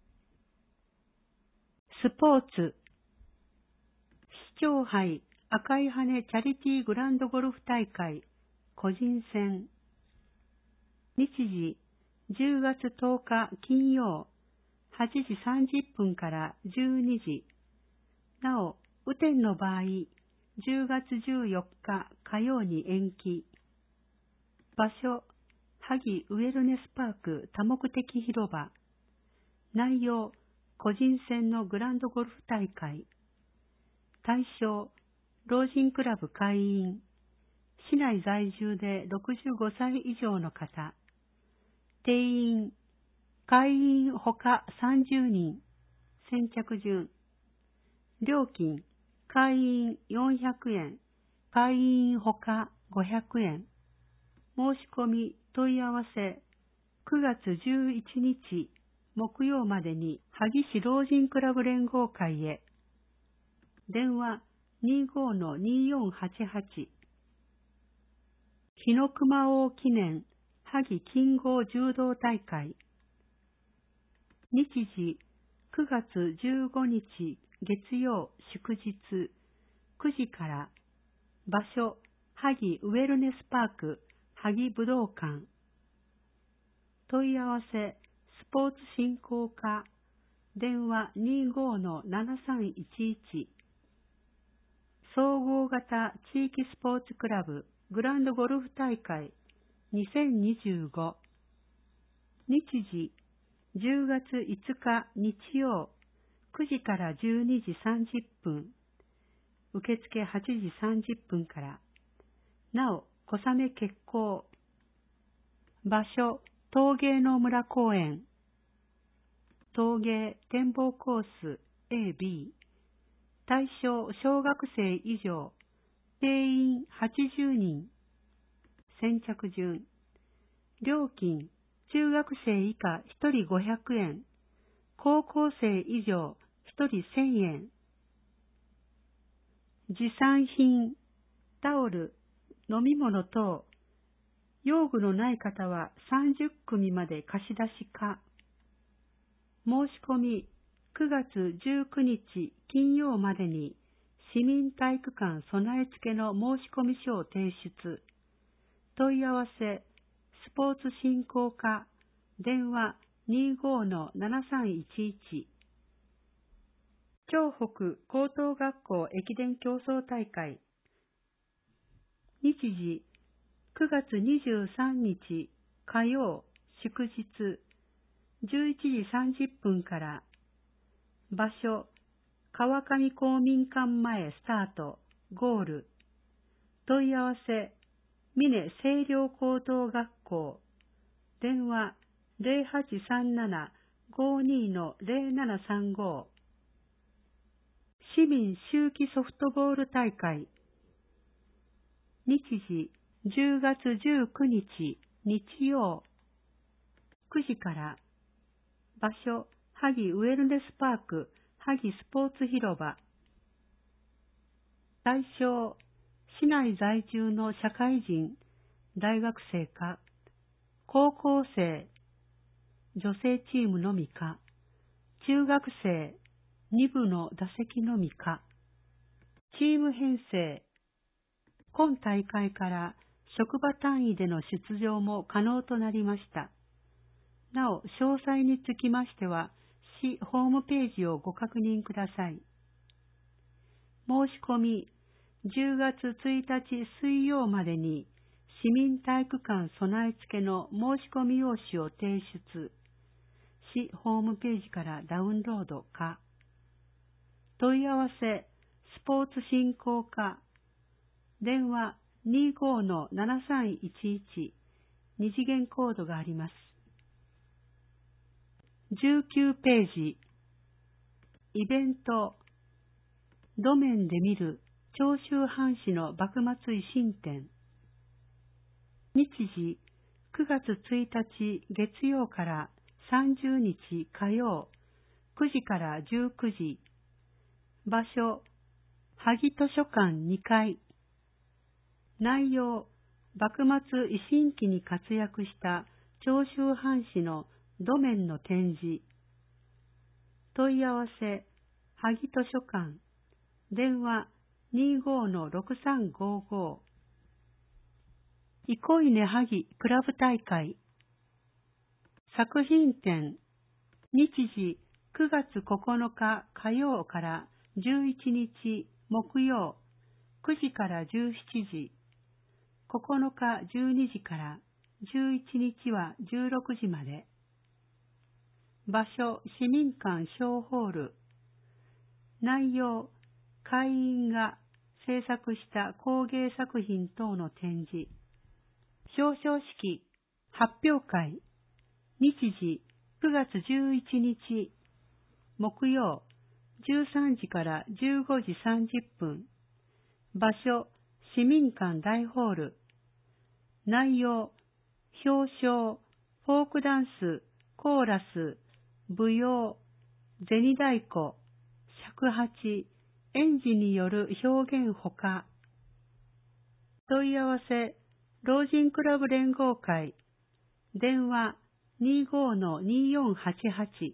[SPEAKER 3] スポーツ、市長杯赤い羽チャリティーグランドゴルフ大会個人戦。日時じゅうがつとおか金曜はちじさんじゅっぷんからじゅうにじ。なお、雨天の場合、じゅうがつじゅうよっか火曜に延期。場所、萩ウェルネスパーク多目的広場。内容、個人戦のグランドゴルフ大会。対象、老人クラブ会員。市内在住でろくじゅうごさい以上の方。定員、会員ほかさんじゅうにん。先着順。 料金、会員よんひゃくえん、会員ほかごひゃくえん。申し込み問い合わせ、くがつじゅういちにち木曜までに萩市老人クラブ連合会へ。電話 にじゅうごのにじゅうよんはちはち。日の熊王記念萩金剛柔道大会。日時くがつじゅうごにち月曜祝日くじから。場所萩ウェルネスパーク萩武道館。問い合わせスポーツ振興課電話 にじゅうごのななさんいちいち。総合型地域スポーツクラブグランドゴルフ大会にせんにじゅうご。日時じゅうがついつか日曜くじからじゅうにじさんじゅっぷん。受付はちじさんじゅっぷんから。なお、小雨決行。場所、陶芸の村公園。陶芸展望コース エービー。対象小学生以上。定員はちじゅうにん。先着順。料金、中学生以下ひとりごひゃくえん。高校生以上ひとりせんえん。持参品、タオル、飲み物等。用具のない方はさんじゅっくみまで貸し出し可。申し込みくがつじゅうくにち金曜までに市民体育館備え付けの申し込み書を提出。問い合わせスポーツ振興課電話 にじゅうごのななさんいちいち。長北高等学校駅伝競争大会。日時くがつにじゅうさんにち火曜祝日じゅういちじさんじゅっぷんから。場所川上公民館前スタートゴール。問い合わせ峰清涼高等学校電話 ゼロはちさんななごにのゼロななさんご。市民秋季ソフトボール大会。日時じゅうがつじゅうくにち日曜くじから。場所萩ウェルネスパーク萩スポーツ広場。対象市内在住の社会人大学生か高校生女性チームのみか中学生に部の打席のみか。チーム編成今大会から職場単位での出場も可能となりました。なお、詳細につきましては、市ホームページをご確認ください。申し込み、じゅうがつついたち水曜までに、市民体育館備え付けの申し込み用紙を提出。市ホームページからダウンロードか。問い合わせ、スポーツ振興課。電話 にじゅうごのななさんいちいち。二次元コードがあります。じゅうきゅうページ。イベント。路面で見る長州藩士の幕末維新展。日時くがつついたち月曜からさんじゅうにち火曜くじからじゅうくじ。場所萩図書館にかい。内容幕末維新期に活躍した長州藩士の土面の展示。問い合わせ萩図書館電話 にじゅうごのろくさんごご。憩いね萩クラブ大会。作品展。日時くがつここのか火曜からじゅういちにち木曜くじからじゅうしちじ。ここのかじゅうにじからじゅういちにちはじゅうろくじまで。場所市民館小ホール。内容会員が制作した工芸作品等の展示。表彰式発表会。日時くがつじゅういちにち木曜じゅうさんじからじゅうごじさんじゅっぷん。場所、市民館大ホール。内容、表彰、フォークダンス、コーラス、舞踊、銭太鼓、尺八、園児による表現ほか。問い合わせ、老人クラブ連合会。電話 にじゅうごのにじゅうよんはちはち。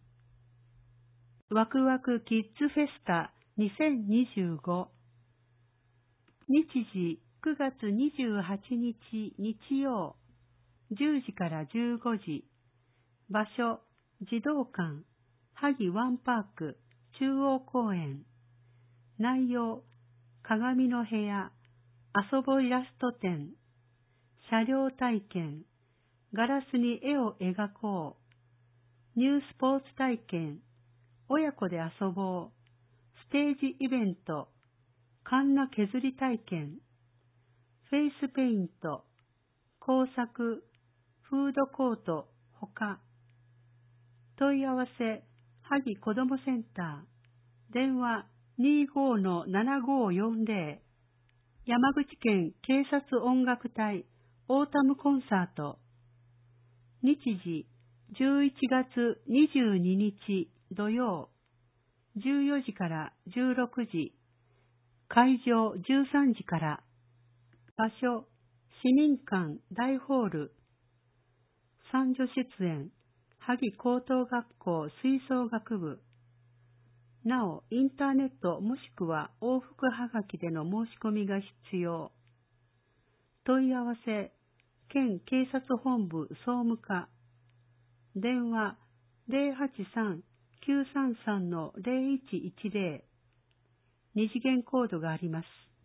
[SPEAKER 3] ワクワクキッズフェスタにせんにじゅうご。日時くがつにじゅうはちにち日曜じゅうじからじゅうごじ。場所児童館萩ワンパーク中央公園。内容鏡の部屋遊ぼイラスト展車両体験ガラスに絵を描こうニュースポーツ体験親子で遊ぼうステージイベントカンナ削り体験フェイスペイント工作フードコートほか。問い合わせ萩子どもセンター電話 にじゅうごのななごよんぜろ。山口県警察音楽隊オータムコンサート。日時じゅういちがつにじゅうににち土曜じゅうよじからじゅうろくじ。会場じゅうさんじから。場所市民館大ホール。三女出演萩高等学校吹奏楽部。なお、インターネットもしくは往復はがきでの申し込みが必要。問い合わせ、県警察本部総務課。電話 ゼロはちさん きゅうさんさん のゼロいちいちゼロ。二次元コードがあります。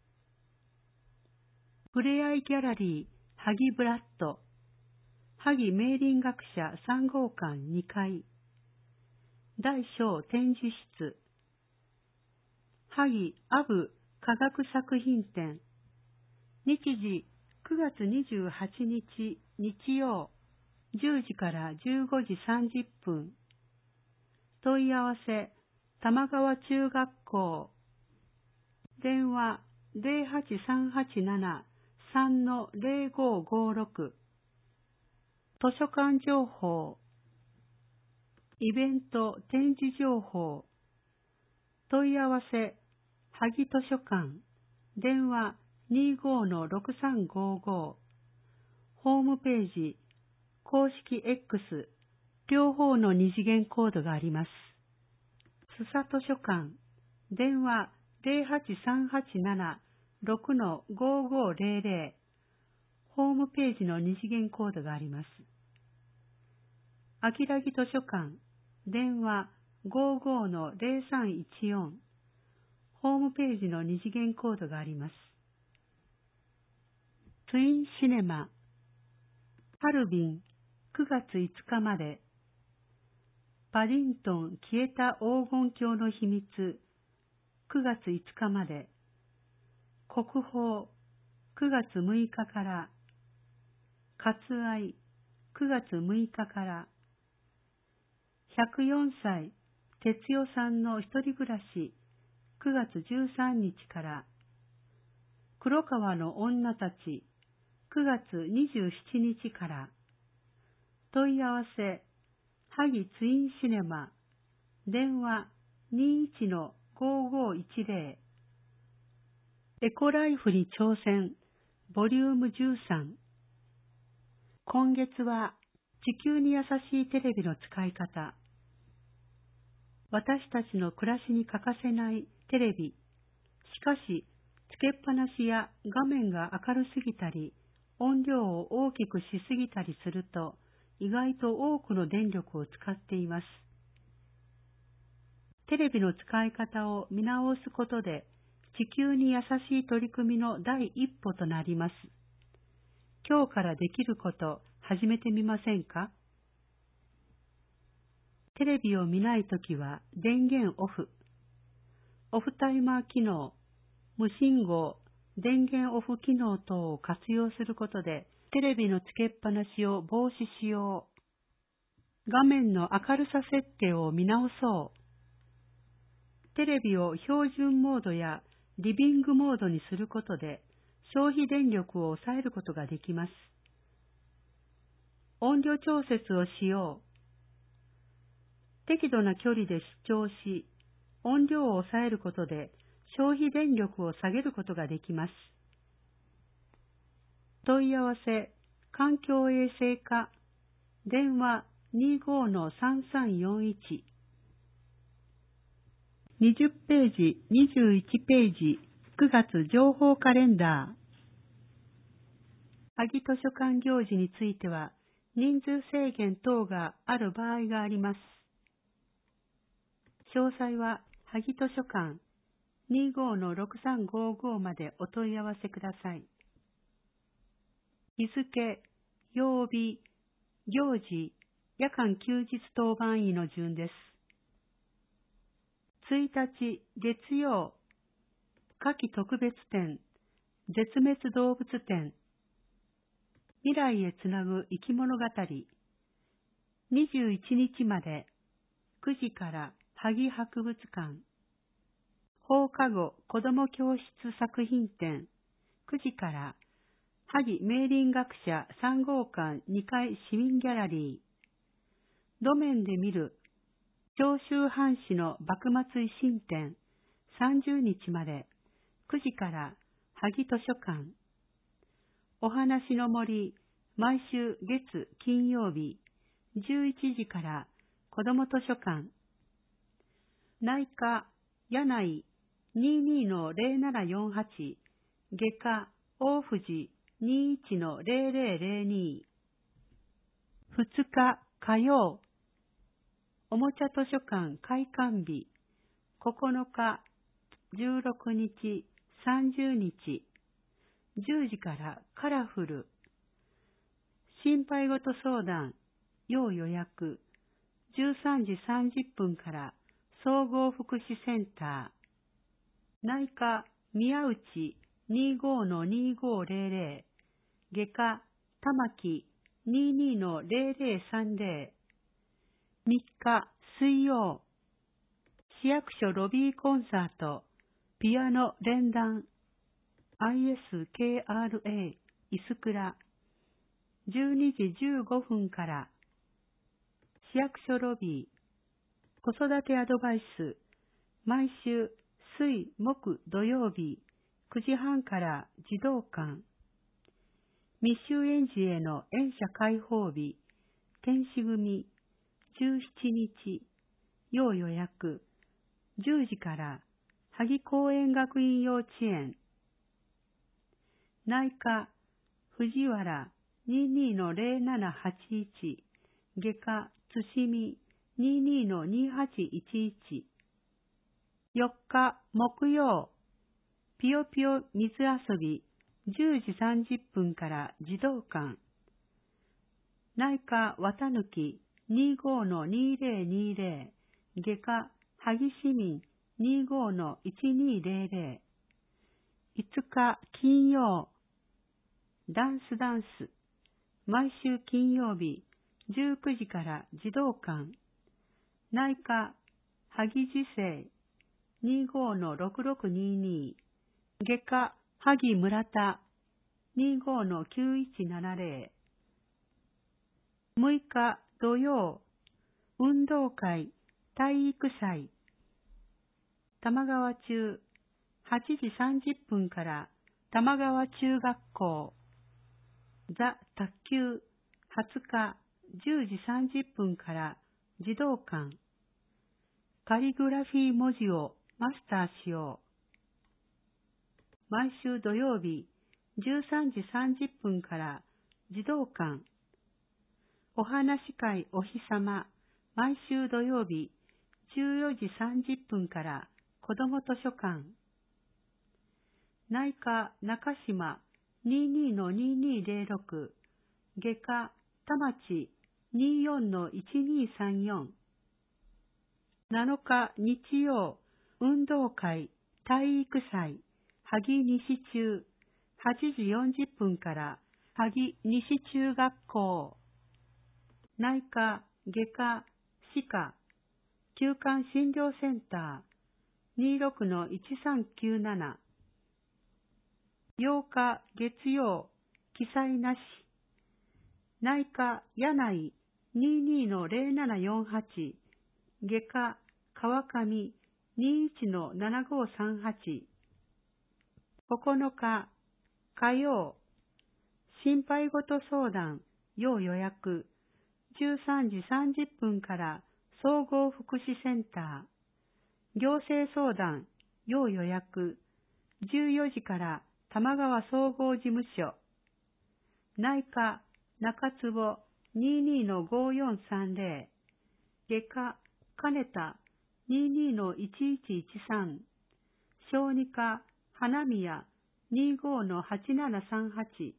[SPEAKER 3] ふれあいギャラリー萩ブラッド。萩明林学者さんごうかんにかい。大小展示室。萩アブ科学作品展。日時くがつにじゅうはちにち日曜じゅうじからじゅうごじさんじゅっぷん。問い合わせ玉川中学校。電話 ゼロはちさんはちなな さんのゼロごごろく。図書館情報。イベント展示情報。問い合わせ萩図書館。電話 にじゅうごのろくさんごご。ホームページ公式 X 両方の二次元コードがあります。須佐図書館。電話ゼロはちさんはちなな ろくのごごゼロゼロ。ホームページの二次元コードがあります。秋良木図書館。電話ごごのゼロさんいちよん。ホームページの二次元コードがあります。ツインシネマ。ハルビンくがついつかまで。パディントン消えた黄金鏡の秘密くがついつかまで。国宝くがつむいかから。割愛くがつむいかから。ひゃくよんさい哲代さんの一人暮らしくがつじゅうさんにちから。黒川の女たちくがつにじゅうしちにちから。問い合わせ萩ツインシネマ。電話 にじゅういちのごごいちゼロ。エコライフに挑戦ボリュームじゅうさん。今月は地球に優しいテレビの使い方。私たちの暮らしに欠かせないテレビ。しかし、つけっぱなしや画面が明るすぎたり、音量を大きくしすぎたりすると、意外と多くの電力を使っています。テレビの使い方を見直すことで、地球に優しい取り組みの第一歩となります。今日からできること始めてみませんか？テレビを見ないときは電源オフ。オフタイマー機能、無信号、電源オフ機能等を活用することでテレビのつけっぱなしを防止しよう。画面の明るさ設定を見直そう。 テレビを標準モードやリビングモードにすることで消費電力を抑えることができます。音量調節をしよう。適度な距離で視聴し、音量を抑えることで消費電力を下げることができます。問い合わせ、環境衛生課、電話 にじゅうごのさんさんよんいち。にじゅっページ、にじゅういちページ、くがつ情報カレンダー。萩図書館行事については、人数制限等がある場合があります。詳細は、萩図書館 にじゅうごのろくさんごご までお問い合わせください。日付、曜日、行事、夜間休日当番医の順です。ついたち月曜、夏季特別展、絶滅動物展、未来へつなぐ生き物語、にじゅういちにちまでくじから萩博物館、放課後子ども教室作品展、くじから萩明林学者さんごうかんにかい市民ギャラリー、路面で見る長州藩士の幕末維新展さんじゅうにちまでくじから萩図書館、お話の森毎週月金曜日じゅういちじから子ども図書館、内科柳井 にじゅうにのゼロななよんはち、外科大藤 にじゅういちのゼロゼロゼロに、ふつか火曜、おもちゃ図書館開館日、ここのか、じゅうろくにち、さんじゅうにち、じゅうじからカラフル、心配事相談、要予約、じゅうさんじさんじゅっぷんから総合福祉センター、内科宮内 にじゅうごのにじゅうごゼロゼロ、外科玉木 にじゅうにのゼロゼロさんゼロ、みっか水曜、市役所ロビーコンサート、ピアノ連弾、アイエスケーアールエー いすくら、じゅうにじじゅうごふんから、市役所ロビー、子育てアドバイス、毎週水木土曜日くじはんから児童館、未就園児への園舎開放日、天使組じゅうしちにち、要予約、じゅうじから萩公園学院幼稚園、内科藤原 にじゅうにのゼロななはちいち、外科津見 にじゅうにのにはちいちいち、よっか木曜、ぴよぴよ水遊びじゅうじさんじゅっぷんから児童館、内科綿抜き にじゅうごのにゼロにゼロ、外科萩市民 にじゅうごのいちにゼロゼロ、いつか金曜、ダンスダンス、毎週金曜日じゅうくじから児童館、内科萩時世 にじゅうごのろくろくにに、外科萩村田 にじゅうごのきゅういちななゼロ、むいか土曜、運動会体育祭、玉川中はちじさんじゅっぷんから玉川中学校、ザ・卓球はつかじゅうじさんじゅっぷんから児童館、カリグラフィー文字をマスターしよう。毎週土曜日じゅうさんじさんじゅっぷんから児童館、お話し会お日様、毎週土曜日じゅうよじさんじゅっぷんから子ども図書館、内科中島 にじゅうにのにじゅうにゼロろく、外科田町 にじゅうよんのいちにさんよん、なのか日曜、運動会体育祭萩西中はちじよんじゅっぷんから萩西中学校、内科外科歯科休館診療センターにじゅうろくのいちさんきゅうなな。ようか月曜、記載なし。内科柳井にじゅうにのゼロななよんはち。外科川上にじゅういちのななごさんはち。ここのか火曜、心配事相談、要予約、じゅうさんじさんじゅっぷんから総合福祉センター、行政相談、要予約、じゅうよじから玉川総合事務所、内科中坪にじゅうにのごよんさんぜろ、外科金田にじゅうにのいちいちいちさん、小児科花宮にじゅうごのはちななさんはち、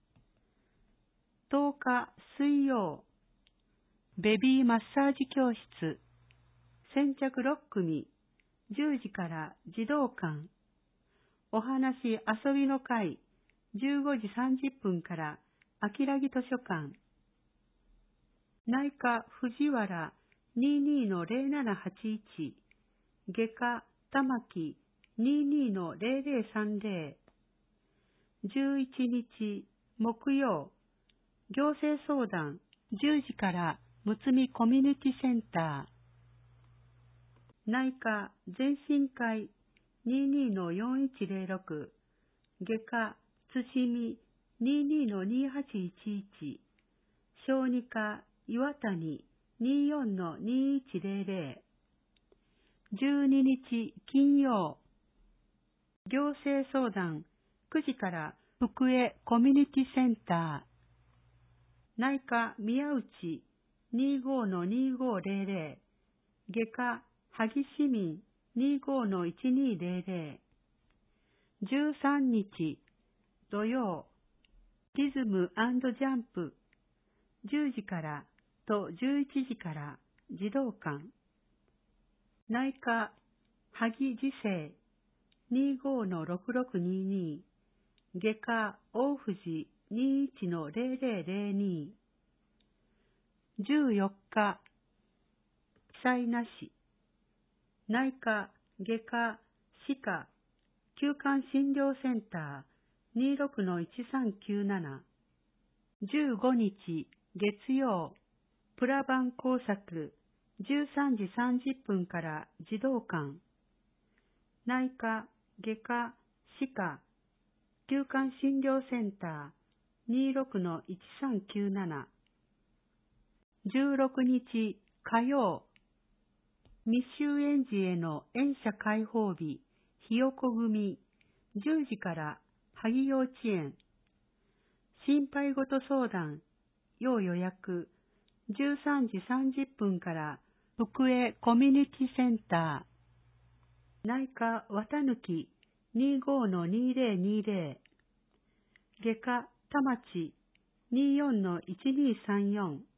[SPEAKER 3] とおか水曜、ベビーマッサージ教室、先着ろっくみ、じゅうじから児童館、お話遊びの会、じゅうごじさんじゅっぷんから秋良木図書館、内科藤原にじゅうにのゼロななはちいち、外科玉木にじゅうにのゼロゼロさんぜろ、じゅういちにち木曜、行政相談じゅうじからむつみコミュニティセンター、内科全身会にじゅうにのよんいちゼロろく、外科つしみにじゅうにのにはちいちいち、小児科岩谷にじゅうよんのにいちゼロゼロ、じゅうににち金曜、行政相談くじから福江コミュニティセンター、内科宮内にじゅうごのにじゅうごゼロゼロ、外科萩市民にじゅうごのいちにゼロゼロ、じゅうさんにち土曜、リズム&ジャンプじゅうじからとじゅういちじから児童館、内科萩次生にじゅうごのろくろくにに、外科大藤にじゅういちのゼロゼロゼロに、じゅうよっか記載なし、内科外科歯科休館診療センターにじゅうろくのいちさんきゅうなな、じゅうごにち月曜、プラバン工作じゅうさんじさんじゅっぷんから児童館、内科外科歯科休館診療センターにじゅうろくのいちさんきゅうなな、じゅうろくにち火曜、未就園児への園舎開放日、ひよこ組、じゅうじから萩幼稚園、心配事相談、要予約、じゅうさんじさんじゅっぷんから福江コミュニティセンター、内科綿抜にじゅうごのにゼロにゼロ、外科田町にじゅうよんのいちにさんよん、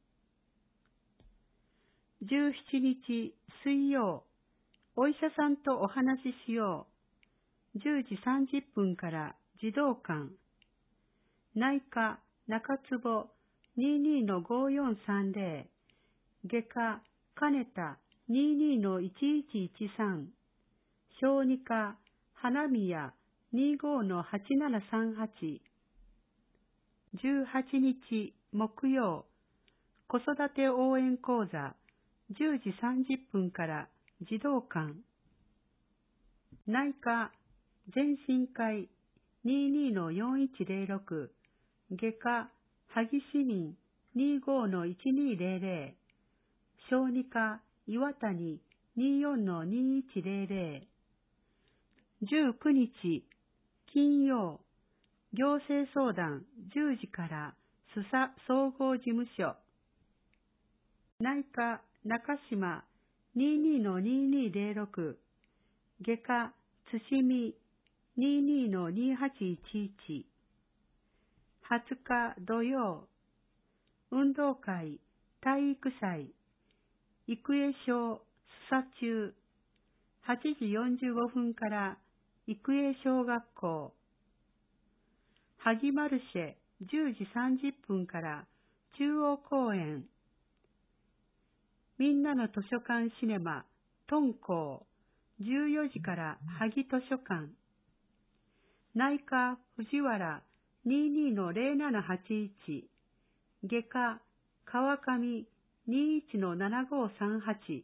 [SPEAKER 3] じゅうしちにち水曜、お医者さんとお話ししよう、じゅうじさんじゅっぷんから児童館、内科中坪にじゅうにのごよんさんぜろ、外科金田にじゅうにのいちいちいちさん、小児科花宮にじゅうごのはちななさんはち、じゅうはちにち木曜、子育て応援講座じゅうじさんじゅっぷんから児童館、内科全身会にじゅうにのよんいちゼロろく、外科萩市民にじゅうごのいちにゼロゼロ、小児科岩谷にじゅうよんのにいちゼロゼロ、じゅうくにち金曜、行政相談じゅうじから須佐総合事務所、内科中島にじゅうにのににゼロろく、外科津市見にじゅうにのにはちいちいち、はつか土曜、運動会体育祭育英小須佐中はちじよんじゅうごふんから育英小学校、萩マルシェじゅうじさんじゅっぷんから中央公園、みんなの図書館シネマトンコーじゅうよじから萩図書館。内科藤原 にじゅうにのゼロななはちいち。外科川上 にじゅういちのななごさんはち。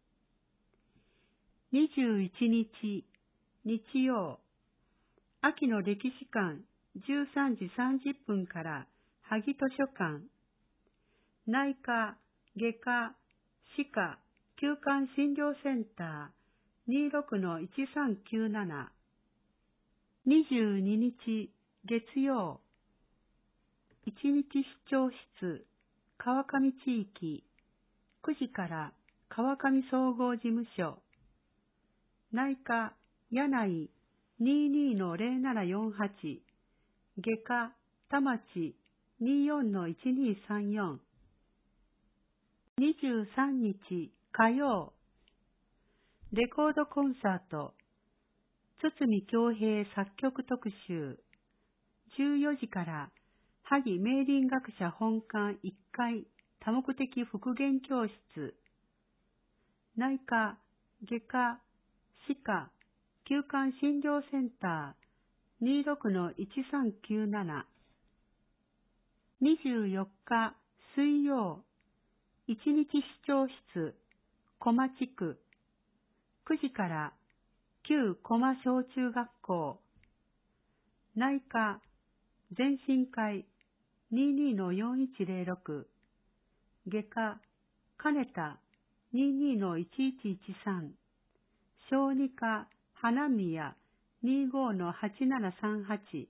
[SPEAKER 3] にじゅういちにち日曜。秋の歴史館じゅうさんじさんじゅっぷんから萩図書館。内科、外科、歯科、休館診療センター にじゅうろくのいちさんきゅうなな。にじゅうににち月曜。一日市長室川上地域くじから川上総合事務所。内科柳井 にじゅうにのゼロななよんはち。外科田町 にじゅうよんのいちにさんよん。にじゅうさんにち火曜。レコードコンサート堤恭平作曲特集。じゅうよじから萩明倫学者本館いっかい多目的復元教室。内科、外科、歯科、休館診療センター にじゅうろくのいちさんきゅうなな。にじゅうよっか水曜。一日市長室小町区くじから旧小間小中学校。内科前進会 にじゅうにのよんいちゼロろく。外科金田 にじゅうにのいちいちいちさん。小児科花宮 にじゅうごのはちななさんはち。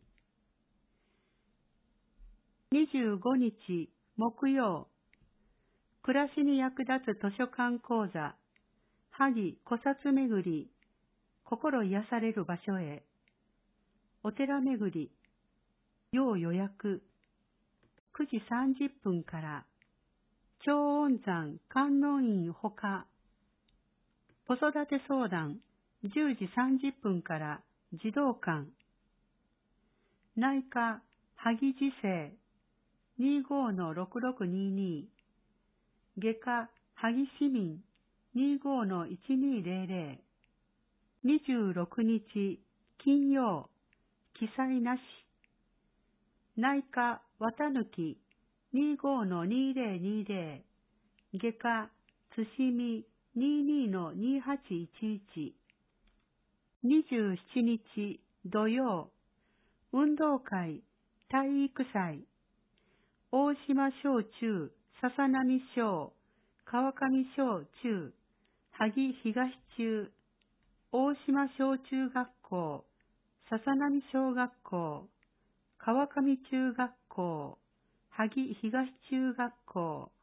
[SPEAKER 3] にじゅうごにち木曜。暮らしに役立つ図書館講座萩古刹めぐり心癒される場所へ。お寺めぐり要予約。くじさんじゅっぷんから長恩山観音院ほか。子育て相談じゅうじさんじゅっぷんから児童館。内科萩自生 にじゅうごのろくろくにに。外科萩市民 にじゅうごのいちにゼロゼロ。にじゅうろくにち金曜。記載なし。内科綿抜き にじゅうごのにゼロにゼロ。外科津しみ にじゅうにのにはちいちいち。にじゅうしちにち土曜。運動会体育祭大島小中笹波小川上小中萩東中大島小中学校笹波小学校川上中学校萩東中学校。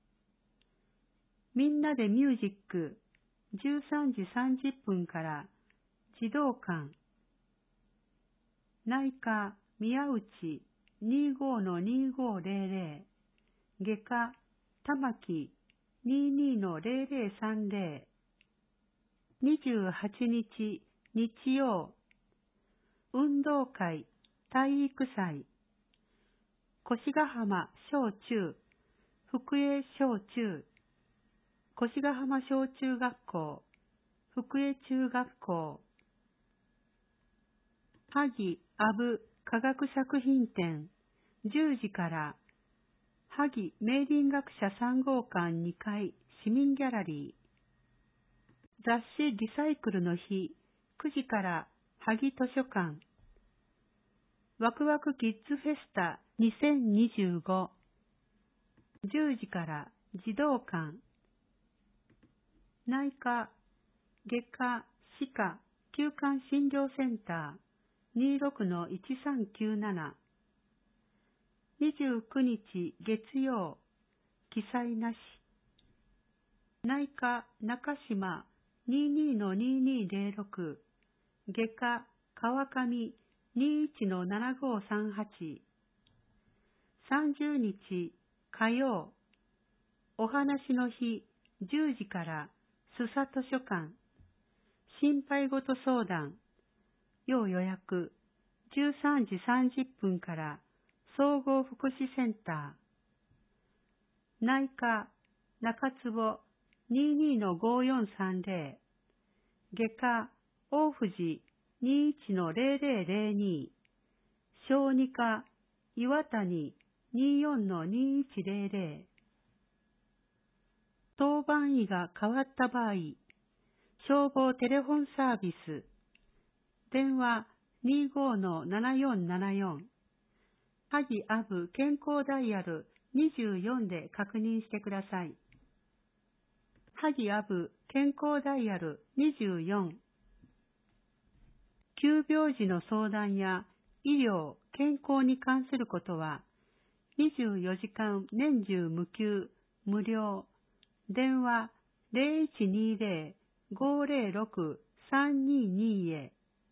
[SPEAKER 3] みんなでミュージックじゅうさんじさんじゅっぷんから児童館。内科宮内 にじゅうごのにじゅうごゼロゼロ。外科玉木 にじゅうにのゼロゼロさんゼロ。にじゅうはちにち日曜。運動会体育祭越ヶ浜小中福江小中越ヶ浜小中学校福江中学校。萩阿部科学作品展じゅうじから萩明倫学者さん号館にかい市民ギャラリー。雑誌リサイクルの日くじから萩図書館。ワクワクキッズフェスタにせんにじゅうご。じゅうじから児童館。内科、外科、歯科、休館診療センター にじゅうろくのいちさんきゅうなな。にじゅうくにち月曜。記載なし。内科中島 にじゅうにのにじゅうにゼロろく。外科川上 にじゅういちのななごさんはち。さんじゅうにち火曜。お話の日じゅうじから須佐図書館。心配事相談要予約じゅうさんじさんじゅっぷんから総合福祉センター。内科中坪 にじゅうにのごよんさんゼ外科、大藤にいちのゼロゼロゼロに、小児科、岩谷にじゅうよんのにいちゼロゼロ。当番医が変わった場合、消防テレフォンサービス、電話 にじゅうごのななよんななよん、萩アブ健康ダイヤルにじゅうよんで確認してください。萩アブ健康ダイヤルにじゅうよん。急病時の相談や医療、健康に関することは、にじゅうよじかん年中無休、無料、電話 ゼロいちにゼロ ごゼロろく さんにに へ。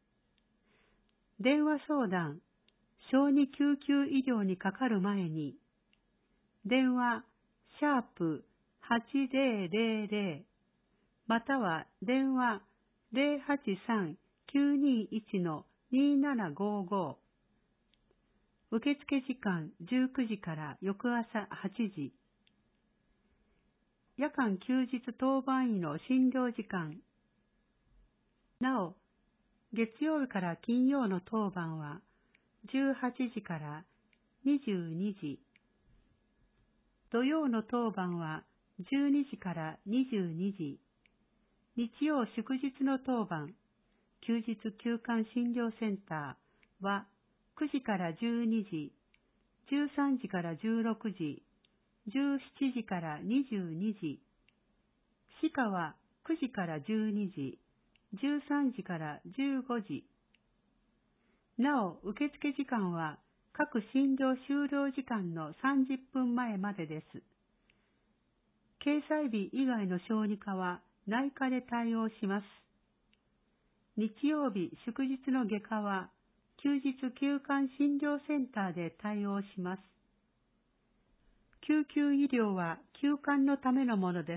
[SPEAKER 3] 電話相談、小児救急医療にかかる前に、電話、シャープはちゼロゼロゼロ、または電話ゼロはちさん きゅうにいちのにななごご。受付時間じゅうくじから翌朝はちじ。夜間休日当番医の診療時間。なお、月曜日から金曜の当番はじゅうはちじからにじゅうにじ。土曜の当番はじゅうにじからにじゅうにじ。日曜祝日の当番、休日休館診療センターはくじからじゅうにじ、じゅうさんじからじゅうろくじ、じゅうしちじからにじゅうにじ。歯科はくじからじゅうにじ、じゅうさんじからじゅうごじ。なお、受付時間は各診療終了時間のさんじゅっぷんまえまでです。掲載日以外の小児科は内科で対応します。日曜日祝日の外科は休日休館診療センターで対応します。救急医療は休館のためのものです。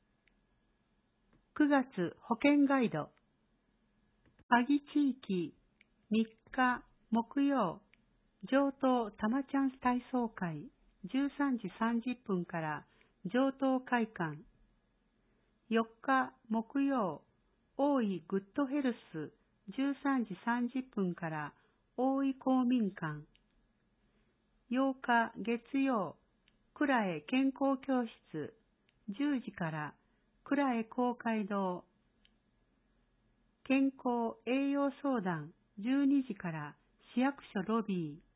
[SPEAKER 3] くがつ保健ガイド。萩地域みっか木曜、上東たまちゃん体操会じゅうさんじさんじゅっぷんから上東会館。よっか木曜、大井グッドヘルスじゅうさんじさんじゅっぷんから大井公民館。ようか月曜、倉江健康教室じゅうじから倉江公会堂。健康栄養相談じゅうにじから市役所ロビー。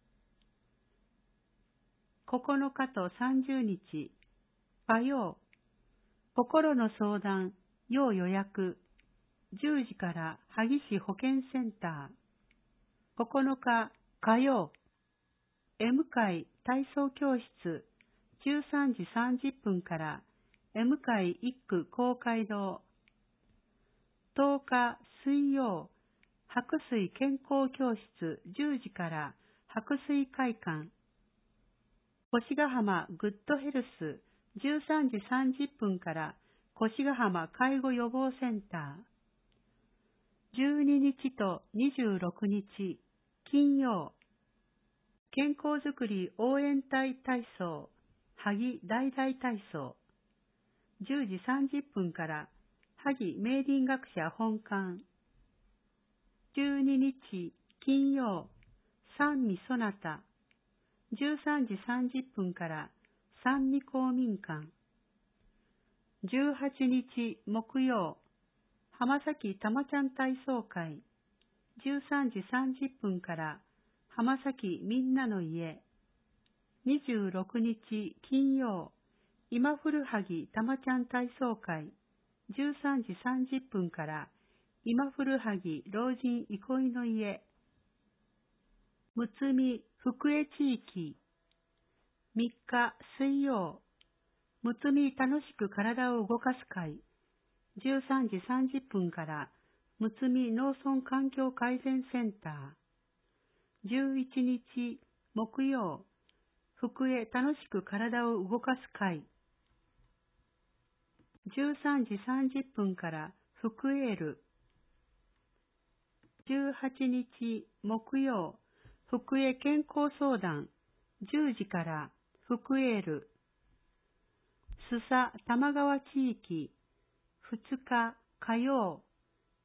[SPEAKER 3] ここのかとさんじゅうにち、火曜、心の相談、要予約、じゅうじから萩市保健センター。ここのか火曜、M 会体操教室、じゅうさんじさんじゅっぷんから M 会一区公会堂。とおか水曜、白水健康教室じゅうじから白水会館。越ヶ浜グッドヘルスじゅうさんじさんじゅっぷんから越ヶ浜介護予防センター。じゅうににちとにじゅうろくにち金曜、健康づくり応援隊体操萩大々体操。じゅうじさんじゅっぷんから萩明林学者本館。じゅうににち金曜、三味そなたじゅうさんじさんじゅっぷんから三味公民館。じゅうはちにち木曜、浜崎たまちゃん体操会じゅうさんじさんじゅっぷんから浜崎みんなの家。にじゅうろくにち金曜、今古萩たまちゃん体操会じゅうさんじさんじゅっぷんから今古萩老人憩いの家。むつみ福江地域。みっか水曜、むつみ楽しく体を動かす会じゅうさんじさんじゅっぷんからむつみ農村環境改善センター。じゅういちにち木曜、福江楽しく体を動かす会じゅうさんじさんじゅっぷんから福エール。じゅうはちにち木曜、福江健康相談じゅうじから福エール。須佐玉川地域ふつか火曜、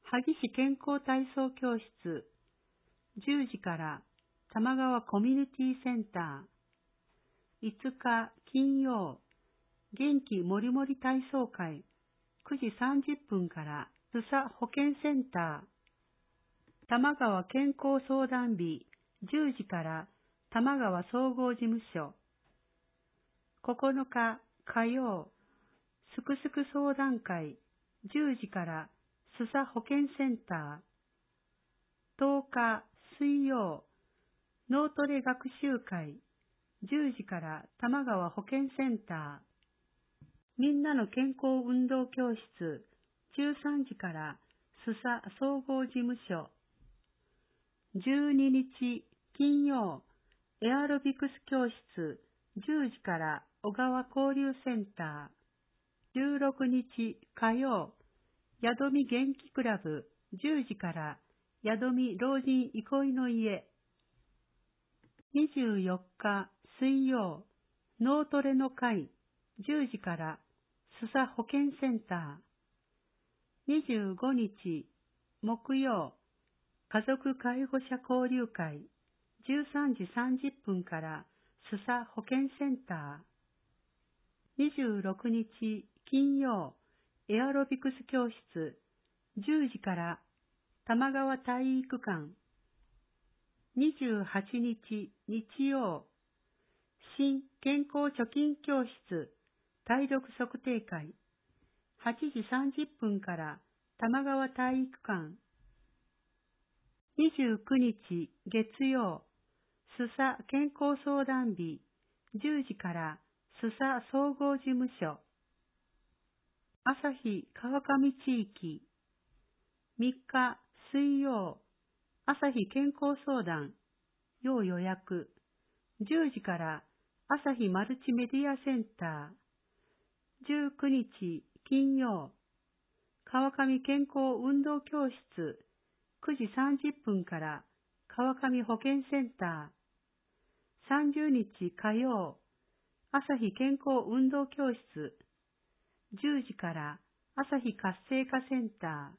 [SPEAKER 3] 萩市健康体操教室、じゅうじから玉川コミュニティセンター。いつか金曜、元気もりもり体操会、くじさんじゅっぷんから須佐保健センター。玉川健康相談日、じゅうじから玉川総合事務所。ここのか火曜、すくすく相談会、じゅうじから須佐保健センター。とおか水曜、脳トレ学習会、じゅうじから玉川保健センター。みんなの健康運動教室、じゅうさんじから須佐総合事務所。じゅうににち金曜、エアロビクス教室、じゅうじから小川交流センター。じゅうろくにち火曜、宿見元気クラブ、じゅうじから宿見老人憩いの家。にじゅうよっか水曜、脳トレの会、じゅうじから須佐保健センター。にじゅうごにち木曜、家族介護者交流会、じゅうさんじさんじゅっぷんから須佐保健センター。にじゅうろくにち金曜、エアロビクス教室、じゅうじから玉川体育館。にじゅうはちにち日曜、新健康貯金教室、体力測定会、はちじさんじゅっぷんから玉川体育館。にじゅうくにち月曜、須佐健康相談日、じゅうじから須佐総合事務所。朝日川上地域。みっか水曜、朝日健康相談、要予約。じゅうじから朝日マルチメディアセンター。じゅうくにち金曜、川上健康運動教室、くじさんじゅっぷんから川上保健センター。さんじゅうにち火曜、朝日健康運動教室、じゅうじから朝日活性化センター。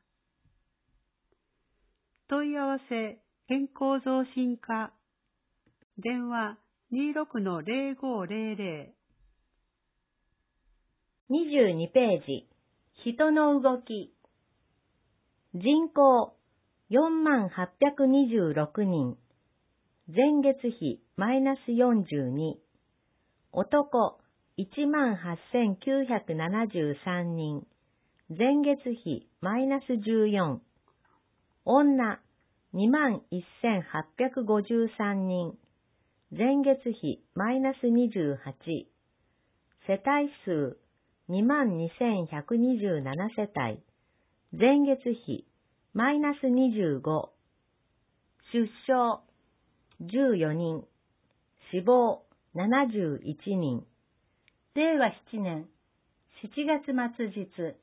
[SPEAKER 3] 問い合わせ健康増進課。電話 にじゅうろくのゼロごゼロゼロ。
[SPEAKER 1] にじゅうにページ、人の動き。人口よんまんはっぴゃくにじゅうろくにん。前月比マイナスよんじゅうに。男いちまんはっせんきゅうひゃくななじゅうさんにん。前月比マイナスじゅうよん。女にまんせんはっぴゃくごじゅうさんにん。前月比マイナスにじゅうはち。世帯数にまんにせんひゃくにじゅうなな世帯。前月比マイナスにじゅうご。出生じゅうよにん。死亡ななじゅういちにん。れいわななねんしちがつ末日。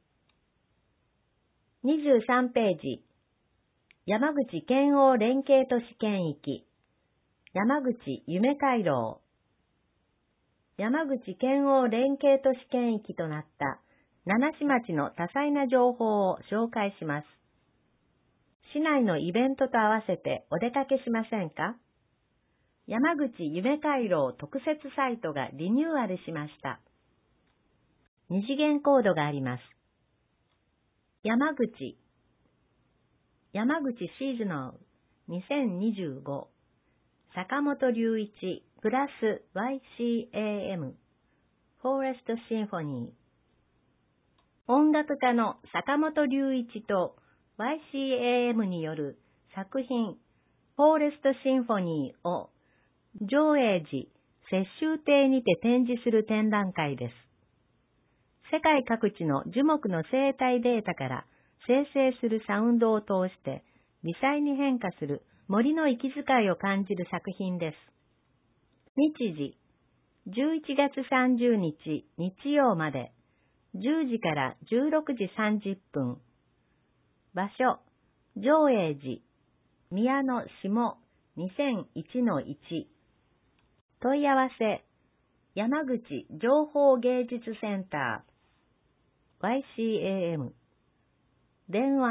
[SPEAKER 1] にじゅうさんページ。山口県央連携都市圏域。山口夢回廊。山口県央連携都市圏域となった七市町の多彩な情報を紹介します。市内のイベントと合わせてお出かけしませんか？山口夢回廊特設サイトがリニューアルしました。二次元コードがあります。山口山口シーズナルにせんにじゅうご坂本隆一プラス ワイシーエーエム フォーレストシンフォニー。音楽家の坂本隆一と ワイシーエーエム による作品フォーレストシンフォニーを上映寺雪舟亭にて展示する展覧会です。世界各地の樹木の生態データから生成するサウンドを通して微細に変化する森の息遣いを感じる作品です。日時、じゅういちがつさんじゅうにち日曜まで、じゅうじからじゅうろくじさんじゅっぷん。場所、上映寺、宮の下 にせんいちのいち。問い合わせ、山口情報芸術センター、ワイシーエーエム。電話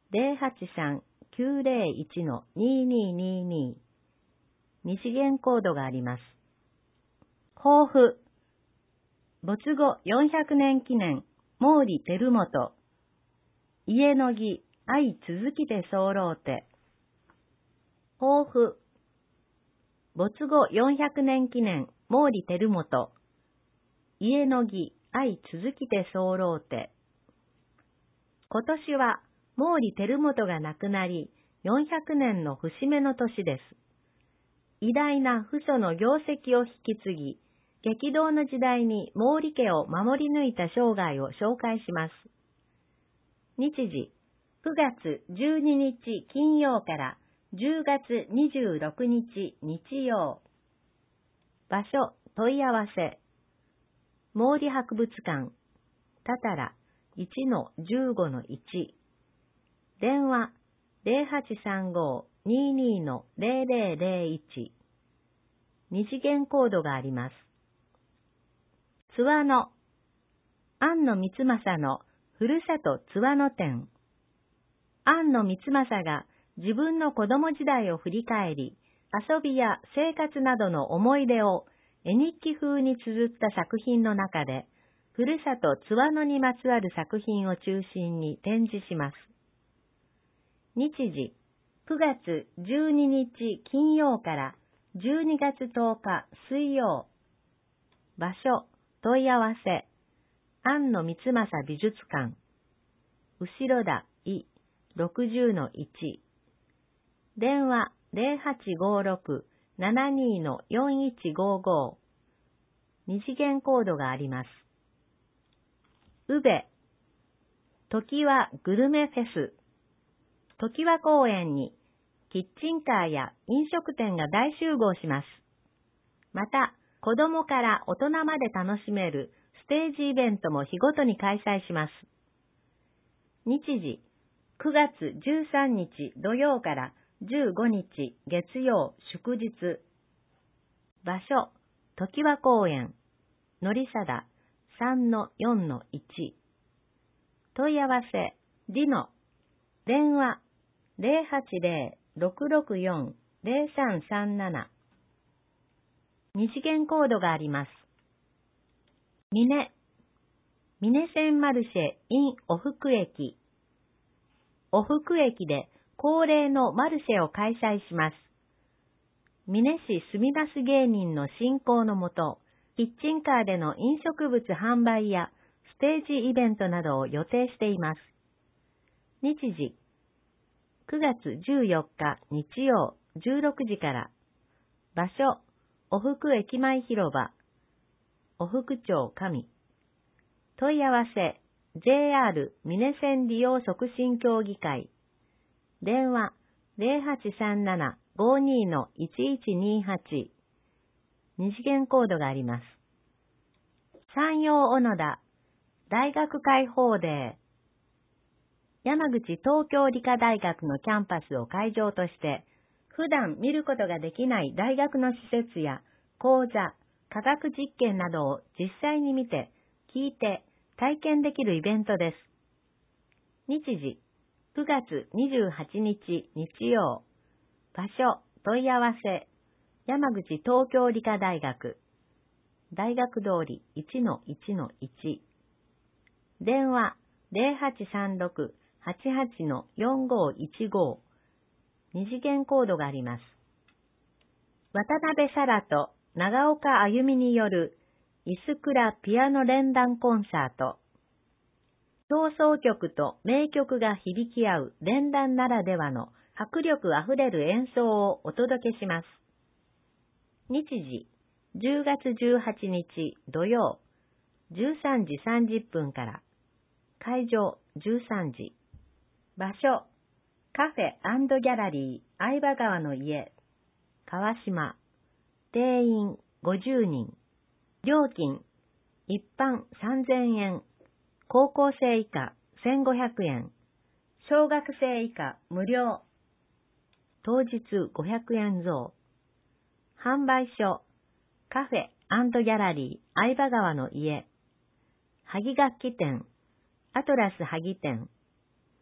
[SPEAKER 4] ゼロはちさんきゅうゼロいちのにににに。二次元コードがあります。抱負。没後よんひゃくねん記念、毛利輝元。家の儀、愛続きて候て。抱負。没後よんひゃくねん記念、毛利輝元。家の儀、愛続きて候て。今年は毛利輝元が亡くなり、よんひゃくねんの節目の年です。偉大な父祖の業績を引き継ぎ、激動の時代に毛利家を守り抜いた生涯を紹介します。日時、くがつじゅうににち金曜からじゅうがつにじゅうろくにち日曜。場所、問い合わせ。毛利博物館、たたら いちのじゅうごのいち。電話、ゼロはちさんご ににのゼロゼロゼロいち。二次元コードがあります。津和野、庵野光政のふるさと津和野店。庵野光政が自分の子供時代を振り返り、遊びや生活などの思い出を絵日記風に綴った作品の中で、ふるさと津和野にまつわる作品を中心に展示します。日時、くがつじゅうににち金曜からじゅうにがつとおか水曜。場所、問い合わせ。庵野光政美術館。後ろ田いろくじゅうのいち。電話ゼロはちごろく ななにのよんいちごご。二次元コードがあります。宇部、常盤グルメフェス。常盤公園にキッチンカーや飲食店が大集合します。また、子供から大人まで楽しめるステージイベントも日ごとに開催します。日時、くがつじゅうさんにち土曜からじゅうごにち月曜祝日。場所、常盤公園、のりさだ さんのよんのいち。問い合わせ、ディノ。電話、ゼロはちゼロ ろくろくよん ゼロさんさんなな。二次元コードがあります。峰、峰線マルシェ in お福駅。お福駅で恒例のマルシェを開催します。峰市住みます芸人の進行のもと、キッチンカーでの飲食物販売やステージイベントなどを予定しています。日時、くがつじゅうよっか日曜じゅうろくじから。場所、お福駅前広場。お福町上。問い合わせ、ジェイアール 峰線利用促進協議会。電話、ゼロはちさんなな ごにのいちいちにはち。二次元コードがあります。山陽小野田、大学開放デー。山口東京理科大学のキャンパスを会場として、普段見ることができない大学の施設や講座、科学実験などを実際に見て、聞いて、体験できるイベントです。日時、くがつにじゅうはちにち日曜。場所、問い合わせ。山口東京理科大学。大学通り いちのいちのいち。電話、ゼロはちさんろく はちはちのよんごいちご。二次元コードがあります。渡辺沙羅と長岡あゆみによるいすくらピアノ連弾コンサート。協奏曲と名曲が響き合う連弾ならではの迫力あふれる演奏をお届けします。日時、じゅうがつじゅうはちにち土曜、じゅうさんじさんじゅっぷんから。会場じゅうさんじ。場所、カフェ&ギャラリー相葉川の家、川島。定員ごじゅうにん。料金、一般さんぜんえん。高校生以下せんごひゃくえん。小学生以下無料。当日ごひゃくえん増。販売所、カフェ&ギャラリー相葉川の家。萩楽器店、アトラス萩店。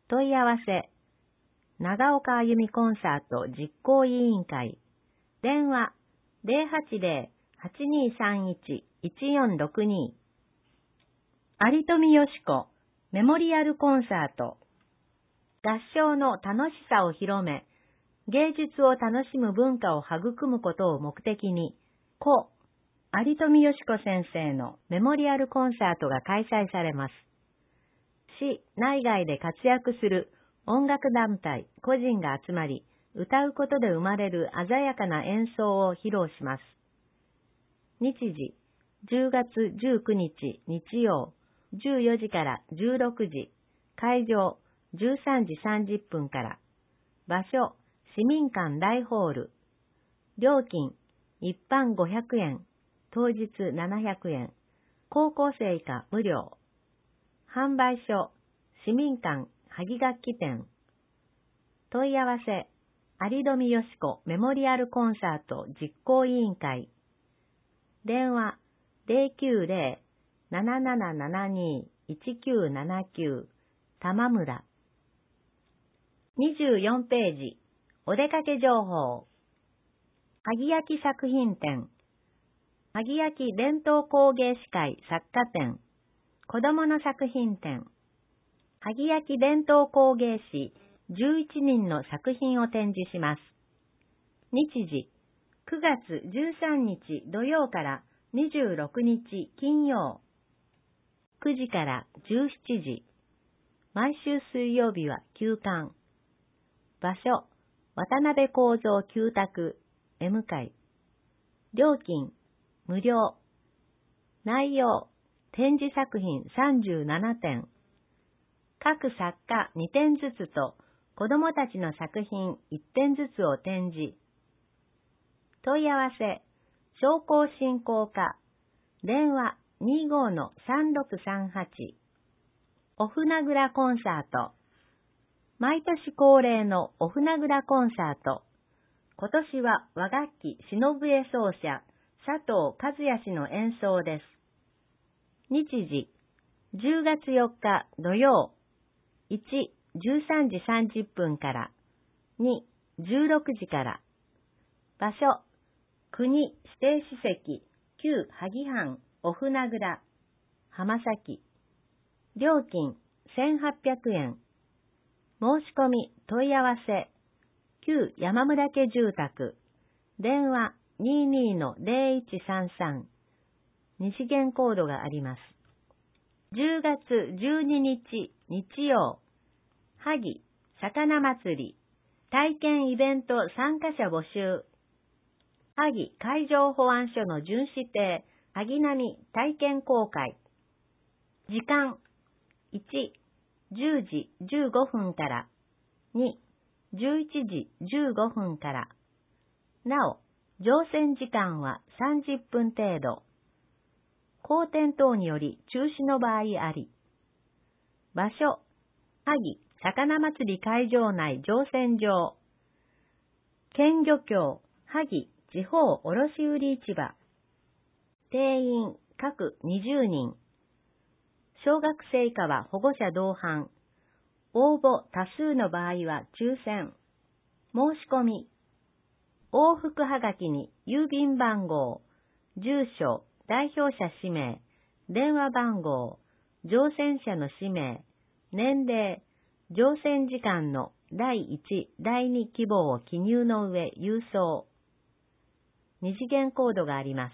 [SPEAKER 4] 問い合わせ、長岡あゆみコンサート実行委員会。電話、ゼロはちゼロ はちにーさんいち いちよんろくに。有富よし子メモリアルコンサート。合唱の楽しさを広め、芸術を楽しむ文化を育むことを目的に、故有富よし子先生のメモリアルコンサートが開催されます。市内外で活躍する音楽団体、個人が集まり、歌うことで生まれる鮮やかな演奏を披露します。日時、じゅうがつじゅうくにち日曜、じゅうよじからじゅうろくじ、会場、じゅうさんじさんじゅっぷんから。場所、市民館大ホール。料金、一般ごひゃくえん、当日ななひゃくえん、高校生以下無料。販売所、市民館萩楽器店。問い合わせ、有富よし子メモリアルコンサート実行委員会。電話、ゼロきゅうゼロ ななななななに いちきゅうななきゅう、玉村。にじゅうよんページ、お出かけ情報。萩焼作品展。萩焼伝統工芸士会作家展。子供の作品展。萩焼伝統工芸士じゅういちにんの作品を展示します。日時、くがつじゅうさんにち土曜からにじゅうろくにち金曜。くじからじゅうしちじ。毎週水曜日は休館。場所、渡辺幸三旧宅、M 階。料金、無料。内容、展示作品さんじゅうななてん。各作家にてんずつと子どもたちの作品いってんずつを展示。問い合わせ、商工振興課。電話 にじゅうごのさんろくさんはち。お船蔵コンサート。毎年恒例のお船蔵コンサート。今年は和楽器篠笛奏者佐藤和也氏の演奏です。日時、じゅうがつよっか土曜。いち、じゅうさんじさんじゅっぷんから。に、じゅうろくじから。場所、国指定史跡旧萩藩お船蔵浜崎。料金せんはっぴゃくえん。申し込み問い合わせ旧山村家住宅。電話 にじゅうにのゼロいちさんさん。二次元コードがあります。じゅうがつじゅうににち日曜。萩魚祭り体験イベント参加者募集。萩海上保安署の巡視艇萩波体験公開。時間いち、じゅうじじゅうごふんから。に、じゅういちじじゅうごふんから。なお、乗船時間はさんじゅっぷん程度。荒天等により中止の場合あり。場所、萩魚祭り会場内乗船場。県漁協萩地方卸売市場。定員各にじゅうにん。小学生以下は保護者同伴。応募多数の場合は抽選。申し込み。往復はがきに郵便番号、住所、代表者氏名、電話番号、乗船者の氏名、年齢、乗船時間のだいいち、だいに希望を記入の上郵送。二次元コードがあります。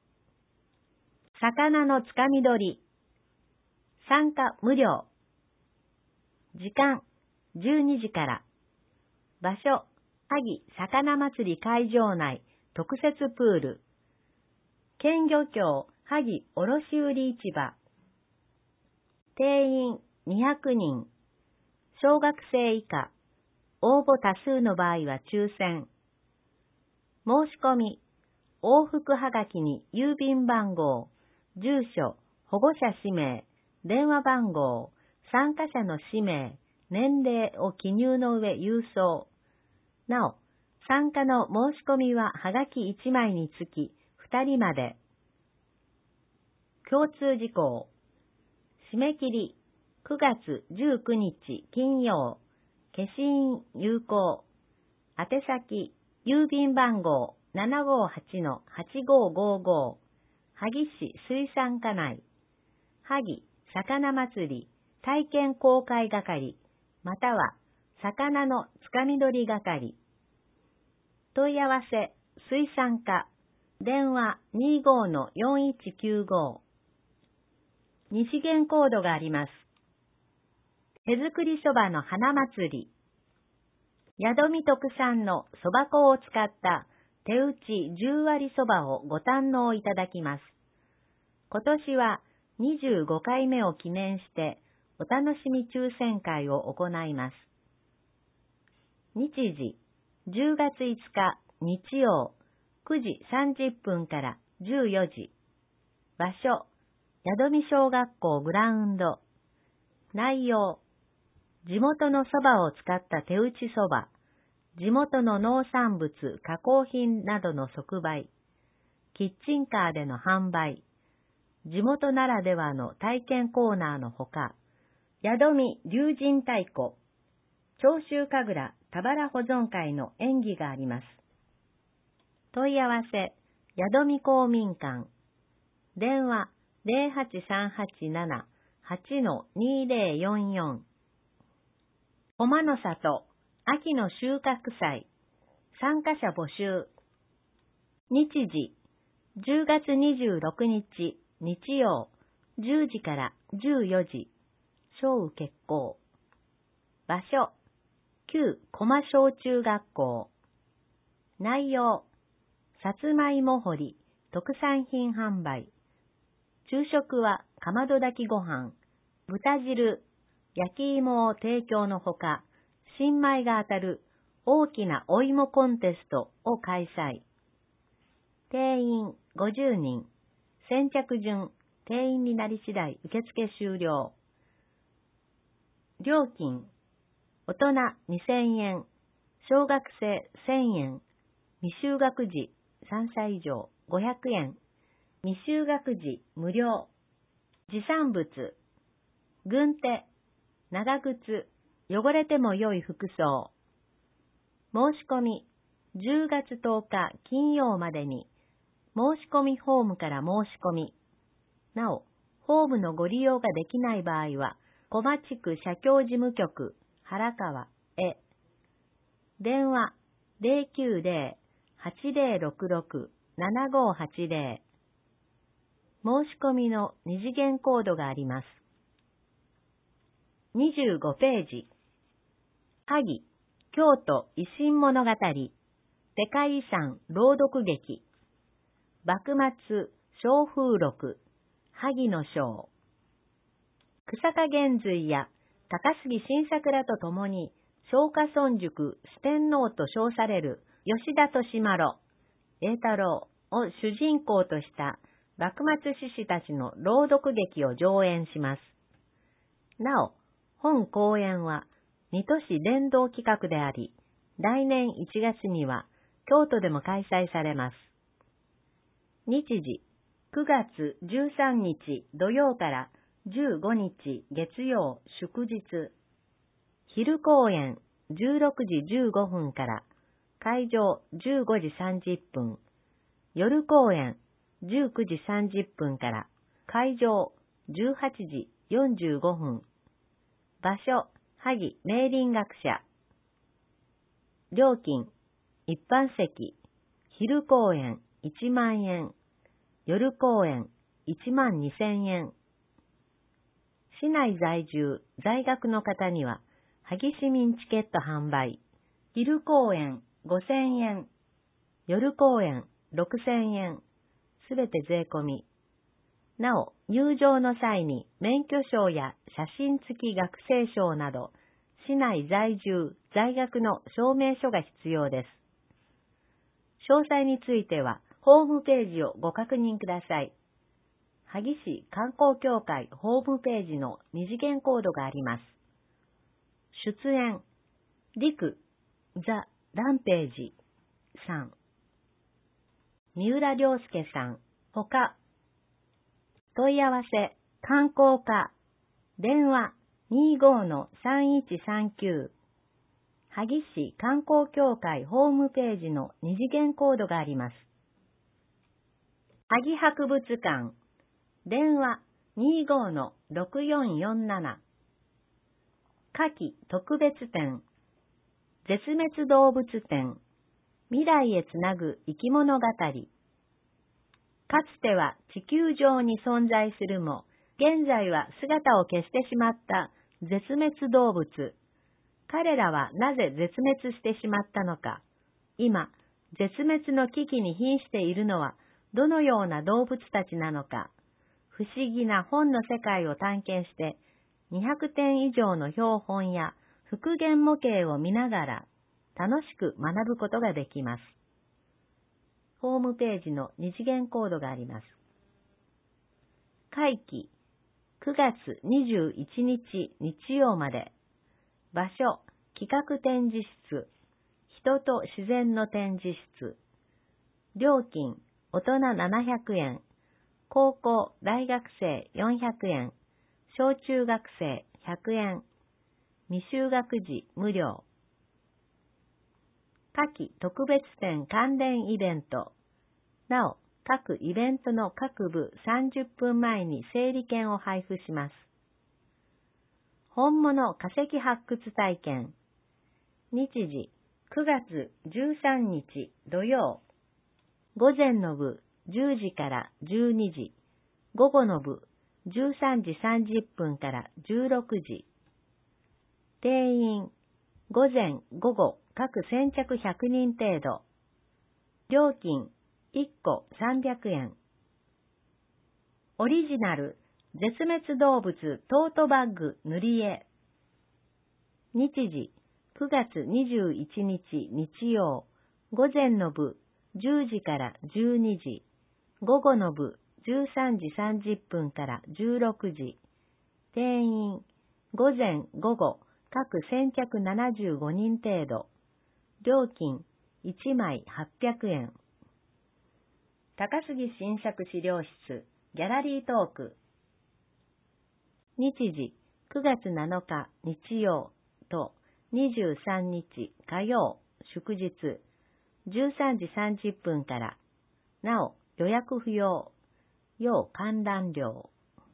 [SPEAKER 4] 魚のつかみ取り。参加無料。時間じゅうにじから。場所、萩魚祭り会場内特設プール。県漁協萩卸売市場。定員にひゃくにん。小学生以下。応募多数の場合は抽選。申し込み。往復はがきに郵便番号、住所、保護者氏名、電話番号、参加者の氏名、年齢を記入の上郵送。なお、参加の申し込みははがきいちまいにつきふたりまで。共通事項。締め切りくがつじゅうくにち金曜、消印有効。宛先、郵便番号 ななごはちのはちごごご、萩市水産課内、萩魚祭り体験公開係、または魚のつかみ取り係。問い合わせ、水産課、電話 にじゅうごのよんいちきゅうご。二次元コードがあります。手作りそばの花祭り。宿見特産のそば粉を使った手打ちじゅうわりそばをご堪能いただきます。今年はにじゅうごかいめを記念してお楽しみ抽選会を行います。日時、じゅうがついつか日曜くじさんじゅっぷんからじゅうよじ。場所、宿見小学校グラウンド。内容、地元のそばを使った手打ちそば、地元の農産物、加工品などの即売、キッチンカーでの販売、地元ならではの体験コーナーのほか、宿見龍神太鼓、長州神楽田原保存会の演技があります。問い合わせ、宿見公民館、電話 ゼロはちさんはちなな はちのにゼロよんよん。駒の里、秋の収穫祭、参加者募集。日時、じゅうがつにじゅうろくにち日曜、じゅうじからじゅうよじ、小雨決行。場所、旧駒小中学校。内容、さつまいも掘り、特産品販売。昼食はかまど炊きご飯、豚汁、焼き芋を提供のほか、新米が当たる大きなお芋コンテストを開催。定員ごじゅうにん、先着順、定員になり次第受付終了。料金、大人にせんえん、小学生せんえん、未就学児さんさい以上ごひゃくえん、未就学児無料。持参物、軍手、長靴、汚れても良い服装。申し込み、じゅうがつとおか金曜までに、申し込みフォームから申し込み。なお、ホームのご利用ができない場合は、小町区社協事務局、原川へ。電話、ゼロきゅうゼロ はちゼロろくろく ななごはちゼロ。申し込みの二次元コードがあります。にじゅうごページ。萩、京都維新物語、世界遺産朗読劇、幕末小風録、萩の章。草加玄瑞や高杉晋作らと共に、松下村塾四天王と称される吉田利麿、栄太郎を主人公とした幕末志士たちの朗読劇を上演します。なお、本公演は水戸市伝道企画であり、来年いちがつには京都でも開催されます。日時、くがつじゅうさんにち土曜からじゅうごにち月曜祝日。昼公演じゅうろくじじゅうごふんから会場じゅうごじさんじゅっぷん。夜公演じゅうくじさんじゅっぷんから会場じゅうはちじよんじゅうごふん。場所、萩明林学者。料金、一般席、昼公演いちまんえん、夜公演いちまんにせんえん。市内在住、在学の方には、萩市民チケット販売。昼公演ごせんえん、夜公演ろくせんえん、すべて税込み。なお、入場の際に免許証や写真付き学生証など、市内在住、在学の証明書が必要です。詳細については、ホームページをご確認ください。萩市観光協会ホームページの二次元コードがあります。出演、陸、ザ・ランページさん、三浦良介さん、ほか。問い合わせ、観光課、電話にじゅうごのさんいちさんきゅう、萩市観光協会ホームページの二次元コードがあります。萩博物館、電話 にじゅうごのろくよんよんなな、夏季特別展、絶滅動物展、未来へつなぐ生き物語。かつては地球上に存在するも、現在は姿を消してしまった絶滅動物。彼らはなぜ絶滅してしまったのか。今、絶滅の危機に瀕しているのはどのような動物たちなのか。不思議な本の世界を探検して、にひゃくてん以上の標本や復元模型を見ながら楽しく学ぶことができます。ホームページの二次元コードがあります。会期くがつにじゅういちにち日曜まで。場所企画展示室、人と自然の展示室。料金大人ななひゃくえん、高校大学生よんひゃくえん、小中学生ひゃくえん、未就学児無料。夏季特別展関連イベント。なお、各イベントの各部さんじゅっぷんまえに整理券を配布します。本物化石発掘体験。日時くがつじゅうさんにち土曜。午前の部じゅうじからじゅうにじ。午後の部じゅうさんじさんじゅっぷんからじゅうろくじ。定員午前午後各先着ひゃくにん程度。料金いっこさんびゃくえん。オリジナル絶滅動物トートバッグ塗り絵。日時くがつにじゅういちにち日曜。午前の部じゅうじからじゅうにじ。午後の部じゅうさんじさんじゅっぷんからじゅうろくじ。定員午前午後各先着ななじゅうごにん程度。料金いちまいはっぴゃくえん。高杉新作資料室ギャラリートーク。日時くがつなのか日曜とにじゅうさんにち火曜祝日じゅうさんじさんじゅっぷんから。なお予約不要。要観覧料。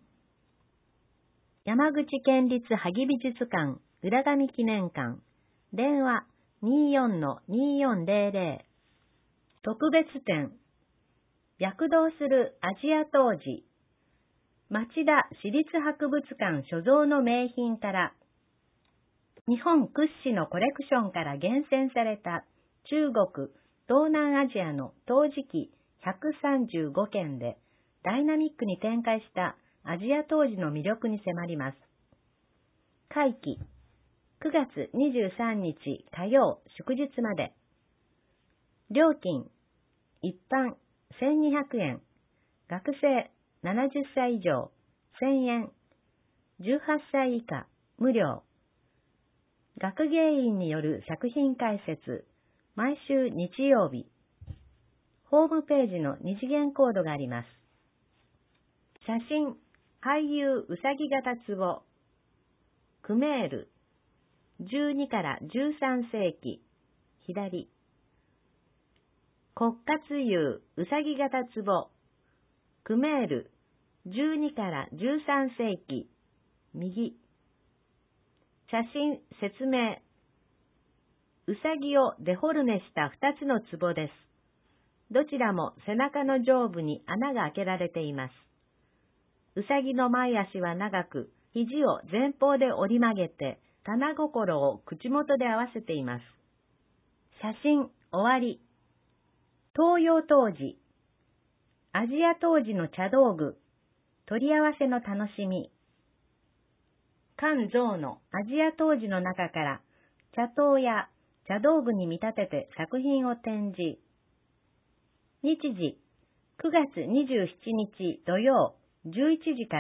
[SPEAKER 4] 山口県立萩美術館浦上記念館。電話 にじゅうよんのにじゅうよんぜろぜろ。特別展。躍動するアジア陶磁。町田市立博物館所蔵の名品から、日本屈指のコレクションから厳選された中国、東南アジアの陶磁器ひゃくさんじゅうごけんでダイナミックに展開したアジア陶磁の魅力に迫ります。会期くがつにじゅうさんにち火曜祝日まで。料金一般せんにひゃくえん、学生ななじゅっさい以上せんえん、じゅうはっさい以下無料。学芸員による作品解説、毎週日曜日。ホームページの二次元コードがあります。写真、俳優うさぎ型壺、クメール、じゅうにからじゅうさんせいき、左。骨活釉うさぎ型壺、クメール、じゅうにからじゅうさんせいき、右。写真説明。うさぎをデフォルメしたふたつの壺です。どちらも背中の上部に穴が開けられています。うさぎの前足は長く、肘を前方で折り曲げて、棚心を口元で合わせています。写真終わり。東洋陶磁。アジア陶磁の茶道具。取り合わせの楽しみ。関蔵のアジア陶磁の中から茶刀や茶道具に見立てて作品を展示。日時くがつにじゅうしちにち土曜じゅういちじから。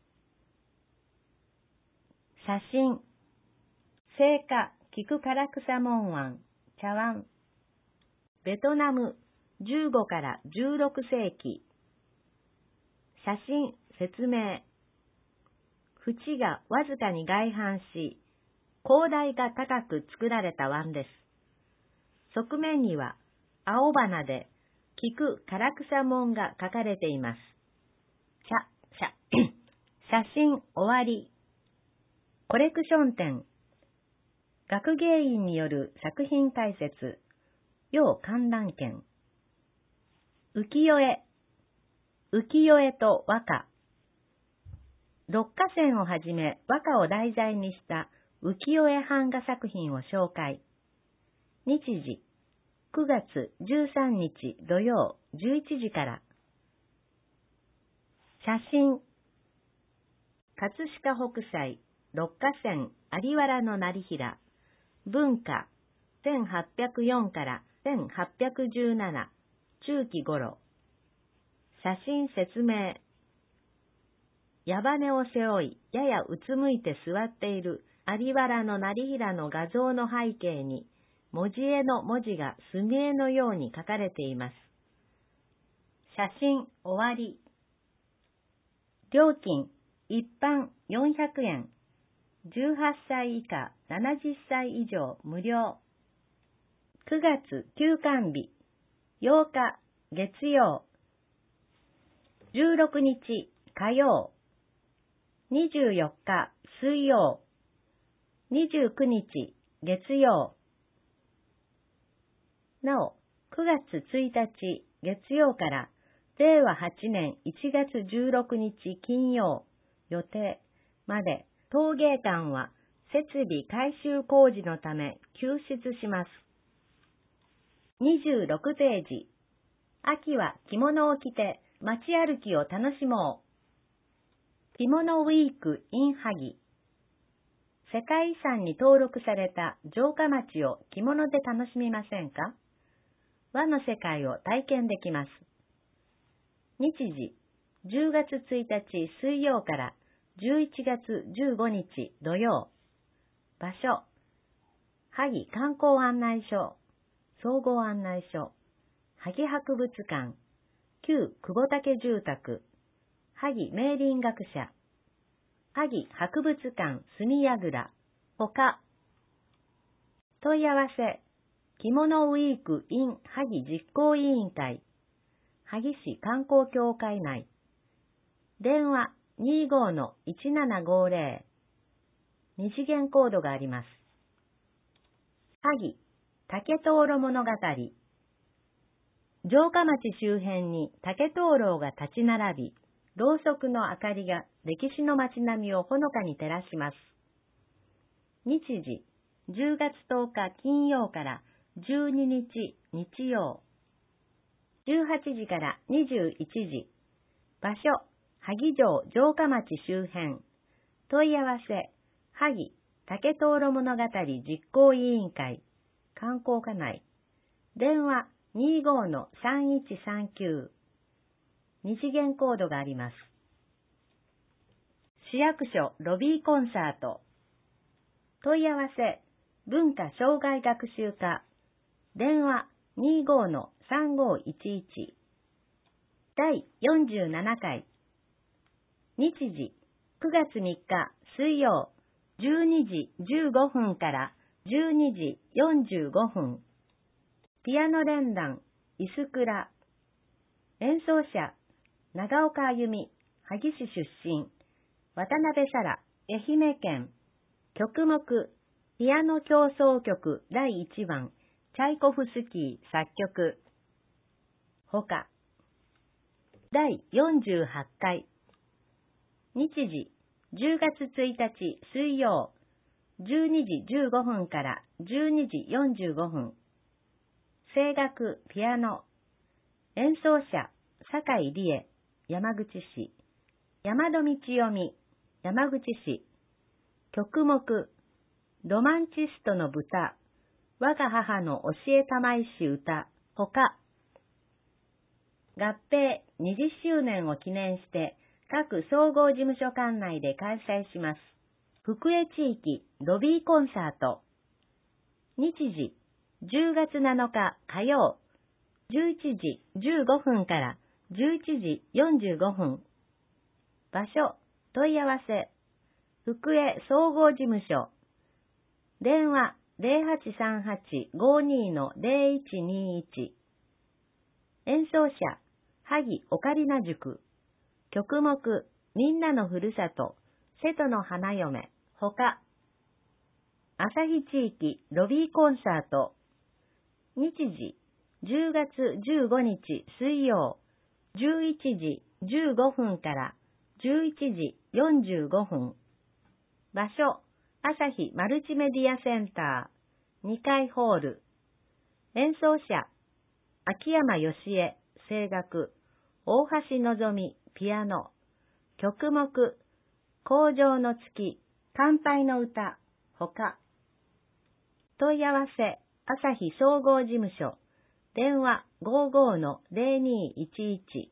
[SPEAKER 4] 写真青果菊唐草紋碗茶碗。ベトナムじゅうごからじゅうろくせいき。写真説明。 縁がわずかに外反し、高台が高く作られた湾です。側面には青花で菊唐草文が書かれています。写、写、写真終わり。コレクション展。学芸員による作品解説。要観覧券。浮世絵。浮世絵と和歌。六花線をはじめ和歌を題材にした浮世絵版画作品を紹介。日時、くがつじゅうさんにち土曜じゅういちじから。写真。葛飾北斎、六花線、有原の業平。文化、せんはっぴゃくよんからせんはっぴゃくじゅうなな、中期頃。写真説明。矢羽を背負い、ややうつむいて座っている有原の業平の画像の背景に、文字絵の文字が墨絵のように書かれています。写真終わり。料金、一般よんひゃくえん。じゅうはっさい以下、ななじゅっさい以上無料。くがつ休館日、ようか月曜、じゅうろくにち火曜、にじゅうよっか水曜、にじゅうくにち月曜。なお、くがつついたち月曜かられいわはちねんいちがつじゅうろくにち金曜予定まで、陶芸館は設備改修工事のため休室します。にじゅうろくページ。秋は着物を着て街歩きを楽しもう。着物ウィーク in 萩。世界遺産に登録された城下町を着物で楽しみませんか？和の世界を体験できます。日時、じゅうがつついたち水曜からじゅういちがつじゅうごにち土曜。場所、萩観光案内所、総合案内所、萩博物館、旧久保竹住宅、萩明林学者、萩博物館住櫓、ほか。問い合わせ、着物ウィーク in 萩実行委員会、萩市観光協会内。電話 にじゅうごのいちななごぜろ。二次元コードがあります。萩竹灯籠物語。城下町周辺に竹灯籠が立ち並び、ろうそくの明かりが歴史の街並みをほのかに照らします。日時、じゅうがつとおか金曜からじゅうににち日曜。じゅうはちじからにじゅういちじ。場所、萩城城下町周辺。問い合わせ、萩竹灯籠物語実行委員会、観光課内。電話 にじゅうごのさんいちさんきゅう。二次元コードがあります。市役所ロビーコンサート。問い合わせ、文化障害学習課。電話 にじゅうごのさんごいちいち。だいよんじゅうななかい。日時、くがつみっか水曜、じゅうにじじゅうごふんからじゅうにじよんじゅうごふん。ピアノ連弾、いすくら。演奏者、長岡あゆみ、萩市出身。渡辺沙羅、愛媛県。曲目、ピアノ協奏曲だいいちばん、チャイコフスキー作曲。ほか。だいよんじゅうはちかい。日時、じゅうがつついたち水曜、じゅうにじじゅうごふんからじゅうにじよんじゅうごふん。声楽、ピアノ。演奏者、坂井理恵、山口市。山戸道読み、山口市。曲目、ロマンチストの豚、我が母の教え玉石歌、ほか。合併にじゅっしゅうねんを記念して、各総合事務所管内で開催します。福江地域ロビーコンサート。日時、じゅうがつなのか火曜、じゅういちじじゅうごふんからじゅういちじよんじゅうごふん。場所、問い合わせ、 福江総合事務所。電話 ゼロはちさんはち ごにのゼロいちにいち。演奏者、萩オカリナ塾。曲目、みんなのふるさと、瀬戸の花嫁、ほか。朝日地域ロビーコンサート。日時、じゅうがつじゅうごにち水曜、じゅういちじじゅうごふんからじゅういちじよんじゅうごふん。場所、朝日マルチメディアセンター、にかいホール。演奏者、秋山義恵、声楽、大橋のぞみ、ピアノ。曲目、荒城の月、乾杯の歌、ほか。問い合わせ、朝日総合事務所。電話 ごじゅうごのゼロにいちいち。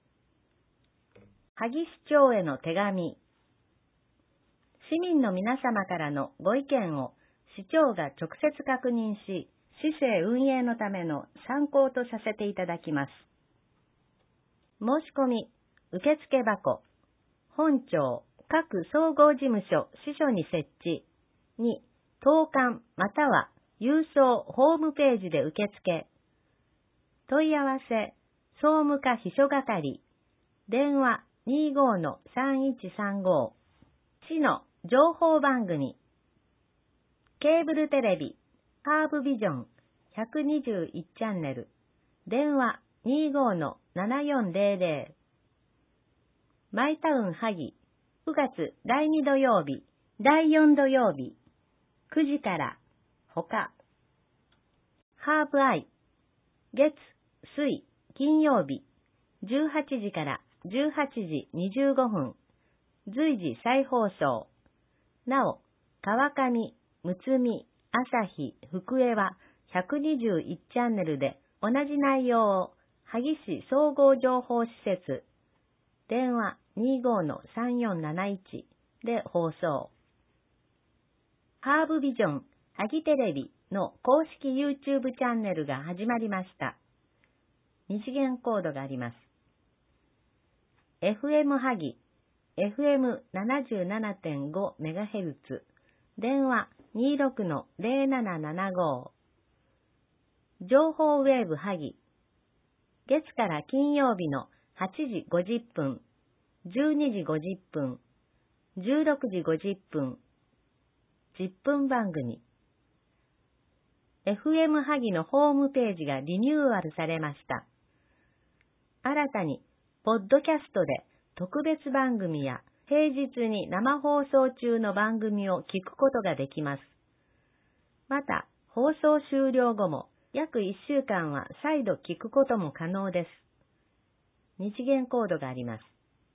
[SPEAKER 4] 萩市長への手紙。市民の皆様からのご意見を市長が直接確認し、市政運営のための参考とさせていただきます。申し込み、受付箱、本庁、各総合事務所、支所に設置。に、投函または郵送ホームページで受付。問い合わせ、総務課秘書係。電話 にじゅうごのさんいちさんご。市の情報番組。ケーブルテレビ、ハーブビジョンひゃくにじゅういちチャンネル。電話 にじゅうごのななよんゼロゼロ。マイタウン萩、くがつだいに土曜日、だいよん土曜日、くじから、ほか。ハーブアイ、月、水、金曜日、じゅうはちじからじゅうはちじにじゅうごふん、随時再放送。なお、川上、むつみ、朝日、福江はひゃくにじゅういちチャンネルで同じ内容を萩市総合情報施設、電話 にじゅうごのさんよんなないち で放送。ハーブビジョン、萩テレビの公式 YouTube チャンネルが始まりました。二次元コードがあります。エフエム 萩、エフエムななじゅうななてんごメガヘルツ、電話 にじゅうろくのゼロななななご。情報ウェーブ萩、月から金曜日のはちじごじゅっぷん、じゅうにじごじゅっぷん、じゅうろくじごじゅっぷん、じゅっぷん番組。エフエム 萩のホームページがリニューアルされました。新たに、ポッドキャストで特別番組や平日に生放送中の番組を聞くことができます。また、放送終了後も約いっしゅうかんは再度聞くことも可能です。二次元コードがあります。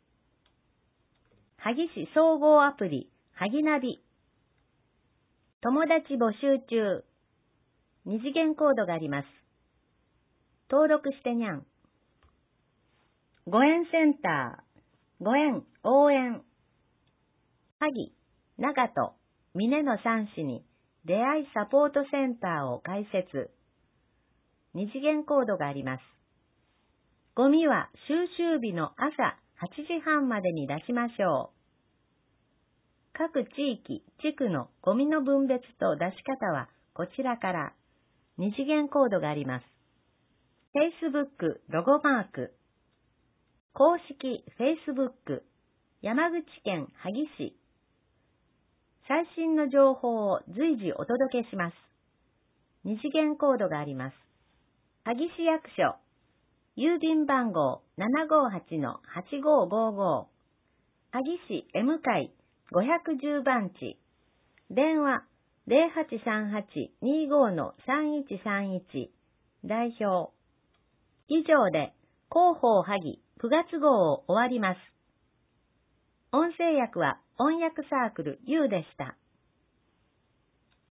[SPEAKER 4] 萩市総合アプリ、萩ナビ。友達募集中。二次元コードがあります。登録してにゃん。ご縁センター、ご縁応援。萩、長門、峰の三市に出会いサポートセンターを開設。二次元コードがあります。ゴミは収集日の朝はちじはんまでに出しましょう。各地域、地区のゴミの分別と出し方はこちらから。二次元コードがあります。Facebook ロゴマーク。公式 Facebook 山口県萩市。最新の情報を随時お届けします。二次元コードがあります。萩市役所。郵便番号 ななごはちのはちごごご。萩市 M 会ごひゃくじゅう番地。電話ゼロはちさんはち にじゅうごのさんいちさんいち。代表。以上で広報萩くがつ号を終わります。音声訳は音訳サークル U でした。